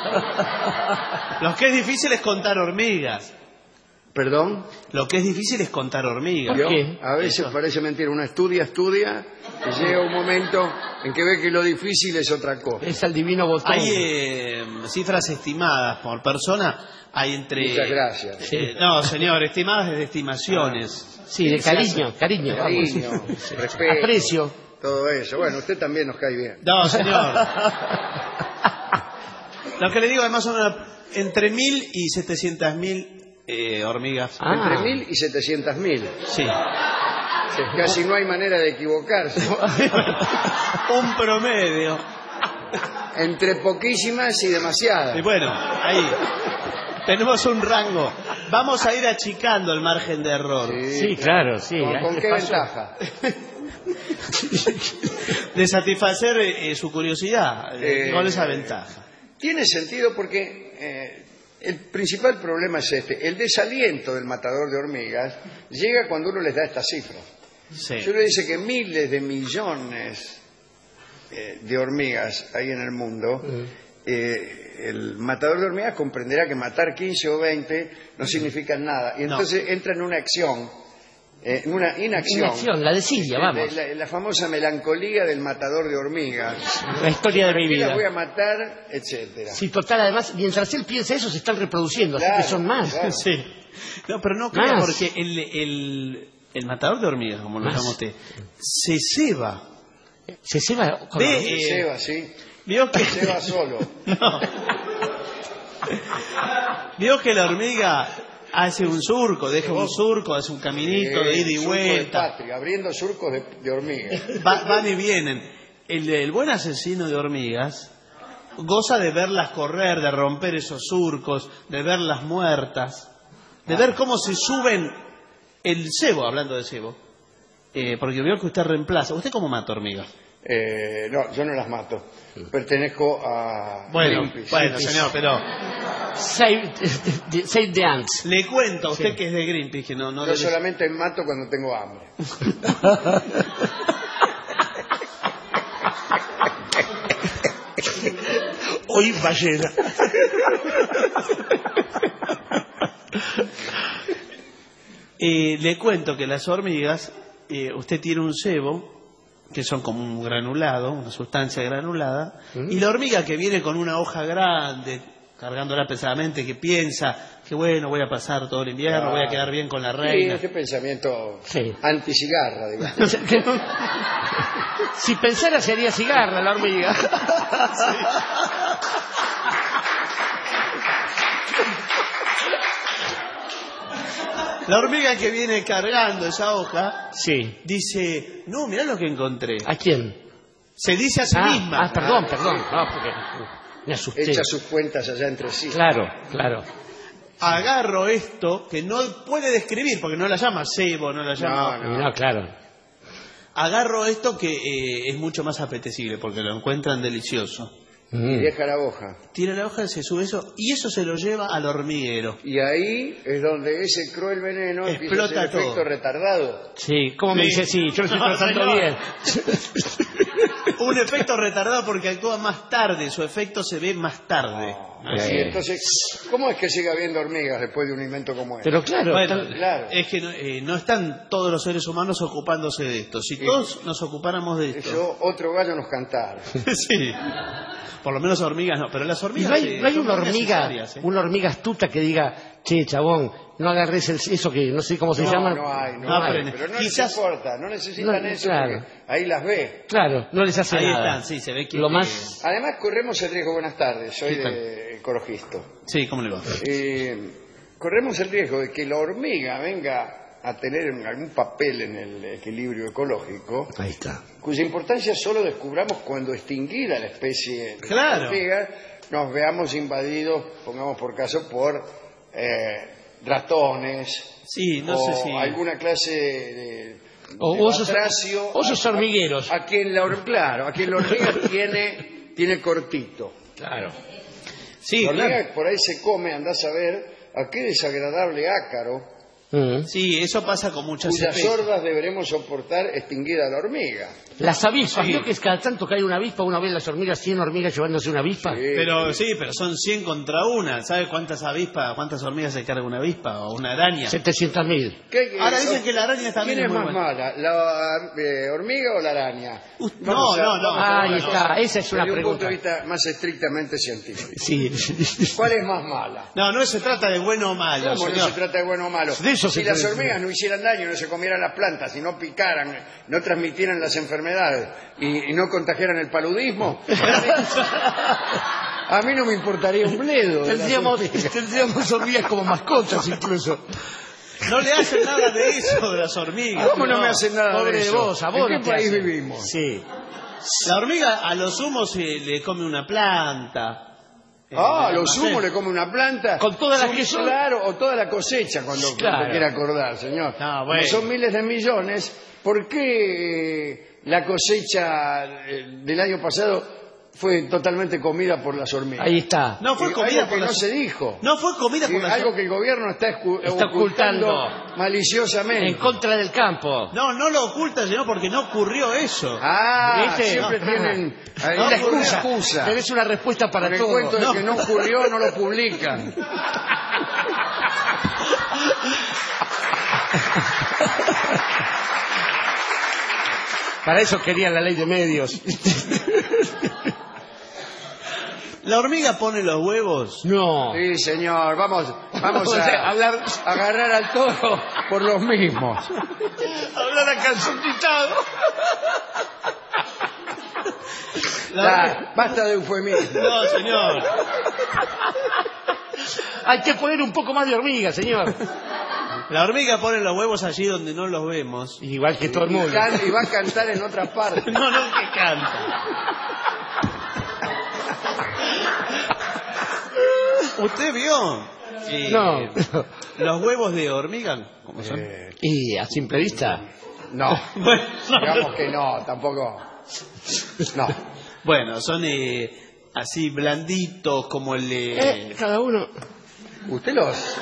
Lo que es difícil es contar hormigas. ¿Perdón? Lo que es difícil es contar hormigas. ¿Por qué? A veces parece mentira. Uno estudia, y llega un momento en que ve que lo difícil es otra cosa. Es el divino botón. Hay cifras estimadas por persona. Hay entre... Muchas gracias. No, señor, estimadas desde estimaciones. Sí, de cariño. Respeto. Aprecio. Todo eso. Bueno, usted también nos cae bien. No, señor. Lo que le digo es más o menos entre 1.000 y 700.000 hormigas. Entre 1.000 y 700.000. Sí. Casi no hay manera de equivocarse. Un promedio. Entre poquísimas y demasiadas. Y bueno, ahí tenemos un rango. Vamos a ir achicando el margen de error. Sí, claro, sí. ¿Con qué ventaja? De satisfacer su curiosidad con esa ventaja. Tiene sentido porque El principal problema es este. El desaliento del matador de hormigas llega cuando uno les da estas cifras. Sí. Si uno dice que miles de millones de hormigas hay en el mundo, el matador de hormigas comprenderá que matar 15 o 20 no significa nada. Y entonces entra en una acción, en una inacción. Inacción, la desidia, vamos. La famosa melancolía del matador de hormigas. La historia de mi vida. Las voy a matar, etcétera. Sí, total, además, mientras él piensa eso, se están reproduciendo, Claro, así que son más. claro. Sí. No, pero no crea, Más. porque el matador de hormigas, como lo Más. llama usted, se ceba. Se ceba con Ve, Se ceba, sí. Vio que Se va solo. No. Vio que la hormiga hace un surco, deja un surco, hace un caminito de ida y Surco de vuelta. patria, abriendo surcos de hormigas. Van y vienen. El buen asesino de hormigas goza de verlas correr, de romper esos surcos, de verlas muertas, de ver cómo se suben el cebo, hablando de cebo. Porque veo que usted reemplaza. ¿Usted cómo mata hormigas? No, yo no las mato. Pertenezco a Greenpeace. Bueno, señor, pero Save the ants. le cuento a usted que es de Greenpeace, que no Yo debe- solamente mato cuando tengo hambre. Hoy ballena. Le cuento que las hormigas, usted tiene un cebo, que son como un granulado, una sustancia granulada, y la hormiga que viene con una hoja grande, cargándola pesadamente, que piensa que bueno, voy a pasar todo el invierno, voy a quedar bien con la reina. Sí, qué pensamiento Sí. anticigarra, digamos. Si pensara sería cigarra la hormiga. La hormiga que viene cargando esa hoja, Sí. dice, no, mirá lo que encontré. ¿A quién? Se dice a sí misma. Perdón. No, porque me asusté. Echa sus cuentas allá entre sí. Claro. Agarro esto, que no puede describir, porque no la llama cebo, no la llama... No, claro. Agarro esto que es mucho más apetecible, porque lo encuentran delicioso. Y deja la hoja. Tira la hoja, se sube eso, y eso se lo lleva al hormiguero. Y ahí es donde ese cruel veneno empieza a Explota hacer efecto todo. retardado. Sí, ¿cómo me dice? Sí, yo lo estoy tratando señor. bien. Un efecto retardado porque actúa más tarde, su efecto se ve más tarde. Y entonces, ¿cómo es que sigue habiendo hormigas después de un invento como este? Pero claro, Bueno, Claro. es que no están todos los seres humanos ocupándose de esto. Si todos nos ocupáramos de esto... Eso otro gallo nos cantara. Sí. Por lo menos hormigas no, pero las ¿Y hormigas... no hay son una muy hormiga, necesarias, una hormiga astuta que diga, che, chabón, no agarres eso que no sé cómo se llama? No hay. aprende. Pero no Quizás- les importa, no necesitan No, eso, claro. porque ahí las ve. Claro, no les hace Ahí nada. están, sí, se ve que... Lo más... Además, corremos el riesgo, buenas tardes, soy ¿Qué tal? de ecologista. Sí, ¿cómo le va? Corremos el riesgo de que la hormiga venga a tener algún papel en el equilibrio ecológico, Ahí está. cuya importancia solo descubramos cuando extinguida la especie de Claro. hormiga, nos veamos invadidos, pongamos por caso, por ratones, Sí, no o sé si... alguna clase de O osos batracio, hormigueros. a quien la hormiga tiene cortito. Claro. Sí, La hormiga claro. por ahí se come, andás a ver a qué desagradable ácaro, Sí, eso pasa con muchas cuyas especies. sordas deberemos soportar extinguida la hormiga. Las avispas, Sí. ¿vio que es cada tanto que hay una avispa, una vez las hormigas, 100 hormigas llevándose una avispa? Pero son 100 contra una. ¿Sabe cuántas hormigas se carga una avispa o una araña? 700.000. Ahora dicen que la araña también ¿Quién es es muy más buena. mala, la hormiga o la araña? No. Ahí está, esa es una Desde un punto pregunta. de vista más estrictamente científico. Sí. ¿Cuál es más mala? No se trata de bueno o malo, ¿Cómo no señor. se trata de bueno o malo? De eso Si se las trata. hormigas no hicieran daño, no se comieran las plantas, y no picaran, no transmitieran las enfermedades y no contagiaran el paludismo, a mí no me importaría un bledo. de las hormigas. Tendríamos hormigas como mascotas incluso. No le hacen nada de eso de las hormigas. ¿Cómo no me hacen nada Pobre de de eso? vos, a vos ¿En no qué te país hacen. vivimos? Sí. La hormiga a lo sumo se le come una planta. Lo sumo le come una planta. Con todas las que son. Claro, o toda la cosecha, cuando Claro. quiera acordar, señor. No, bueno. Como son miles de millones, ¿por qué la cosecha del año pasado fue totalmente comida por las hormigas. Ahí está. No fue comida algo por que las... no se dijo. No fue comida por las... Algo que el gobierno está ocultando maliciosamente. En contra del campo. No lo oculta, sino porque no ocurrió eso. ¿Viste? Siempre tienen una excusa. Tenés una respuesta para Con el todo. cuento de que no ocurrió, no lo publican. Para eso querían la ley de medios. ¿La hormiga pone los huevos? No. Sí, señor. Vamos a agarrar al toro por los mismos. Hablar a calzonitado. Basta de eufemismo. No, señor. Hay que poner un poco más de hormiga, señor. La hormiga pone los huevos allí donde no los vemos. Igual que todo el mundo. Y va a cantar en otra parte. No, que canta. ¿Usted vio? No. Los huevos de hormiga, ¿cómo son? Y a simple vista. No. Bueno, digamos que no, tampoco. No. Bueno, son así blanditos como el de... cada uno. Usted los...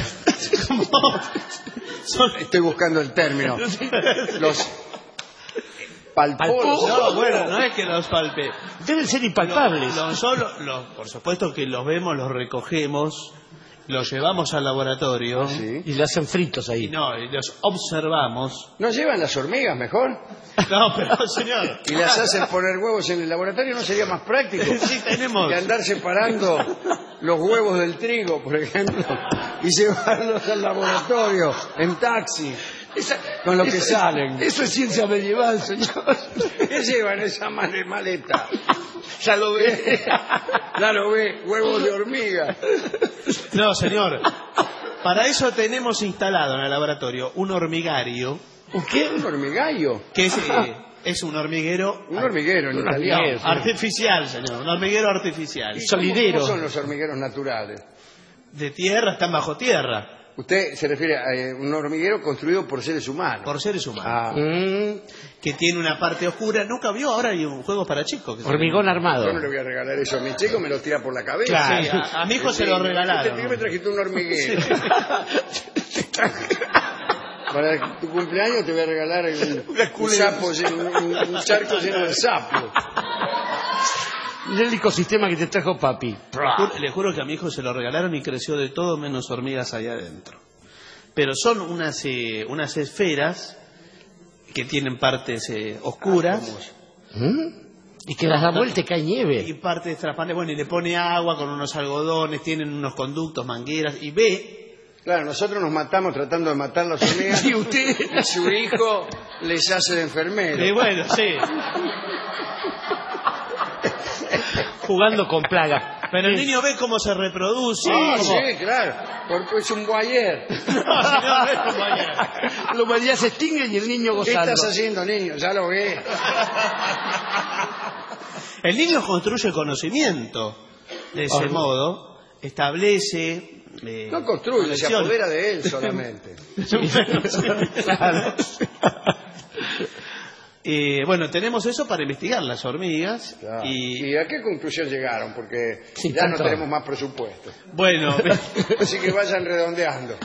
Estoy buscando el término. Los palpó. No, bueno, no es que los palpe. Deben ser impalpables. Por supuesto que los vemos, los recogemos, los llevamos al laboratorio. ¿Sí? Y los hacen fritos ahí. Y los observamos. ¿No llevan las hormigas mejor? No, pero señor. Y las hacen poner huevos en el laboratorio, ¿no sería más práctico? Sí, tenemos. Que andar separando los huevos del trigo, por ejemplo, y llevarlos al laboratorio en taxi. Con lo que salen. Eso es ciencia medieval, señor. ¿Qué llevan esa maleta? Ya lo ve. Ya lo ve, huevos de hormiga. No, señor. Para eso tenemos instalado en el laboratorio un hormigario. ¿Un qué? ¿Un hormigario? Que es un hormiguero. Un hormiguero en italiano. Artificial, señor. Un hormiguero artificial. Solidero. ¿Cómo son los hormigueros naturales? De tierra, están bajo tierra. Usted se refiere a un hormiguero construido por seres humanos. Por seres humanos. Que tiene una parte oscura. Nunca vio, ahora hay un juego para chicos. Hormigón armado. Yo no le voy a regalar eso a mi chico, me lo tira por la cabeza. Claro. Sí, a mi hijo se lo regalaron. Este me trajiste un hormiguero. Sí. Para tu cumpleaños te voy a regalar un sapo, un charco lleno de sapos. El ecosistema que te trajo papi. Le juro que a mi hijo se lo regalaron y creció de todo menos hormigas ahí adentro. Pero son unas esferas que tienen partes oscuras. Y que las da vuelta y cae nieve. Y partes transparentes. Bueno, y le pone agua con unos algodones, tienen unos conductos, mangueras, y ve... Claro, nosotros nos matamos tratando de matar las hormigas. Y usted y su hijo les hace de enfermero. Y bueno, sí. Jugando con plagas. Pero el niño ve cómo se reproduce. Sí, claro. Porque es un boyer. No, señor, no es un boyer. La humanidad se extingue y el niño gozando. ¿Qué estás haciendo, niño? Ya lo ve. El niño construye conocimiento. De ese modo, establece... no construye, se apodera de él solamente. Claro. Bueno, tenemos eso para investigar las hormigas. Claro. ¿Y a qué conclusión llegaron? Porque sí, ya no tenemos más presupuesto. Bueno, así que vayan redondeando.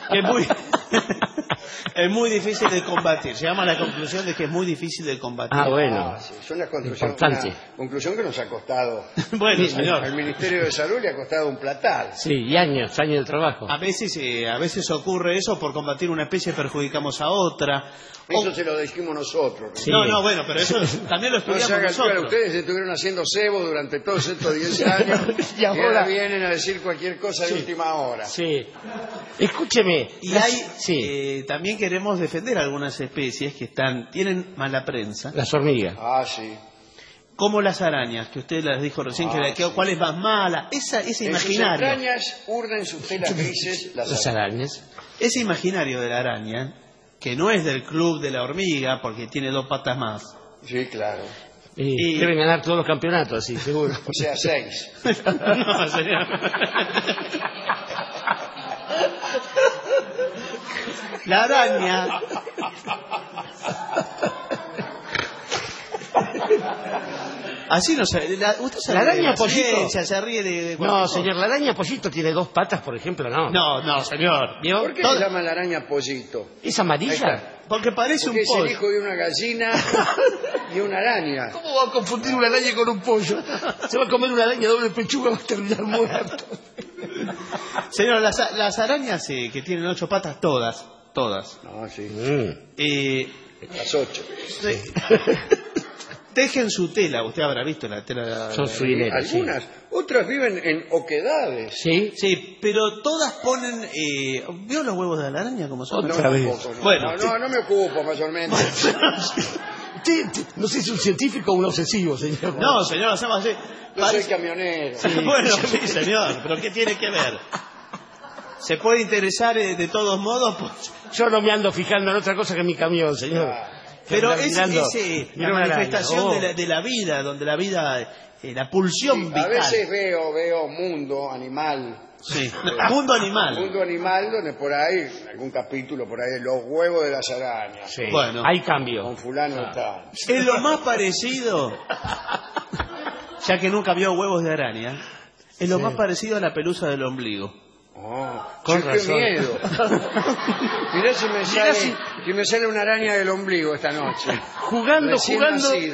Es muy difícil de combatir. Llegamos a la conclusión de que es muy difícil de combatir. Bueno. Sí, son las conclusiones. Una conclusión que nos ha costado. Bueno, señor. Al Ministerio de Salud le ha costado un platal. Sí, y años de trabajo. A veces ocurre eso, por combatir una especie perjudicamos a otra. Eso se lo dijimos nosotros. Sí. No, bueno, pero eso también lo estudiamos nosotros. Ustedes estuvieron haciendo cebo durante todos estos 10 años y ahora vienen a decir cualquier cosa de última hora. Sí. Escúcheme. Y también queremos defender algunas especies que tienen mala prensa. Las hormigas. Ah, sí. Como las arañas, que usted las dijo recién, cuál es más mala. Ese imaginario. Las arañas urden sus telas grises las arañas. Ese imaginario de la araña, que no es del club de la hormiga, porque tiene 2 patas más. Sí, claro. Y deben ganar todos los campeonatos, así, seguro. O sea, 6. No, señor. La araña Así no se... usted se La ríe araña de Pollito. ciencia, se ríe de No, cualquier señor, la araña Pollito tiene 2 patas, por ejemplo, no. No, señor. ¿Vio? ¿Por qué se llama la araña Pollito? ¿Es Ahí amarilla? está. Porque parece Porque un es el pollo. hijo de una gallina y una araña. ¿Cómo va a confundir una araña con un pollo? Se va a comer una araña doble pechuga, va a terminar muerto. Señor, las arañas que tienen 8 patas, todas. No, sí. Las 8. Tejen su tela, usted habrá visto la tela. Son suineras, sí. Algunas, otras viven en oquedades. Sí, pero todas ponen... ¿Vio los huevos de la araña como son? No, tampoco, no. Bueno, no me ocupo mayormente. No sé si es un científico o un obsesivo, señor. No, señor, hacemos así. Yo soy camionero. Sí. Bueno, sí, señor, pero ¿qué tiene que ver? ¿Se puede interesar de todos modos? Pues... Yo no me ando fijando en otra cosa que en mi camión, señor. Pero es la manifestación de la vida, donde la vida, la pulsión vital. A veces veo mundo animal. Sí, mundo animal. Mundo animal, donde por ahí, algún capítulo por ahí, los huevos de las arañas. Sí. Bueno, hay cambio. Con fulano está. Es lo más parecido, ya que nunca vio huevos de araña, es lo más parecido a la pelusa del ombligo. Con razón. Qué miedo. Mirá si me sale una araña del ombligo esta noche. Jugando. Nacida.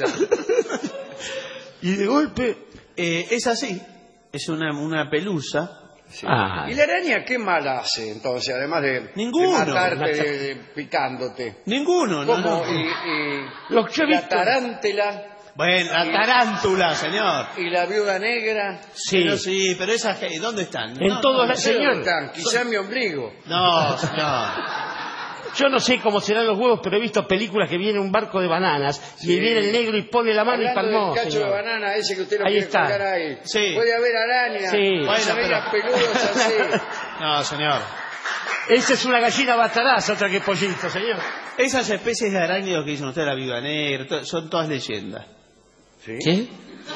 Y de golpe... es así, es una pelusa. Sí. ¿Y la araña qué mal hace entonces, además de matarte picándote? Ninguno, ¿Cómo? no. Y la tarántula. Bueno, la tarántula, señor. ¿Y la viuda negra? Sí, pero esas, ¿dónde están? En todos los señor. Quizá en mi ombligo. No, señor. Yo no sé cómo serán los huevos, pero he visto películas que viene un barco de bananas y viene el negro y pone la mano y palmó. El cacho señor. de banana ese que usted lo Ahí quiere está. colgar ahí. Sí. Puede haber arañas. Sí. Arañas peludas así. No, señor. Esa es una gallina bataraza, otra que pollito, señor. Esas especies de arácnidos que dicen usted, la viuda negra, son todas leyendas. ¿Sí?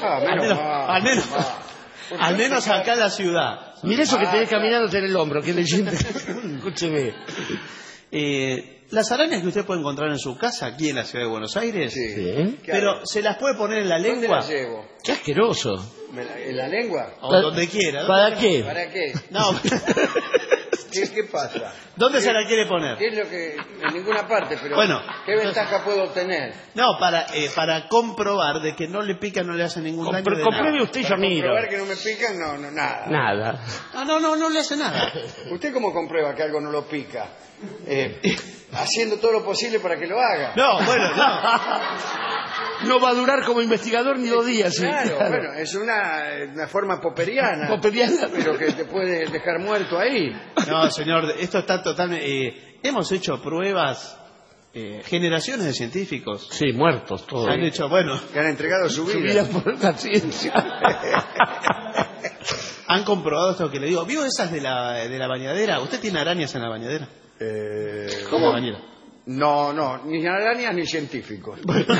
Al menos acá en la ciudad. Mira eso que tenés caminándote en el hombro, que leyenda. Escúcheme. Las arañas que usted puede encontrar en su casa, aquí en la ciudad de Buenos Aires, Sí. pero se las puede poner en la ¿Dónde lengua. las llevo? Qué asqueroso. ¿En la lengua? O donde quiera. ¿Para qué? ¿Para qué? No. ¿Qué pasa? ¿Dónde se la quiere poner? ¿Qué es lo que...? En ninguna parte, pero Bueno. ¿qué ventaja puedo obtener? No, para comprobar de que no le pica, no le hace ningún daño. de Compruebe nada. usted y yo Para miro. comprobar que no me pican, no, nada. Nada. No le hace nada. ¿Usted cómo comprueba que algo no lo pica? Haciendo todo lo posible para que lo haga. No, bueno, no. No va a durar como investigador ni 2 días. ¿sí? Claro, bueno, es una forma popperiana. Popperiana. Pero que te puede dejar muerto ahí. No, señor, esto está totalmente... hemos hecho pruebas, generaciones de científicos. Sí, muertos todos. Han hecho, bueno... Que han entregado su Su vida. vida por la ciencia. Han comprobado esto que le digo. ¿Vio esas de la bañadera? ¿Usted tiene arañas en la bañadera? ¿Cómo? En la bañera. No, ni arañas ni científicos.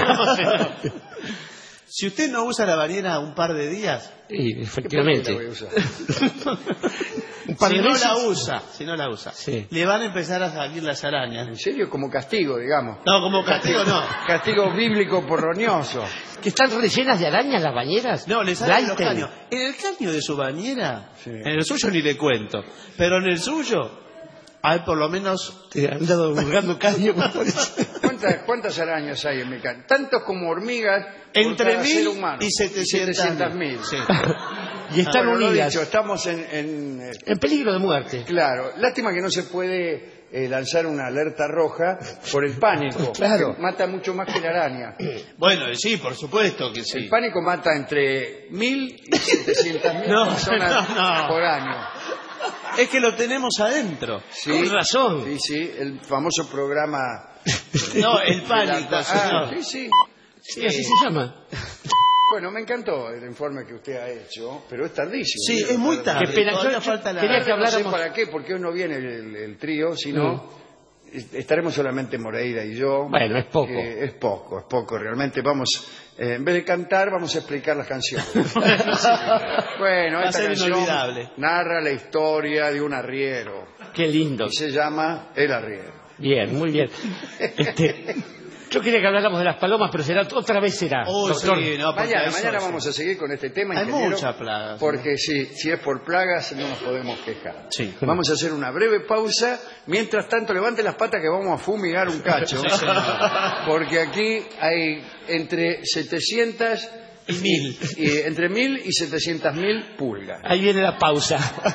Si usted no usa la bañera un par de días... Sí, ¿Qué efectivamente. parte la voy a usar? Un par de Si meses. no la usa, Sí. le van a empezar a salir las arañas. ¿En serio? Como castigo, digamos. No, como castigo no. Castigo bíblico porroñoso. ¿Que están rellenas de arañas las bañeras? No, le salen los Flighten. caños. En el caño de su bañera, Sí. en el suyo ni le cuento, pero en el suyo hay por lo menos... Te han dado burgando caño. me parece. ¿Cuántas arañas hay en mi casa? Tantos como hormigas por Entre cada ser 1000 humano. y 700.000. Sí. Y están Bueno, lo unidas. dicho, estamos en En peligro de muerte. claro, lástima que no se puede lanzar una alerta roja por el pánico. Claro. Que mata mucho más que la araña. Bueno, sí, por supuesto que sí. El pánico mata entre 1.000 y 700.000 No, personas no. por año. Es que lo tenemos adentro. Sí, Con razón. Sí, el famoso programa... No, el pánico, señor. Sí. Sí, así se llama. Bueno, me encantó el informe que usted ha hecho, pero es tardísimo. Sí, es muy tarde. Qué pena, Todavía yo falta la... quería que No sé habláramos. para qué, porque hoy no viene el trío, sino estaremos solamente Moreira y yo. Bueno, es poco. Es poco, realmente. Vamos, en vez de cantar, vamos a explicar las canciones. Bueno, Va a esta ser canción inolvidable. narra la historia de un arriero Qué lindo. y se llama El Arriero. Bien, muy bien. Yo quería que habláramos de las palomas, pero otra vez será. Doctor. Sí, no, mañana vamos a seguir con este tema. Hay ingeniero, muchas plagas. Porque si es por plagas no nos podemos quejar. Sí. Vamos a hacer una breve pausa. Mientras tanto, levante las patas que vamos a fumigar un cacho. Sí, señor. Porque aquí hay entre 700 y 1000. Entre 1000 y 700.000 pulgas. Ahí viene la pausa.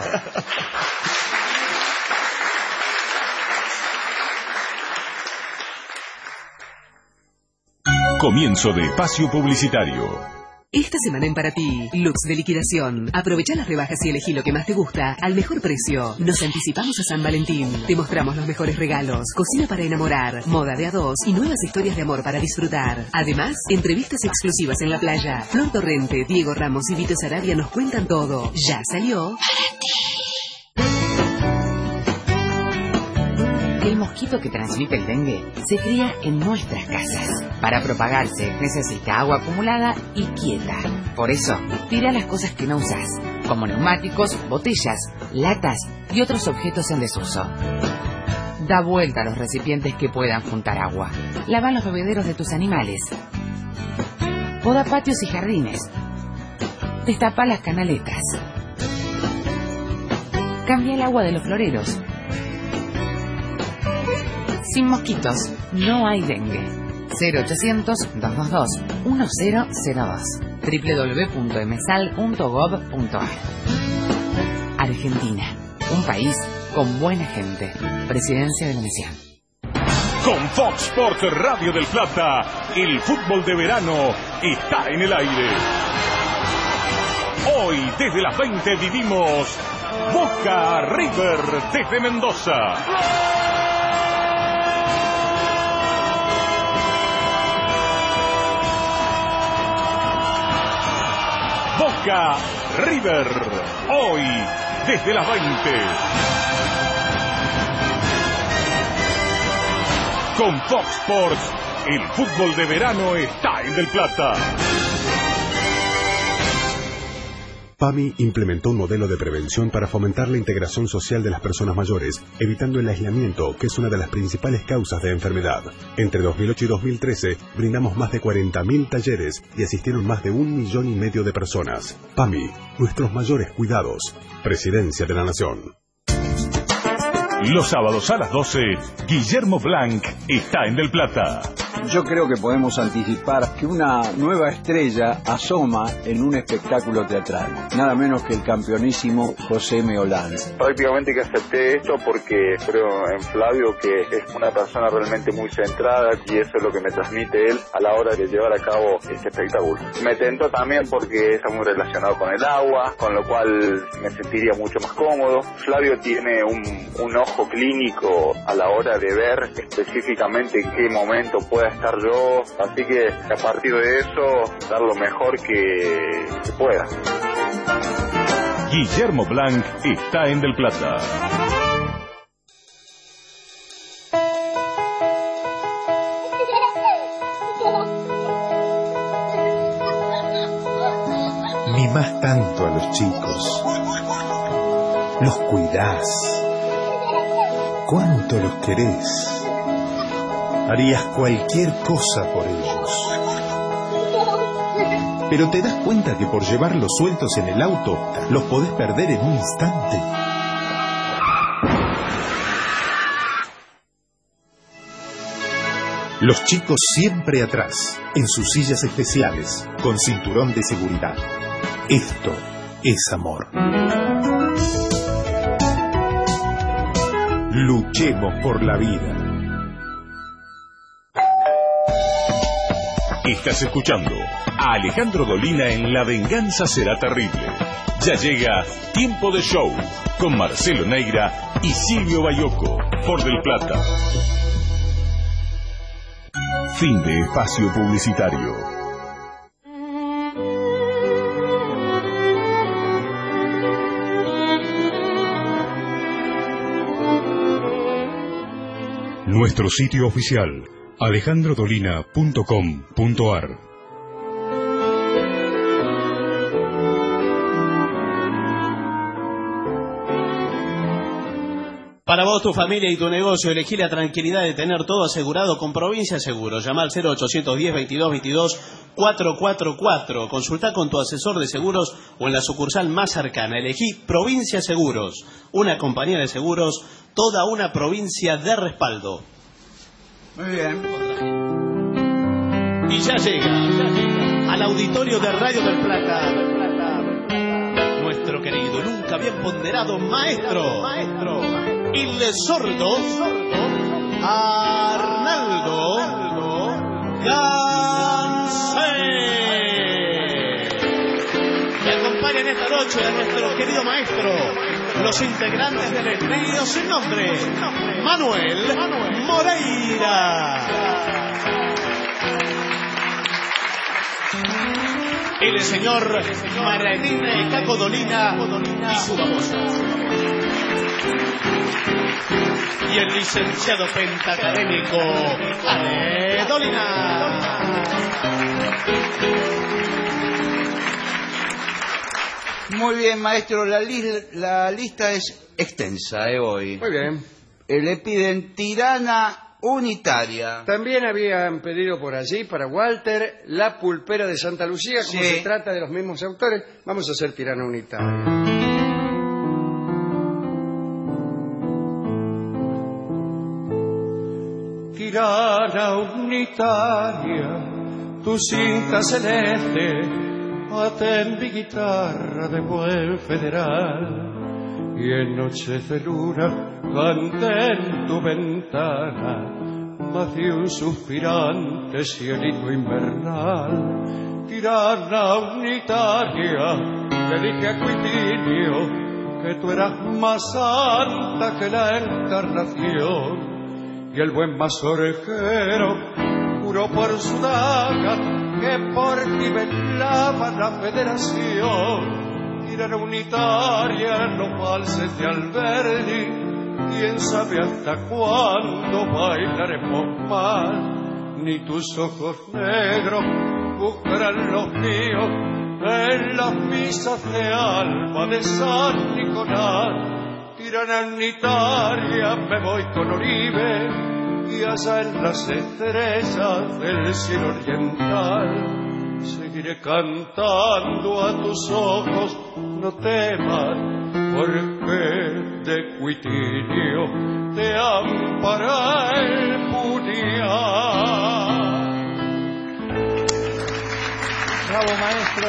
Comienzo de espacio publicitario. Esta semana en Para Ti, Lux de liquidación. Aprovecha las rebajas y elegí lo que más te gusta al mejor precio. Nos anticipamos a San Valentín. Te mostramos los mejores regalos, cocina para enamorar, moda de a dos y nuevas historias de amor para disfrutar. Además, entrevistas exclusivas en la playa. Flor Torrente, Diego Ramos y Vito Sarabia nos cuentan todo. Ya salió Para Ti. El mosquito que transmite el dengue se cría en nuestras casas. Para propagarse necesita agua acumulada y quieta. Por eso, tira las cosas que no usas, como neumáticos, botellas, latas y otros objetos en desuso. Da vuelta a los recipientes que puedan juntar agua. Lava los bebederos de tus animales. Poda patios y jardines. Destapa las canaletas. Cambia el agua de los floreros. Sin mosquitos, no hay dengue. 0800-222-1002. www.msal.gov.ar. Argentina, un país con buena gente. Presidencia de la Nación. Con Fox Sports Radio del Plata, el fútbol de verano está en el aire. Hoy, desde las 20, vivimos Boca River desde Mendoza. Boca River, hoy desde las 20. Con Fox Sports, el fútbol de verano está en Del Plata. PAMI implementó un modelo de prevención para fomentar la integración social de las personas mayores, evitando el aislamiento, que es una de las principales causas de enfermedad. Entre 2008 y 2013, brindamos más de 40.000 talleres y asistieron más de 1,5 millones de personas. PAMI, nuestros mayores cuidados. Presidencia de la Nación. Los sábados a las 12, Guillermo Blanc está en Del Plata. Yo creo que podemos anticipar que una nueva estrella asoma en un espectáculo teatral, nada menos que el campeonísimo José Meolán. Prácticamente que acepté esto porque creo en Flavio, que es una persona realmente muy centrada, y eso es lo que me transmite él a la hora de llevar a cabo este espectáculo. Me tentó también porque está muy relacionado con el agua, con lo cual me sentiría mucho más cómodo. Flavio tiene un ojo clínico a la hora de ver específicamente en qué momento pueda estar yo, así que a partir de eso dar lo mejor que pueda. Guillermo Blanc está en Del Plata. Mimás tanto a los chicos, los cuidás, cuánto los querés. Harías cualquier cosa por ellos. Pero te das cuenta que por llevarlos sueltos en el auto, los podés perder en un instante. Los chicos siempre atrás, en sus sillas especiales, con cinturón de seguridad. Esto es amor. Luchemos por la vida. Estás escuchando a Alejandro Dolina en La Venganza Será Terrible. Ya llega Tiempo de Show con Marcelo Neira y Silvio Bayoco por Del Plata. Fin de espacio publicitario. Nuestro sitio oficial, alejandrodolina.com.ar. Para vos, tu familia y tu negocio, elegí la tranquilidad de tener todo asegurado con Provincia Seguros. Llama al 0810-2222-444. Consultá con tu asesor de seguros o en la sucursal más cercana. Elegí Provincia Seguros, una compañía de seguros, toda una provincia de respaldo. Muy bien. Y ya llega al auditorio de Radio del Plata nuestro querido, nunca bien ponderado maestro, el sordo Arnaldo Gansé. Me acompañan esta noche a nuestro querido maestro, los integrantes del trío sin nombre, Manuel Moreira. El señor Martín Caco Dolina y su babosa. Y el licenciado pentacadémico Ale Dolina. Muy bien, maestro, la lista es extensa hoy. Muy bien. Le piden Tirana Unitaria. También habían pedido por allí para Walter La Pulpera de Santa Lucía. Como se trata de los mismos autores, vamos a hacer Tirana Unitaria. Tirana unitaria, tu cinta celeste, ate mi guitarra de buen federal, y en noches de luna canté en tu ventana, más de un suspirante cielito invernal. Tirana unitaria, le dije a Cuitinio que tú eras más santa que la encarnación, y el buen mazorquero juró por su daga que por ti velaba la federación. Tirana unitaria, no falses de Alberdi, quién sabe hasta cuándo bailaremos más, ni tus ojos negros buscarán los míos en las misas de alba de San Nicolás. Tirana unitaria, me voy con Oribe, y allá en las estrellas del cielo oriental seguiré cantando a tus ojos, no temas, porque de Cuitinio te ampara el puñal. Bravo, maestro.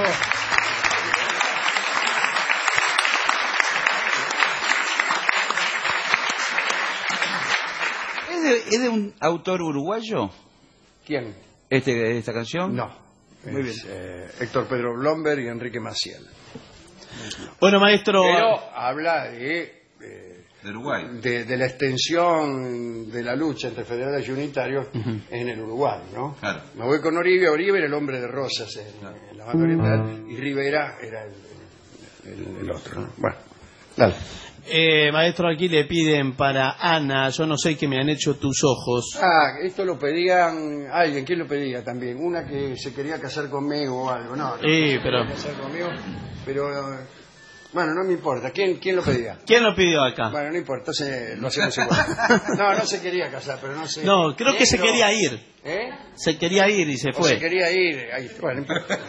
¿Es de un autor uruguayo? ¿Quién? ¿Esta canción? No. Muy bien. Héctor Pedro Blomberg y Enrique Maciel. Bueno, maestro. Pero habla de Uruguay. De la extensión de la lucha entre federales y unitarios en el Uruguay, ¿no? Claro. Me voy con Oribe. Oribe era el hombre de Rosas en la banda oriental y Rivera era el otro, ¿no? Bueno, dale. Maestro, aquí le piden para Ana, yo no sé qué me han hecho tus ojos. Ah, esto lo pedían alguien. ¿Quién lo pedía también? Una que se quería casar conmigo o algo. No, pero... quería casar conmigo, pero bueno, no me importa. ¿Quién lo pedía? ¿Quién lo pidió acá? Bueno, no importa, entonces lo hacemos igual. No se quería casar, pero no sé. No, creo que se quería ir. ¿Eh? Se quería ir y se fue. Se quería ir. Ahí, bueno, no importa.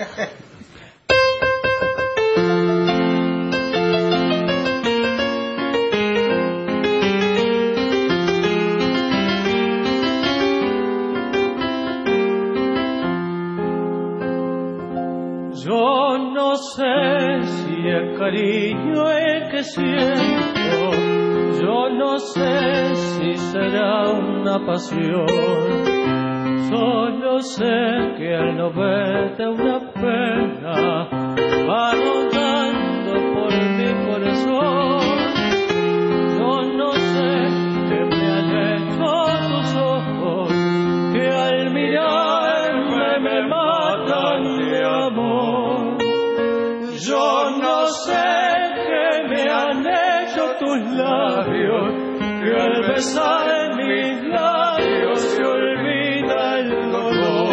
Yo no sé si es cariño el que siento, yo no sé si será una pasión, solo sé que al no verte una pena va rondando por mi corazón. Yo no sé qué me han hecho tus ojos, que al mirarme me matan de amor. Yo no sé qué me han hecho tus labios, que al besar en mis labios se olvida el dolor.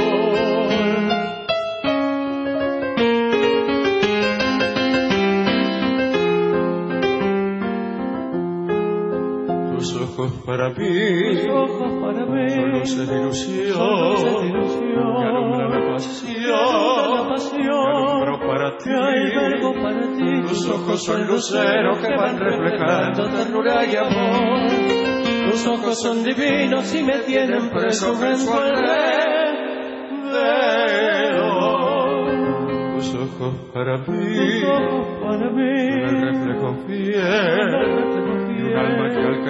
Tus para mí, tus ojos para mí, son luces de ilusión, que alumbran la pasión, que alumbro para ti, tus ojos son luceros que van reflejando ternura y amor, tus ojos son divinos y me tienen preso en su tus ojos para mí, el reflejo fiel de un alma que al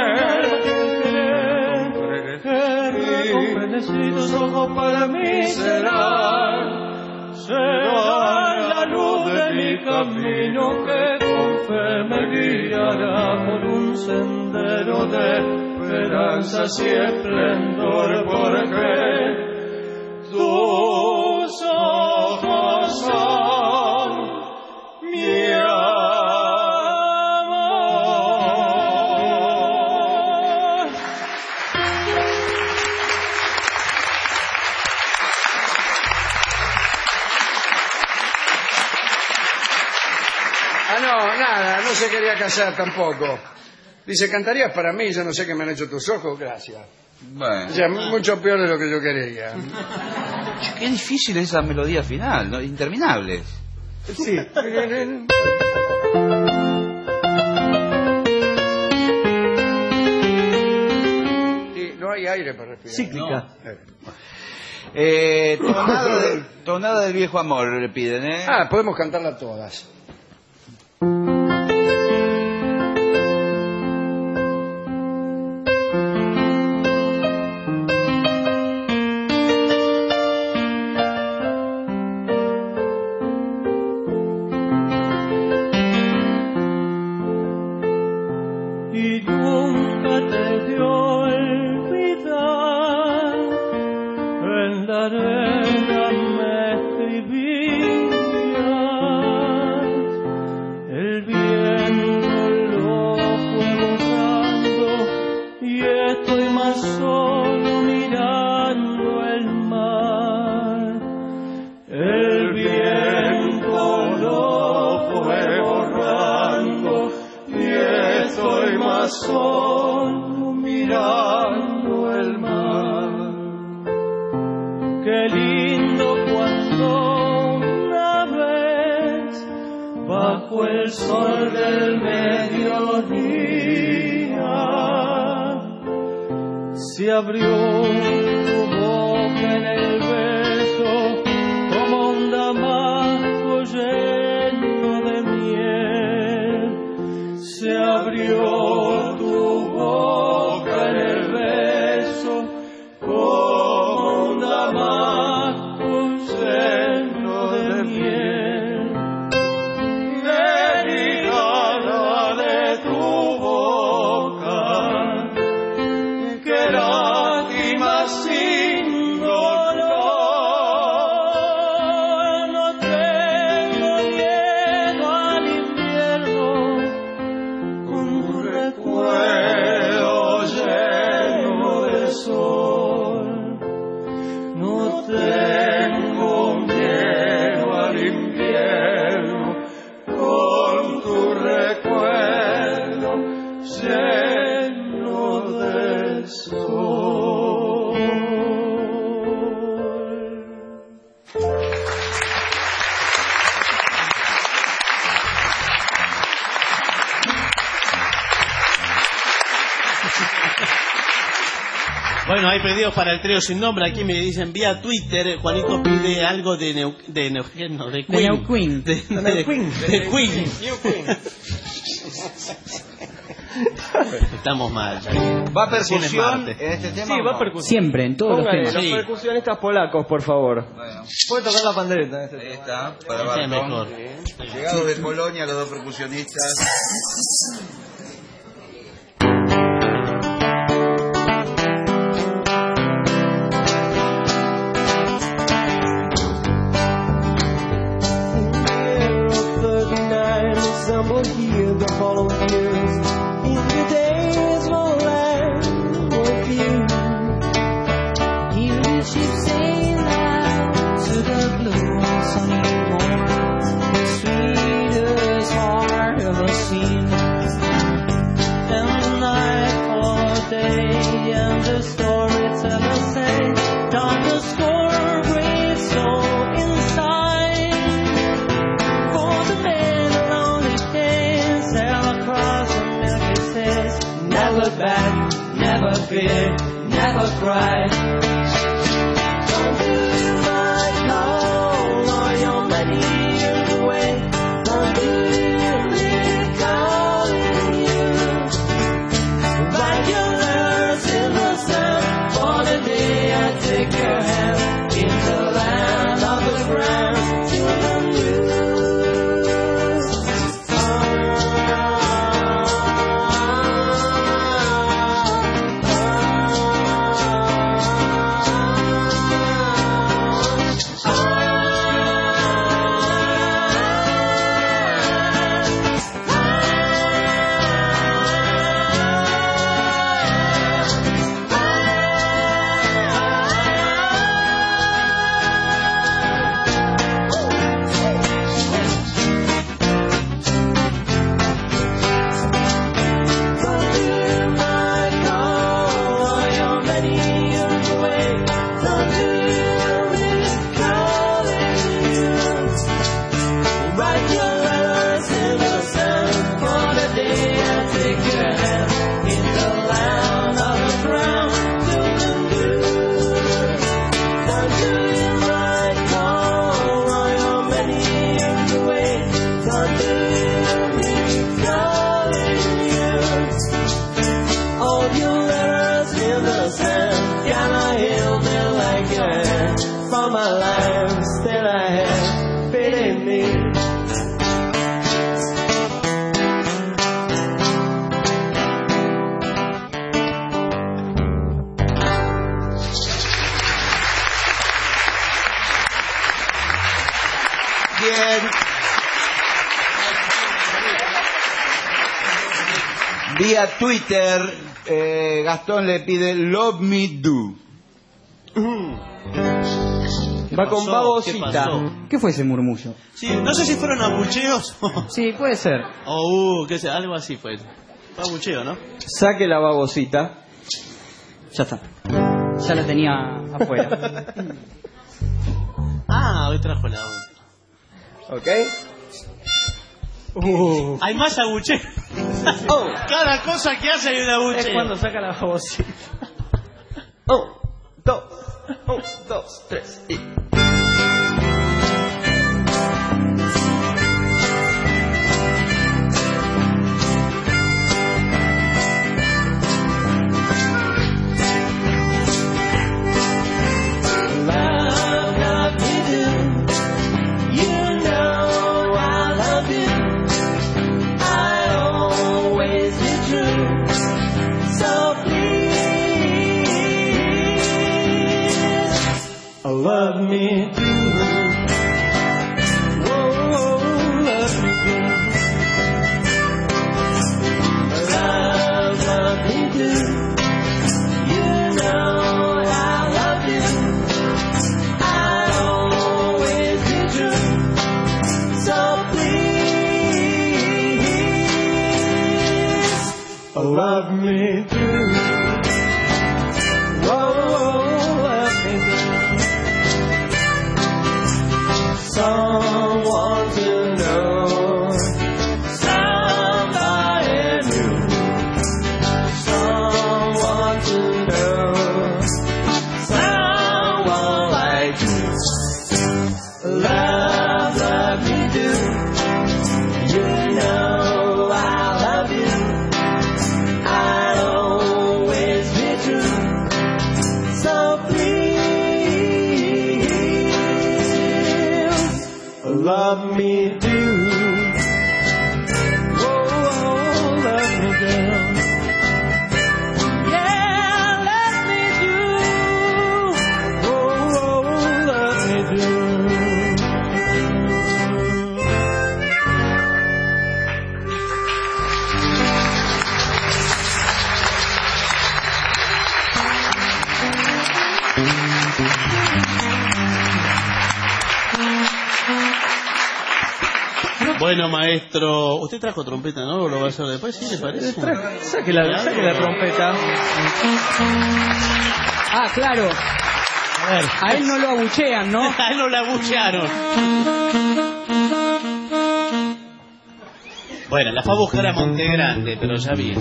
querer tus ojos para mí serán la luz de mi camino que con fe me guiará por un sendero de esperanzas y esplendor, porque tus ojos son mi amor. Nada, no se quería casar tampoco. Dice, ¿cantarías para mí? Yo no sé qué me han hecho tus ojos, gracias. Bueno. O sea, mucho peor de lo que yo quería. Qué difícil esa melodía final, ¿no? Interminable. Sí. No hay aire para respirar. Cíclica. Tonada del viejo amor, le piden, ¿eh? Podemos cantarla todas. Se abrió tu boca en el beso como un damasco lleno de miel. Se abrió tu boca en el beso como un damasco lleno de miel. Derivada de tu boca, que lágrimas sin dolor, no tengo miedo al invierno, con tu recuerdo lleno de sol. No tengo miedo al invierno, con tu recuerdo lleno de sol. Bueno, hay pedidos para el trío sin nombre. Aquí me dicen vía Twitter. Juanito pide algo de Neuquén. Estamos mal. ¿Va percusión en este tema? Sí, va percusión. Siempre, en todos los temas. Los percusionistas polacos, por favor. Bueno. Puede tocar la pandereta en este Ahí tema. está, para Bartón. Llegados de Polonia los dos percusionistas. Start to score a brave soul inside. For the man alone his days sail across the milky seas. Never back, never fear, never cry. Don't do my call or your many years away. Don't do me calling you. Write your letters in the sand for the day I take your hand in the land of the grand to the news. Vía Twitter, Gastón le pide Love Me Do. Va con babosita. ¿Qué fue ese murmullo? Sí, no sé si fueron abucheos. Sí, puede ser. Qué sé, algo así fue. Fue abucheo, ¿no? Saque la babosita. Ya está. Ya la tenía afuera. Hoy trajo la otra. ¿Ok? Hay más abucheo. Cada cosa que hace hay un abucheo. Es cuando saca la babosita. 1, 2, 3 y... Love me do. Oh, love me do. Love me do. You know I love you. I'll always be true. So please, love me do. Someone to know, somebody new, someone to know, someone like you. Love me do. You know I love you. I'll always be true. So please, love me do. Oh, love me do. Yeah, let me do. Oh, love me do. Bueno, maestro, usted trajo trompeta, ¿no? ¿Lo va a hacer después? ¿Sí le parece? Saque la trompeta. Ah, claro. A él no lo abuchean, ¿no? A él no lo abuchearon. Bueno, la fue a buscar a Monte Grande, pero ya viene.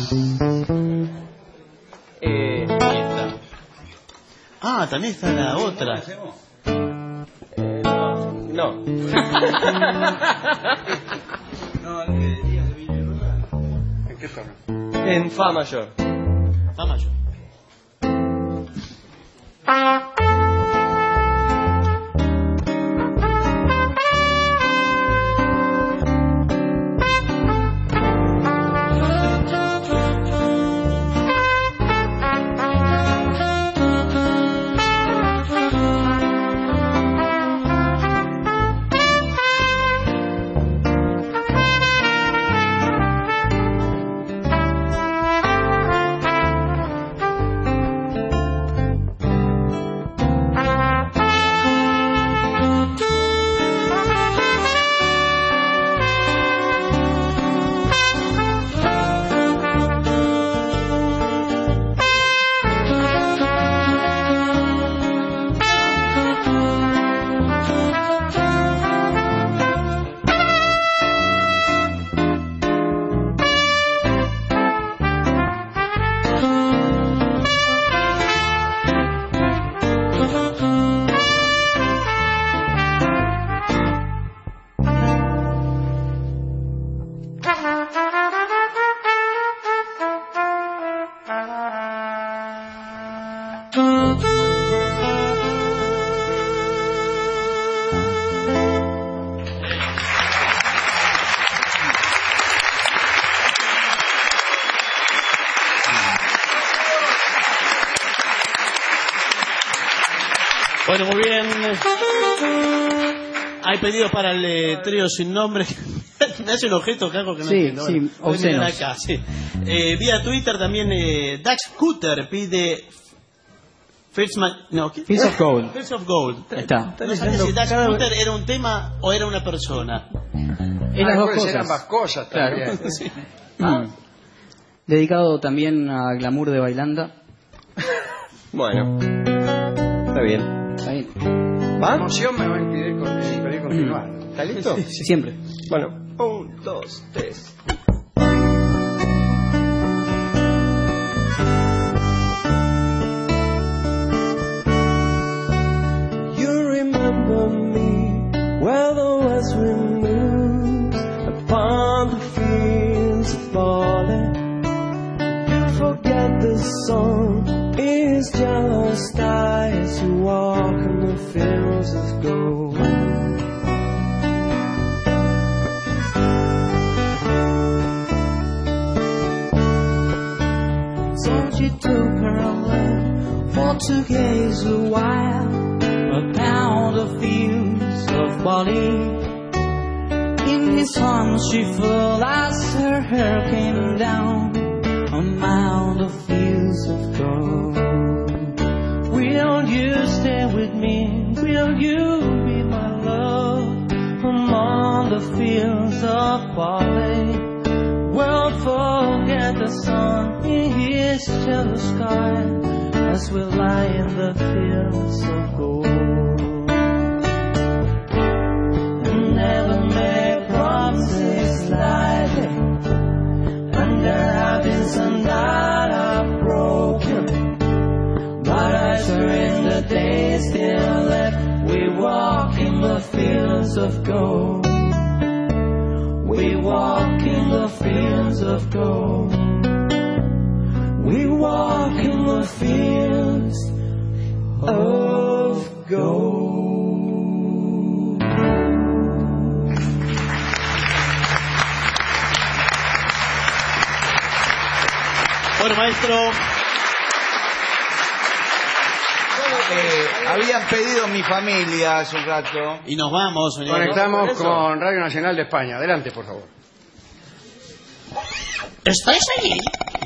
Ahí está. Ah, también está la otra. No. ¿En qué tono? En fa mayor. Fa mayor. Bueno, muy bien. Hay pedidos para el trío sin nombre. Me hace un objeto que hago que no entiendo. Sí, obscenos. Acá, sí. Vía Twitter también Dax Cutter pide Fields of Gold. Fields of Gold. Está. No sabía si Dax Cutter era un tema o era una persona. Las dos cosas. Ser ambas cosas también. Claro. Sí. Dedicado también a Glamour de Bailanda. Bueno, está bien. La emoción me va a impedir continuar. ¿Está listo? Sí, siempre. Bueno, 1, 2, 3. You remember me where the west wind moves upon the fields of barley. You forget the sun is yellow sky as you walk in the fields of gold. So she took her land for to gaze a while upon the fields of barley. In his arms she fell as her hair came down among the fields of gold. Will you stay with me? Will you be my love among the fields of barley? We'll forget the sun in his yellow sky as we lie in the fields of gold. And never make promises lightly, and there have been some that are broken, but I surrender the days still left. We walk in the fields of gold. We walk in the fields of gold. We walk in the fields of gold. Bueno, maestro. Habían pedido mi familia hace un rato. Y nos vamos, señor. Conectamos con Radio Nacional de España. Adelante, por favor. ¿Estáis allí?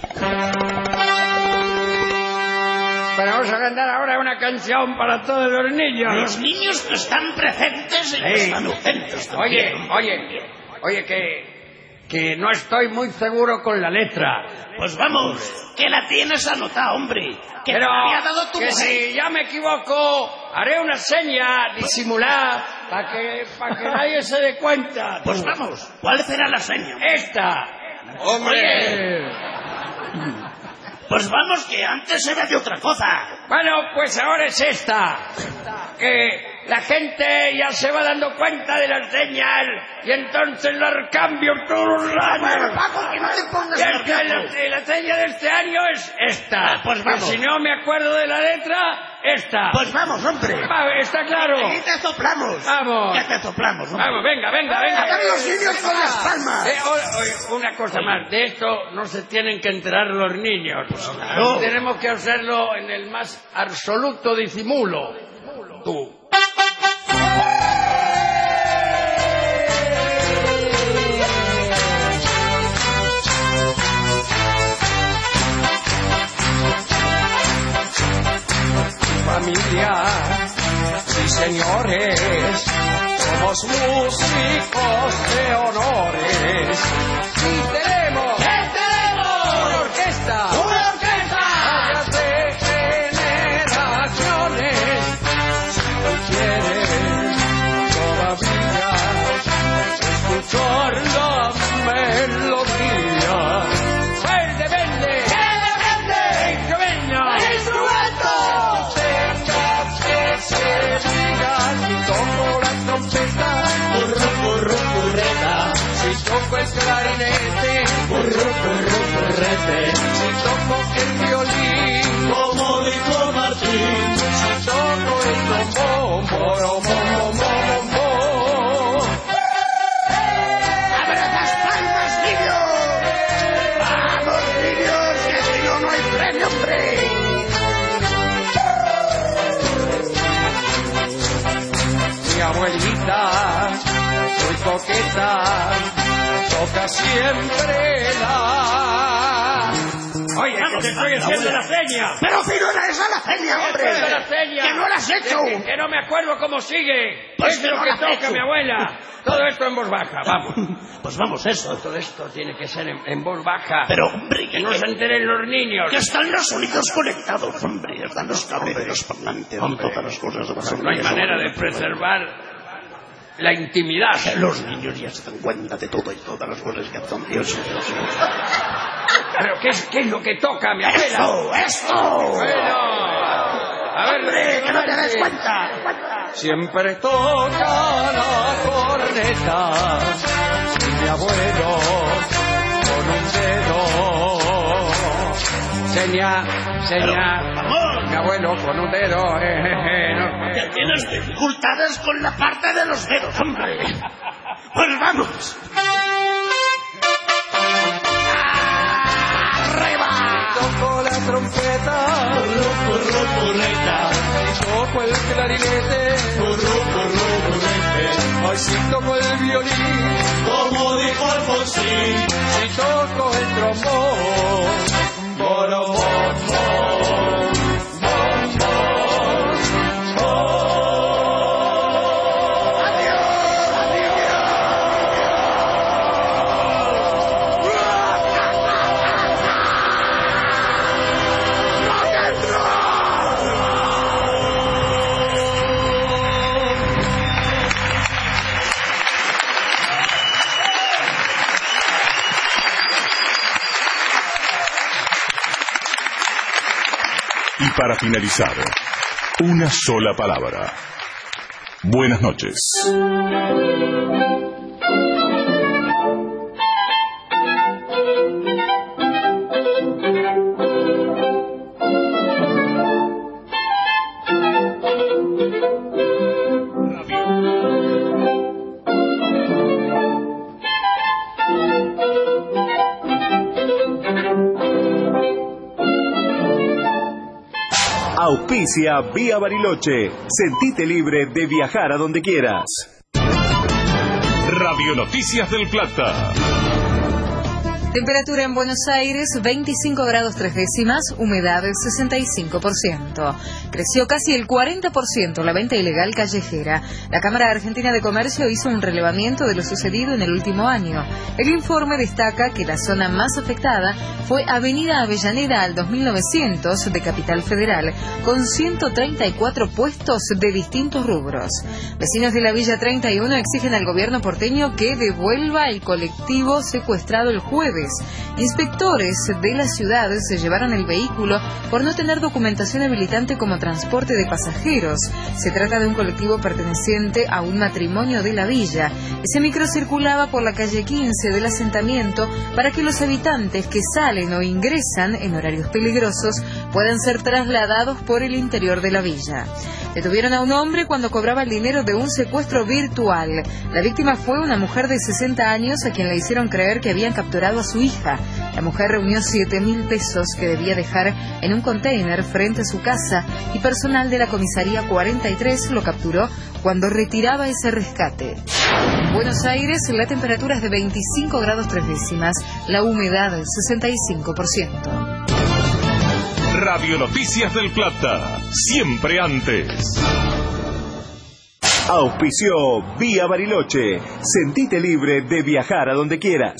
Bueno, vamos a cantar ahora una canción para todos los niños. Los niños no están presentes y Sí. están ausentes también. Oye, que que no estoy muy seguro con la letra. Pues vamos, que la tienes anotada, hombre. Que Pero te la había dado tu que mujer. si ya me equivoco, haré una seña disimulada para que nadie se dé cuenta. Pues vamos, ¿cuál será la seña? Esta. ¡Hombre! Pues vamos, que antes era de otra cosa. Bueno, pues ahora es esta. Que la gente ya se va dando cuenta de la señal y entonces la cambio todos los años. Bueno, Paco, que no te pongas nervioso. La señal de este año es esta. Pues vamos. Y si no me acuerdo de la letra, esta. Pues vamos, hombre. Está claro. Y te soplamos. Vamos. Ya te soplamos, hombre. Vamos, venga. Hagan los niños con las palmas. Una cosa más, de esto no se tienen que enterar los niños. Claro. Tenemos que hacerlo en el más absoluto disimulo. Tú. Familia, sí señores, somos músicos de honores. Sí tenemos. ¿Qué tenemos? Una orquesta. ¡Una orquesta! Varias de generaciones. Si tú quieres todavía escuchar la melodía. ¡Vende! ¡Que venga! ¡El instrumento! Toco la trompeta, burreta. Si toco el clarinete, burrete. Si toco el violín, como dijo Martín. Si toco el trombón, ¡Abre las palmas, niños! ¡Vamos, niños! Que si no, no hay premio, hombre. mi abuelita, muy coqueta, toca siempre la... Oye, que te estoy haciendo la seña. Pero si no era esa la seña, hombre. La seña. Que no la has hecho. Que no me acuerdo cómo sigue. Pues es que lo no que la has toca hecho. mi abuela. Todo esto en voz baja, vamos. Pues vamos, eso. Todo esto tiene que ser en voz baja. Pero, hombre, que no se enteren los niños. Que están los sonidos conectados, hombre. Están los cables de los parlantes. Todas las cosas. No hay manera de preservar la intimidad. Los niños ya se dan cuenta de todo y todas las cosas que hacen. Dios. Pero ¿qué es lo que toca mi abuela? ¡Eso! Bueno, a ver, hombre, que no te des cuenta. Siempre toca la corneta mi abuelo con un dedo. Seña, mi abuelo con un dedo. No. Que tienes dificultades con la parte de los dedos, hombre. Pues vamos. Toco la trompeta, burreta. Toco el clarinete, ay, si toco el violín, como dijo Alfonsín. Si toco el trombón, borobón. Y para finalizar, una sola palabra. Buenas noches. Auspicia Vía Bariloche. Sentite libre de viajar a donde quieras. Radio Noticias del Plata. Temperatura en Buenos Aires, 25 grados 3 décimas, humedad 65%. Creció casi el 40% la venta ilegal callejera. La Cámara Argentina de Comercio hizo un relevamiento de lo sucedido en el último año. El informe destaca que la zona más afectada fue Avenida Avellaneda al 2900 de Capital Federal, con 134 puestos de distintos rubros. Vecinos de la Villa 31 exigen al gobierno porteño que devuelva el colectivo secuestrado el jueves. Inspectores de la ciudad se llevaron el vehículo por no tener documentación habilitante como transporte de pasajeros. Se trata de un colectivo perteneciente a un matrimonio de la villa. Ese micro circulaba por la calle 15 del asentamiento para que los habitantes que salen o ingresan en horarios peligrosos puedan ser trasladados por el interior de la villa. Detuvieron a un hombre cuando cobraba el dinero de un secuestro virtual. La víctima fue una mujer de 60 años a quien le hicieron creer que habían capturado a su hija. La mujer reunió 7.000 pesos que debía dejar en un container frente a su casa y personal de la comisaría 43 lo capturó cuando retiraba ese rescate. En Buenos Aires la temperatura es de 25 grados 3 décimas, la humedad 65%. Radio Noticias del Plata, siempre antes. Auspició Vía Bariloche. Sentite libre de viajar a donde quieras.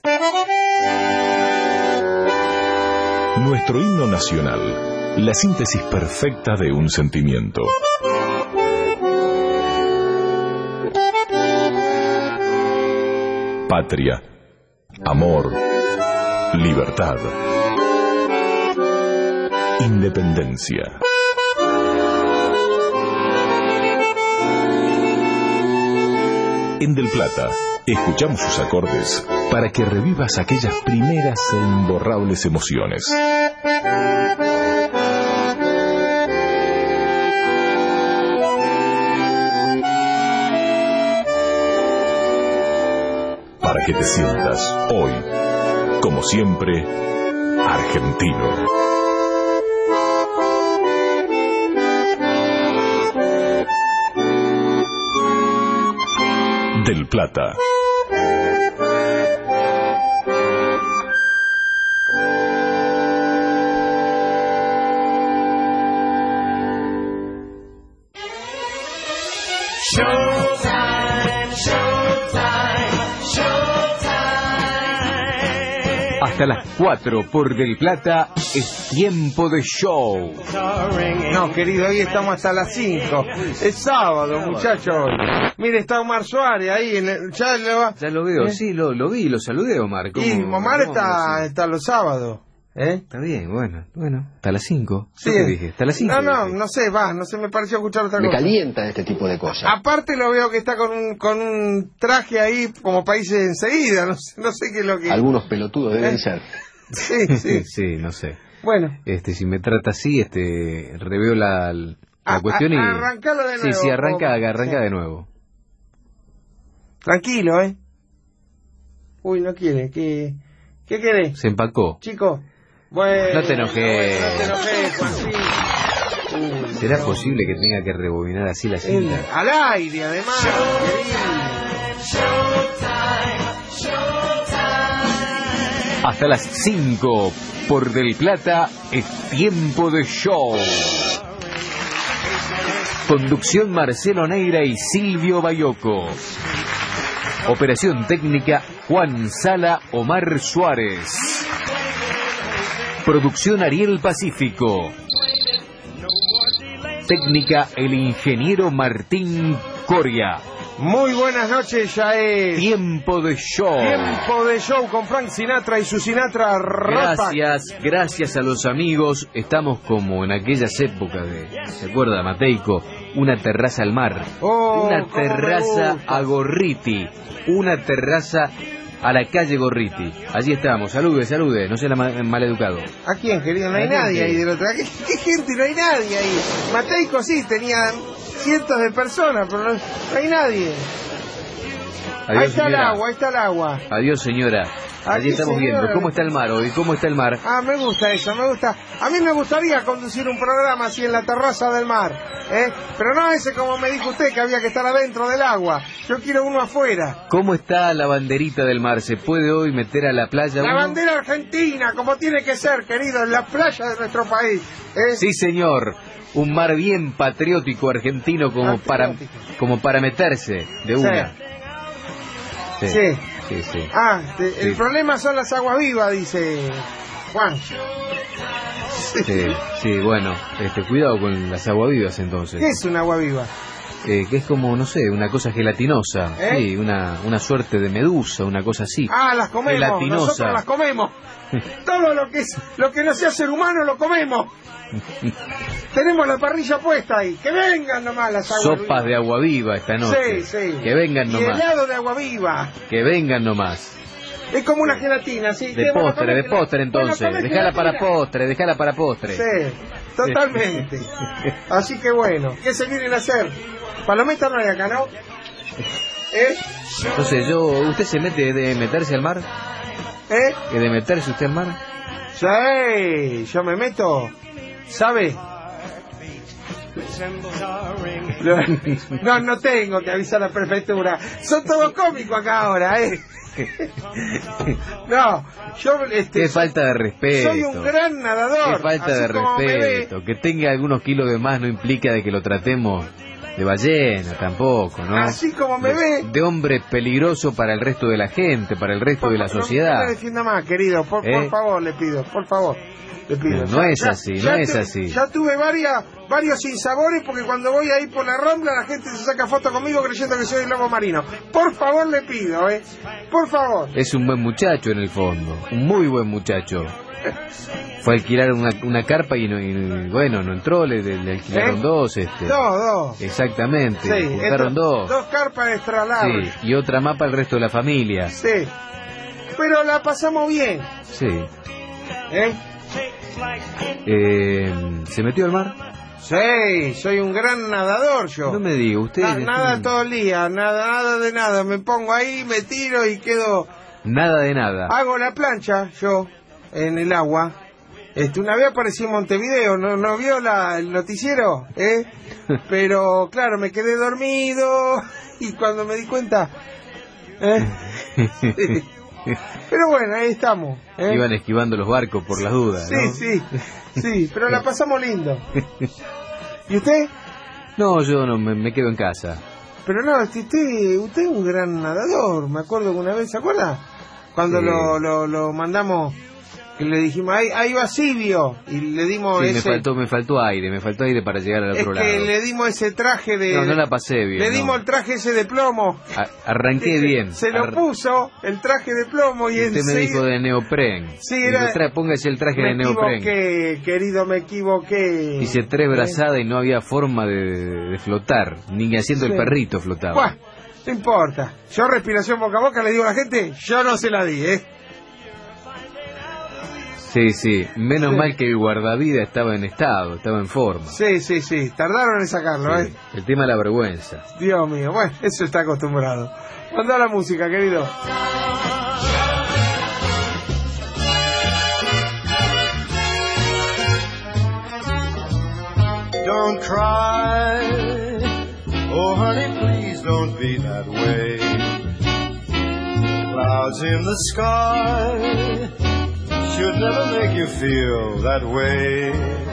Nuestro himno nacional, la síntesis perfecta de un sentimiento. Patria, amor, libertad, independencia. En Del Plata, escuchamos sus acordes para que revivas aquellas primeras e imborrables emociones. Para que te sientas hoy, como siempre, argentino. Del Plata. Hasta las 4 por Del Plata es tiempo de show. No, querido, hoy estamos hasta las 5. Es sábado, muchachos. Mire, está Omar Suárez ahí. Ya lo veo, sí, lo vi, lo saludé, Omar. Y Omar está los sábados. Está bien, bueno, hasta las 5. Sí. ¿Qué te dije? Hasta las 5. No sé, me pareció escuchar otra cosa. Me calientan este tipo de cosas. Aparte lo veo que está con un traje ahí como países enseguida, no sé qué es lo que... Algunos pelotudos deben ser. Sí, no sé. Bueno. Si me trata así, reveo la cuestión y... Arrancalo de nuevo. Sí, arranca de nuevo. Tranquilo, Uy, no quiere, ¿qué querés? Se empacó. Chico. Bueno, no te enojes. Juancito. ¿Será posible que tenga que rebobinar así la cinta? Al aire, además. Hasta las 5 por Del Plata es tiempo de show. Conducción Marcelo Neira y Silvio Bayoco. Operación técnica Juan Sala, Omar Suárez. Producción Ariel Pacífico. Técnica el ingeniero Martín Coria. Muy buenas noches, ya es tiempo de show. Tiempo de show con Frank Sinatra y su Sinatra Rapa. Gracias a los amigos. Estamos como en aquellas épocas ¿se acuerda, Mateico? Una terraza al mar. Una terraza a Gorriti. Una terraza a la calle Gorriti. Allí estamos. Salude. No sea maleducado. ¿A quién, querido? No hay nadie ahí del otro. ¿Qué gente? No hay nadie ahí. Mateico sí, tenía cientos de personas, pero no hay nadie. Adiós, ahí está señora. El agua. Adiós, señora. Allí estamos viendo. ¿Cómo está el mar hoy? ¿Cómo está el mar? Ah, me gusta eso, me gusta. A mí me gustaría conducir un programa así en la terraza del mar, ¿eh? Pero no ese como me dijo usted, que había que estar adentro del agua. Yo quiero uno afuera. ¿Cómo está la banderita del mar? ¿Se puede hoy meter a la playa? La bandera argentina, como tiene que ser, querido, en la playa de nuestro país. Sí, señor. Un mar bien patriótico argentino como para meterse de una. Sí. Sí. El problema son las aguas vivas, dice Juan. Sí, bueno, cuidado con las aguas vivas entonces. ¿Qué es un agua viva? Que es como, no sé, una cosa gelatinosa, sí, una suerte de medusa, una cosa así. Las comemos, gelatinosa. Nosotros las comemos. Todo lo que no sea ser humano lo comemos. Tenemos la parrilla puesta ahí. Que vengan nomás las aguas Sopas vivas. de agua viva esta noche. Sí. Que vengan nomás. Y helado de agua viva. Que vengan nomás. Es como una gelatina, ¿sí? De postre entonces. Dejala para postre. Sí, totalmente. Así que bueno, ¿qué se vienen a hacer? Palometa no hay acá, ¿no? Entonces ¿usted se mete de meterse al mar? ¿De meterse usted al mar? Sí, yo me meto, ¿sabe? No tengo que avisar a la prefectura. Son todos cómicos acá ahora, No, yo... Qué falta de respeto. Soy un gran nadador. Qué falta de respeto. Que tenga algunos kilos de más no implica de que lo tratemos de ballena tampoco, ¿no? Así como me ve. De hombre peligroso para el resto de la gente, para el resto de la sociedad. No me defienda más, querido. Por favor, le pido, por favor. No es así. Ya tuve varios sinsabores porque cuando voy ahí por la Rambla la gente se saca foto conmigo creyendo que soy el lobo marino. Por favor le pido, por favor. Es un buen muchacho en el fondo, un muy buen muchacho. Fue a alquilar una carpa y bueno, no entró, le alquilaron dos. Dos. Exactamente, sí, juntaron dos. Dos carpas extralables. Sí, y otra más para el resto de la familia. Sí, pero la pasamos bien. Sí. ¿Se metió al mar? Sí, soy un gran nadador yo. No me diga, usted... Nada todo el día, nada de nada. Me pongo ahí, me tiro y quedo... Nada de nada. Hago la plancha yo en el agua. Una vez aparecí en Montevideo, ¿no vio el noticiero? Pero claro, me quedé dormido y cuando me di cuenta... Pero bueno, ahí estamos. Iban esquivando los barcos por las dudas, ¿no? Sí, pero la pasamos lindo. ¿Y usted? No, yo no, me quedo en casa. Pero no, usted es un gran nadador. Me acuerdo que una vez, ¿se acuerda? Cuando lo mandamos, que le dijimos, ahí va Silvio, y le dimos ese... me faltó aire para llegar al otro lado. Es que le dimos ese traje de... No la pasé bien. Le dimos el traje ese de plomo. Arranqué bien. Se lo puso, el traje de plomo, y usted me dijo de neopren. Sí, póngase el traje de neopren. Me equivoqué. Hice 3 brazadas y no había forma de flotar, ni haciendo el perrito flotaba. Bueno, no importa. Yo respiración boca a boca le digo a la gente, yo no se la di, Sí, menos mal que el guardavidas estaba en forma. Sí, tardaron en sacarlo, El tema de la vergüenza. Dios mío, bueno, eso está acostumbrado. Mandá la música, querido. Don't cry, oh honey, please don't be that way. Clouds in the sky should never make you feel that way.